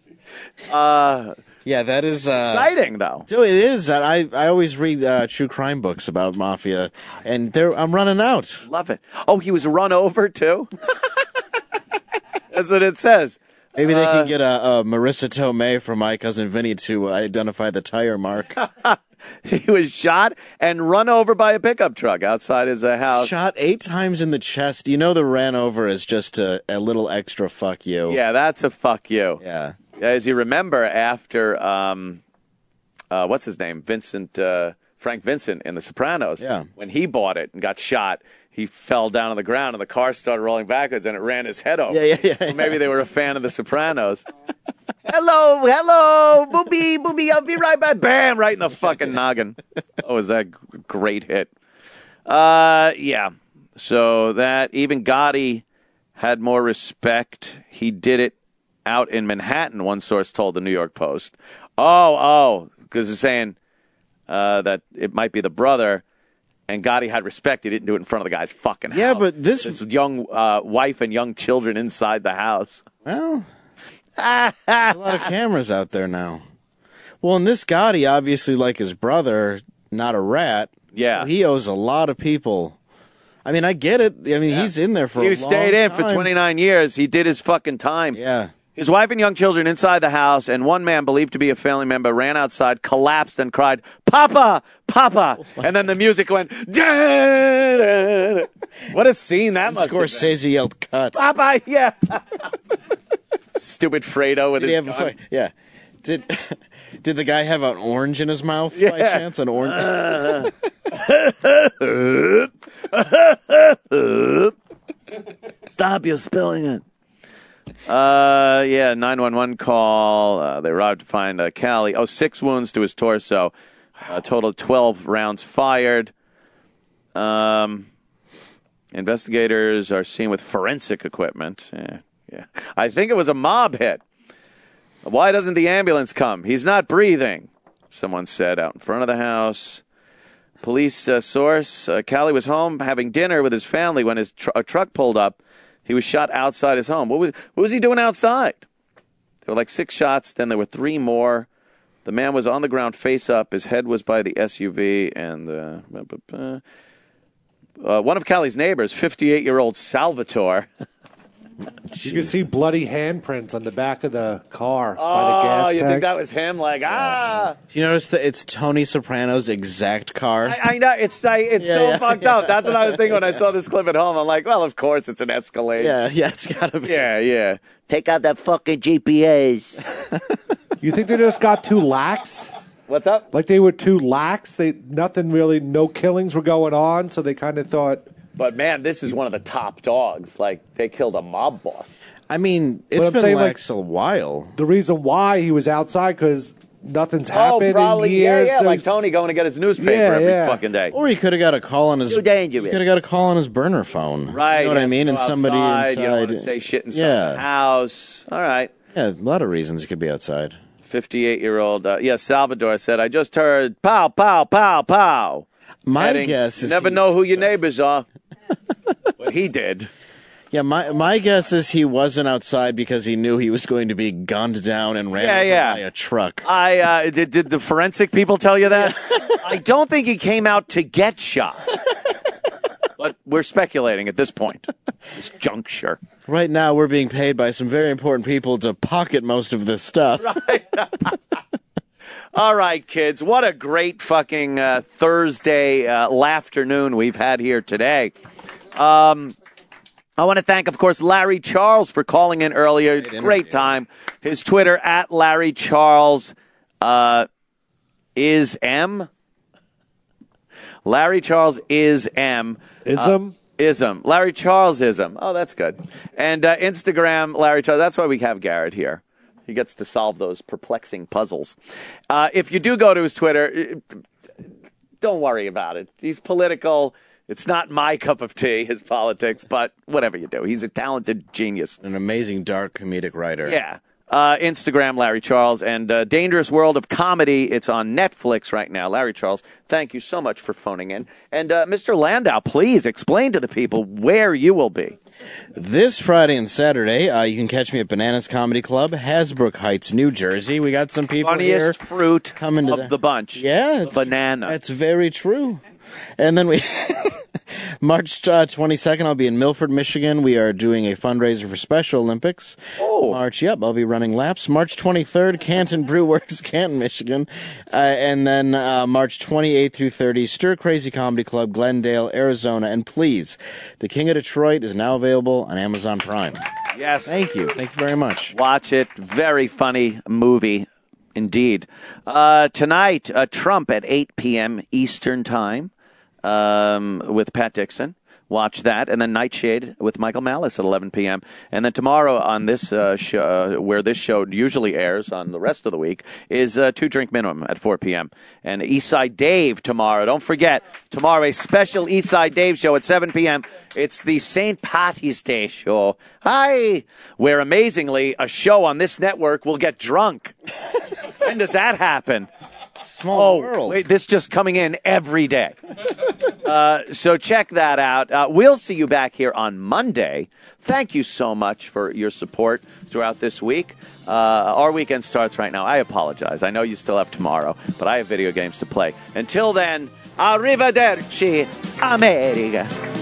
Yeah, that is exciting, though. Dude, it is. I always read true crime books about mafia, and I'm running out. Love it. Oh, he was run over, too? That's what it says. Maybe they can get a Marissa Tomei from My Cousin Vinny to identify the tire mark. He was shot and run over by a pickup truck outside his house. Shot 8 times in the chest. The ran over is just a little extra fuck you. Yeah, that's a fuck you. Yeah. As you remember, after, what's his name? Frank Vincent in The Sopranos. Yeah. When he bought it and got shot, he fell down on the ground and the car started rolling backwards and it ran his head over. Yeah. So maybe they were a fan of The Sopranos. Hello, booby, I'll be right back. Bam, right in the fucking noggin. Oh, was that a great hit? Yeah. So that, even Gotti had more respect. He did it out in Manhattan, one source told the New York Post. Because it's saying that it might be the brother, and Gotti had respect. He didn't do it in front of the guy's fucking house. Yeah, but this young wife and young children inside the house. Well, there's a lot of cameras out there now. Well, and this Gotti, obviously, like his brother, not a rat. Yeah. So he owes a lot of people. I mean, I get it. I mean, he's in there for a long time. He stayed in for 29 years. He did his fucking time. Yeah. His wife and young children inside the house, and one man believed to be a family member ran outside, collapsed, and cried, "Papa, Papa!" And then the music went, "Da-da-da-da." What a scene that must have been. Scorsese yelled, "Cut." Papa, yeah. Stupid Fredo with his gun. Yeah. Did the guy have an orange in his mouth by chance? An orange? Stop, you're spilling it. 911 call. They arrived to find Callie. 6 wounds to his torso. Total 12 rounds fired. Investigators are seen with forensic equipment. Yeah. I think it was a mob hit. Why doesn't the ambulance come? He's not breathing, someone said out in front of the house. Police source, Callie was home having dinner with his family when his truck pulled up. He was shot outside his home. What was he doing outside? There were like 6 shots. Then there were 3 more. The man was on the ground face up. His head was by the SUV. And one of Callie's neighbors, 58-year-old Salvatore. You can see bloody handprints on the back of the car by the gas tank. You think that was him? Like, You notice that it's Tony Soprano's exact car? I know. It's so fucked up. That's what I was thinking when I saw this clip at home. I'm like, well, of course it's an Escalade. Yeah, it's gotta be. Yeah. Take out that fucking GPS. You think they just got too lax? What's up? Like they were too lax? No killings were going on, so they kind of thought... But, man, this is one of the top dogs. Like, they killed a mob boss. I mean, it's been lax a while. The reason why he was outside, because nothing's happened probably, in years. Yeah, like Tony going to get his newspaper every fucking day. Or he could have got a call on his... Too dangerous. He could have got a call on his burner phone. Right. You know what I mean? And somebody inside... You don't want to say shit inside the house. All right. Yeah, a lot of reasons he could be outside. 58-year-old, Salvador said, I just heard pow, pow, pow, pow. My Heading, guess is never he- know who your neighbors are. But he did. Yeah, my guess is he wasn't outside because he knew he was going to be gunned down and ran over by a truck. Did the forensic people tell you that? I don't think he came out to get shot. But we're speculating at this point, this juncture. Right now, we're being paid by some very important people to pocket most of this stuff. Right. All right, kids. What a great fucking Thursday afternoon we've had here today. I want to thank, of course, Larry Charles for calling in earlier. Great time. His Twitter, at Larry Charles is M. Larry Charles is M. Ism? Ism. Larry Charles ism. Oh, that's good. And Instagram, Larry Charles. That's why we have Garrett here. He gets to solve those perplexing puzzles. If you do go to his Twitter, don't worry about it. He's political. It's not my cup of tea, his politics, but whatever you do. He's a talented genius. An amazing dark comedic writer. Yeah. Instagram, Larry Charles, and Dangerous World of Comedy. It's on Netflix right now. Larry Charles, thank you so much for phoning in. And Mr. Landau, please explain to the people where you will be. This Friday and Saturday, you can catch me at Bananas Comedy Club, Hasbrook Heights, New Jersey. We got some people Funniest here fruit coming to of the bunch. Yeah. Banana. That's very true. And then we... March 22nd, I'll be in Milford, Michigan. We are doing a fundraiser for Special Olympics. Oh. I'll be running laps. March 23rd, Canton Brew Works, Canton, Michigan. And then March 28th through 30, Stir Crazy Comedy Club, Glendale, Arizona. And please, The King of Detroit is now available on Amazon Prime. Yes. Thank you. Thank you very much. Watch it. Very funny movie. Indeed. Tonight, Trump at 8 p.m. Eastern Time. With Pat Dixon. Watch that. And then Nightshade with Michael Malice at 11 p.m. And then tomorrow on this show, where this show usually airs on the rest of the week, is 2 Drink Minimum at 4 p.m. And Eastside Dave tomorrow. Don't forget, tomorrow a special Eastside Dave show at 7 p.m. It's the St. Patty's Day show. Hi! Where amazingly, a show on this network will get drunk. When does that happen? Small world. Wait, this just coming in every day. So check that out. We'll see you back here on Monday. Thank you so much for your support throughout this week. Our weekend starts right now. I apologize. I know you still have tomorrow, but I have video games to play. Until then, arrivederci, America.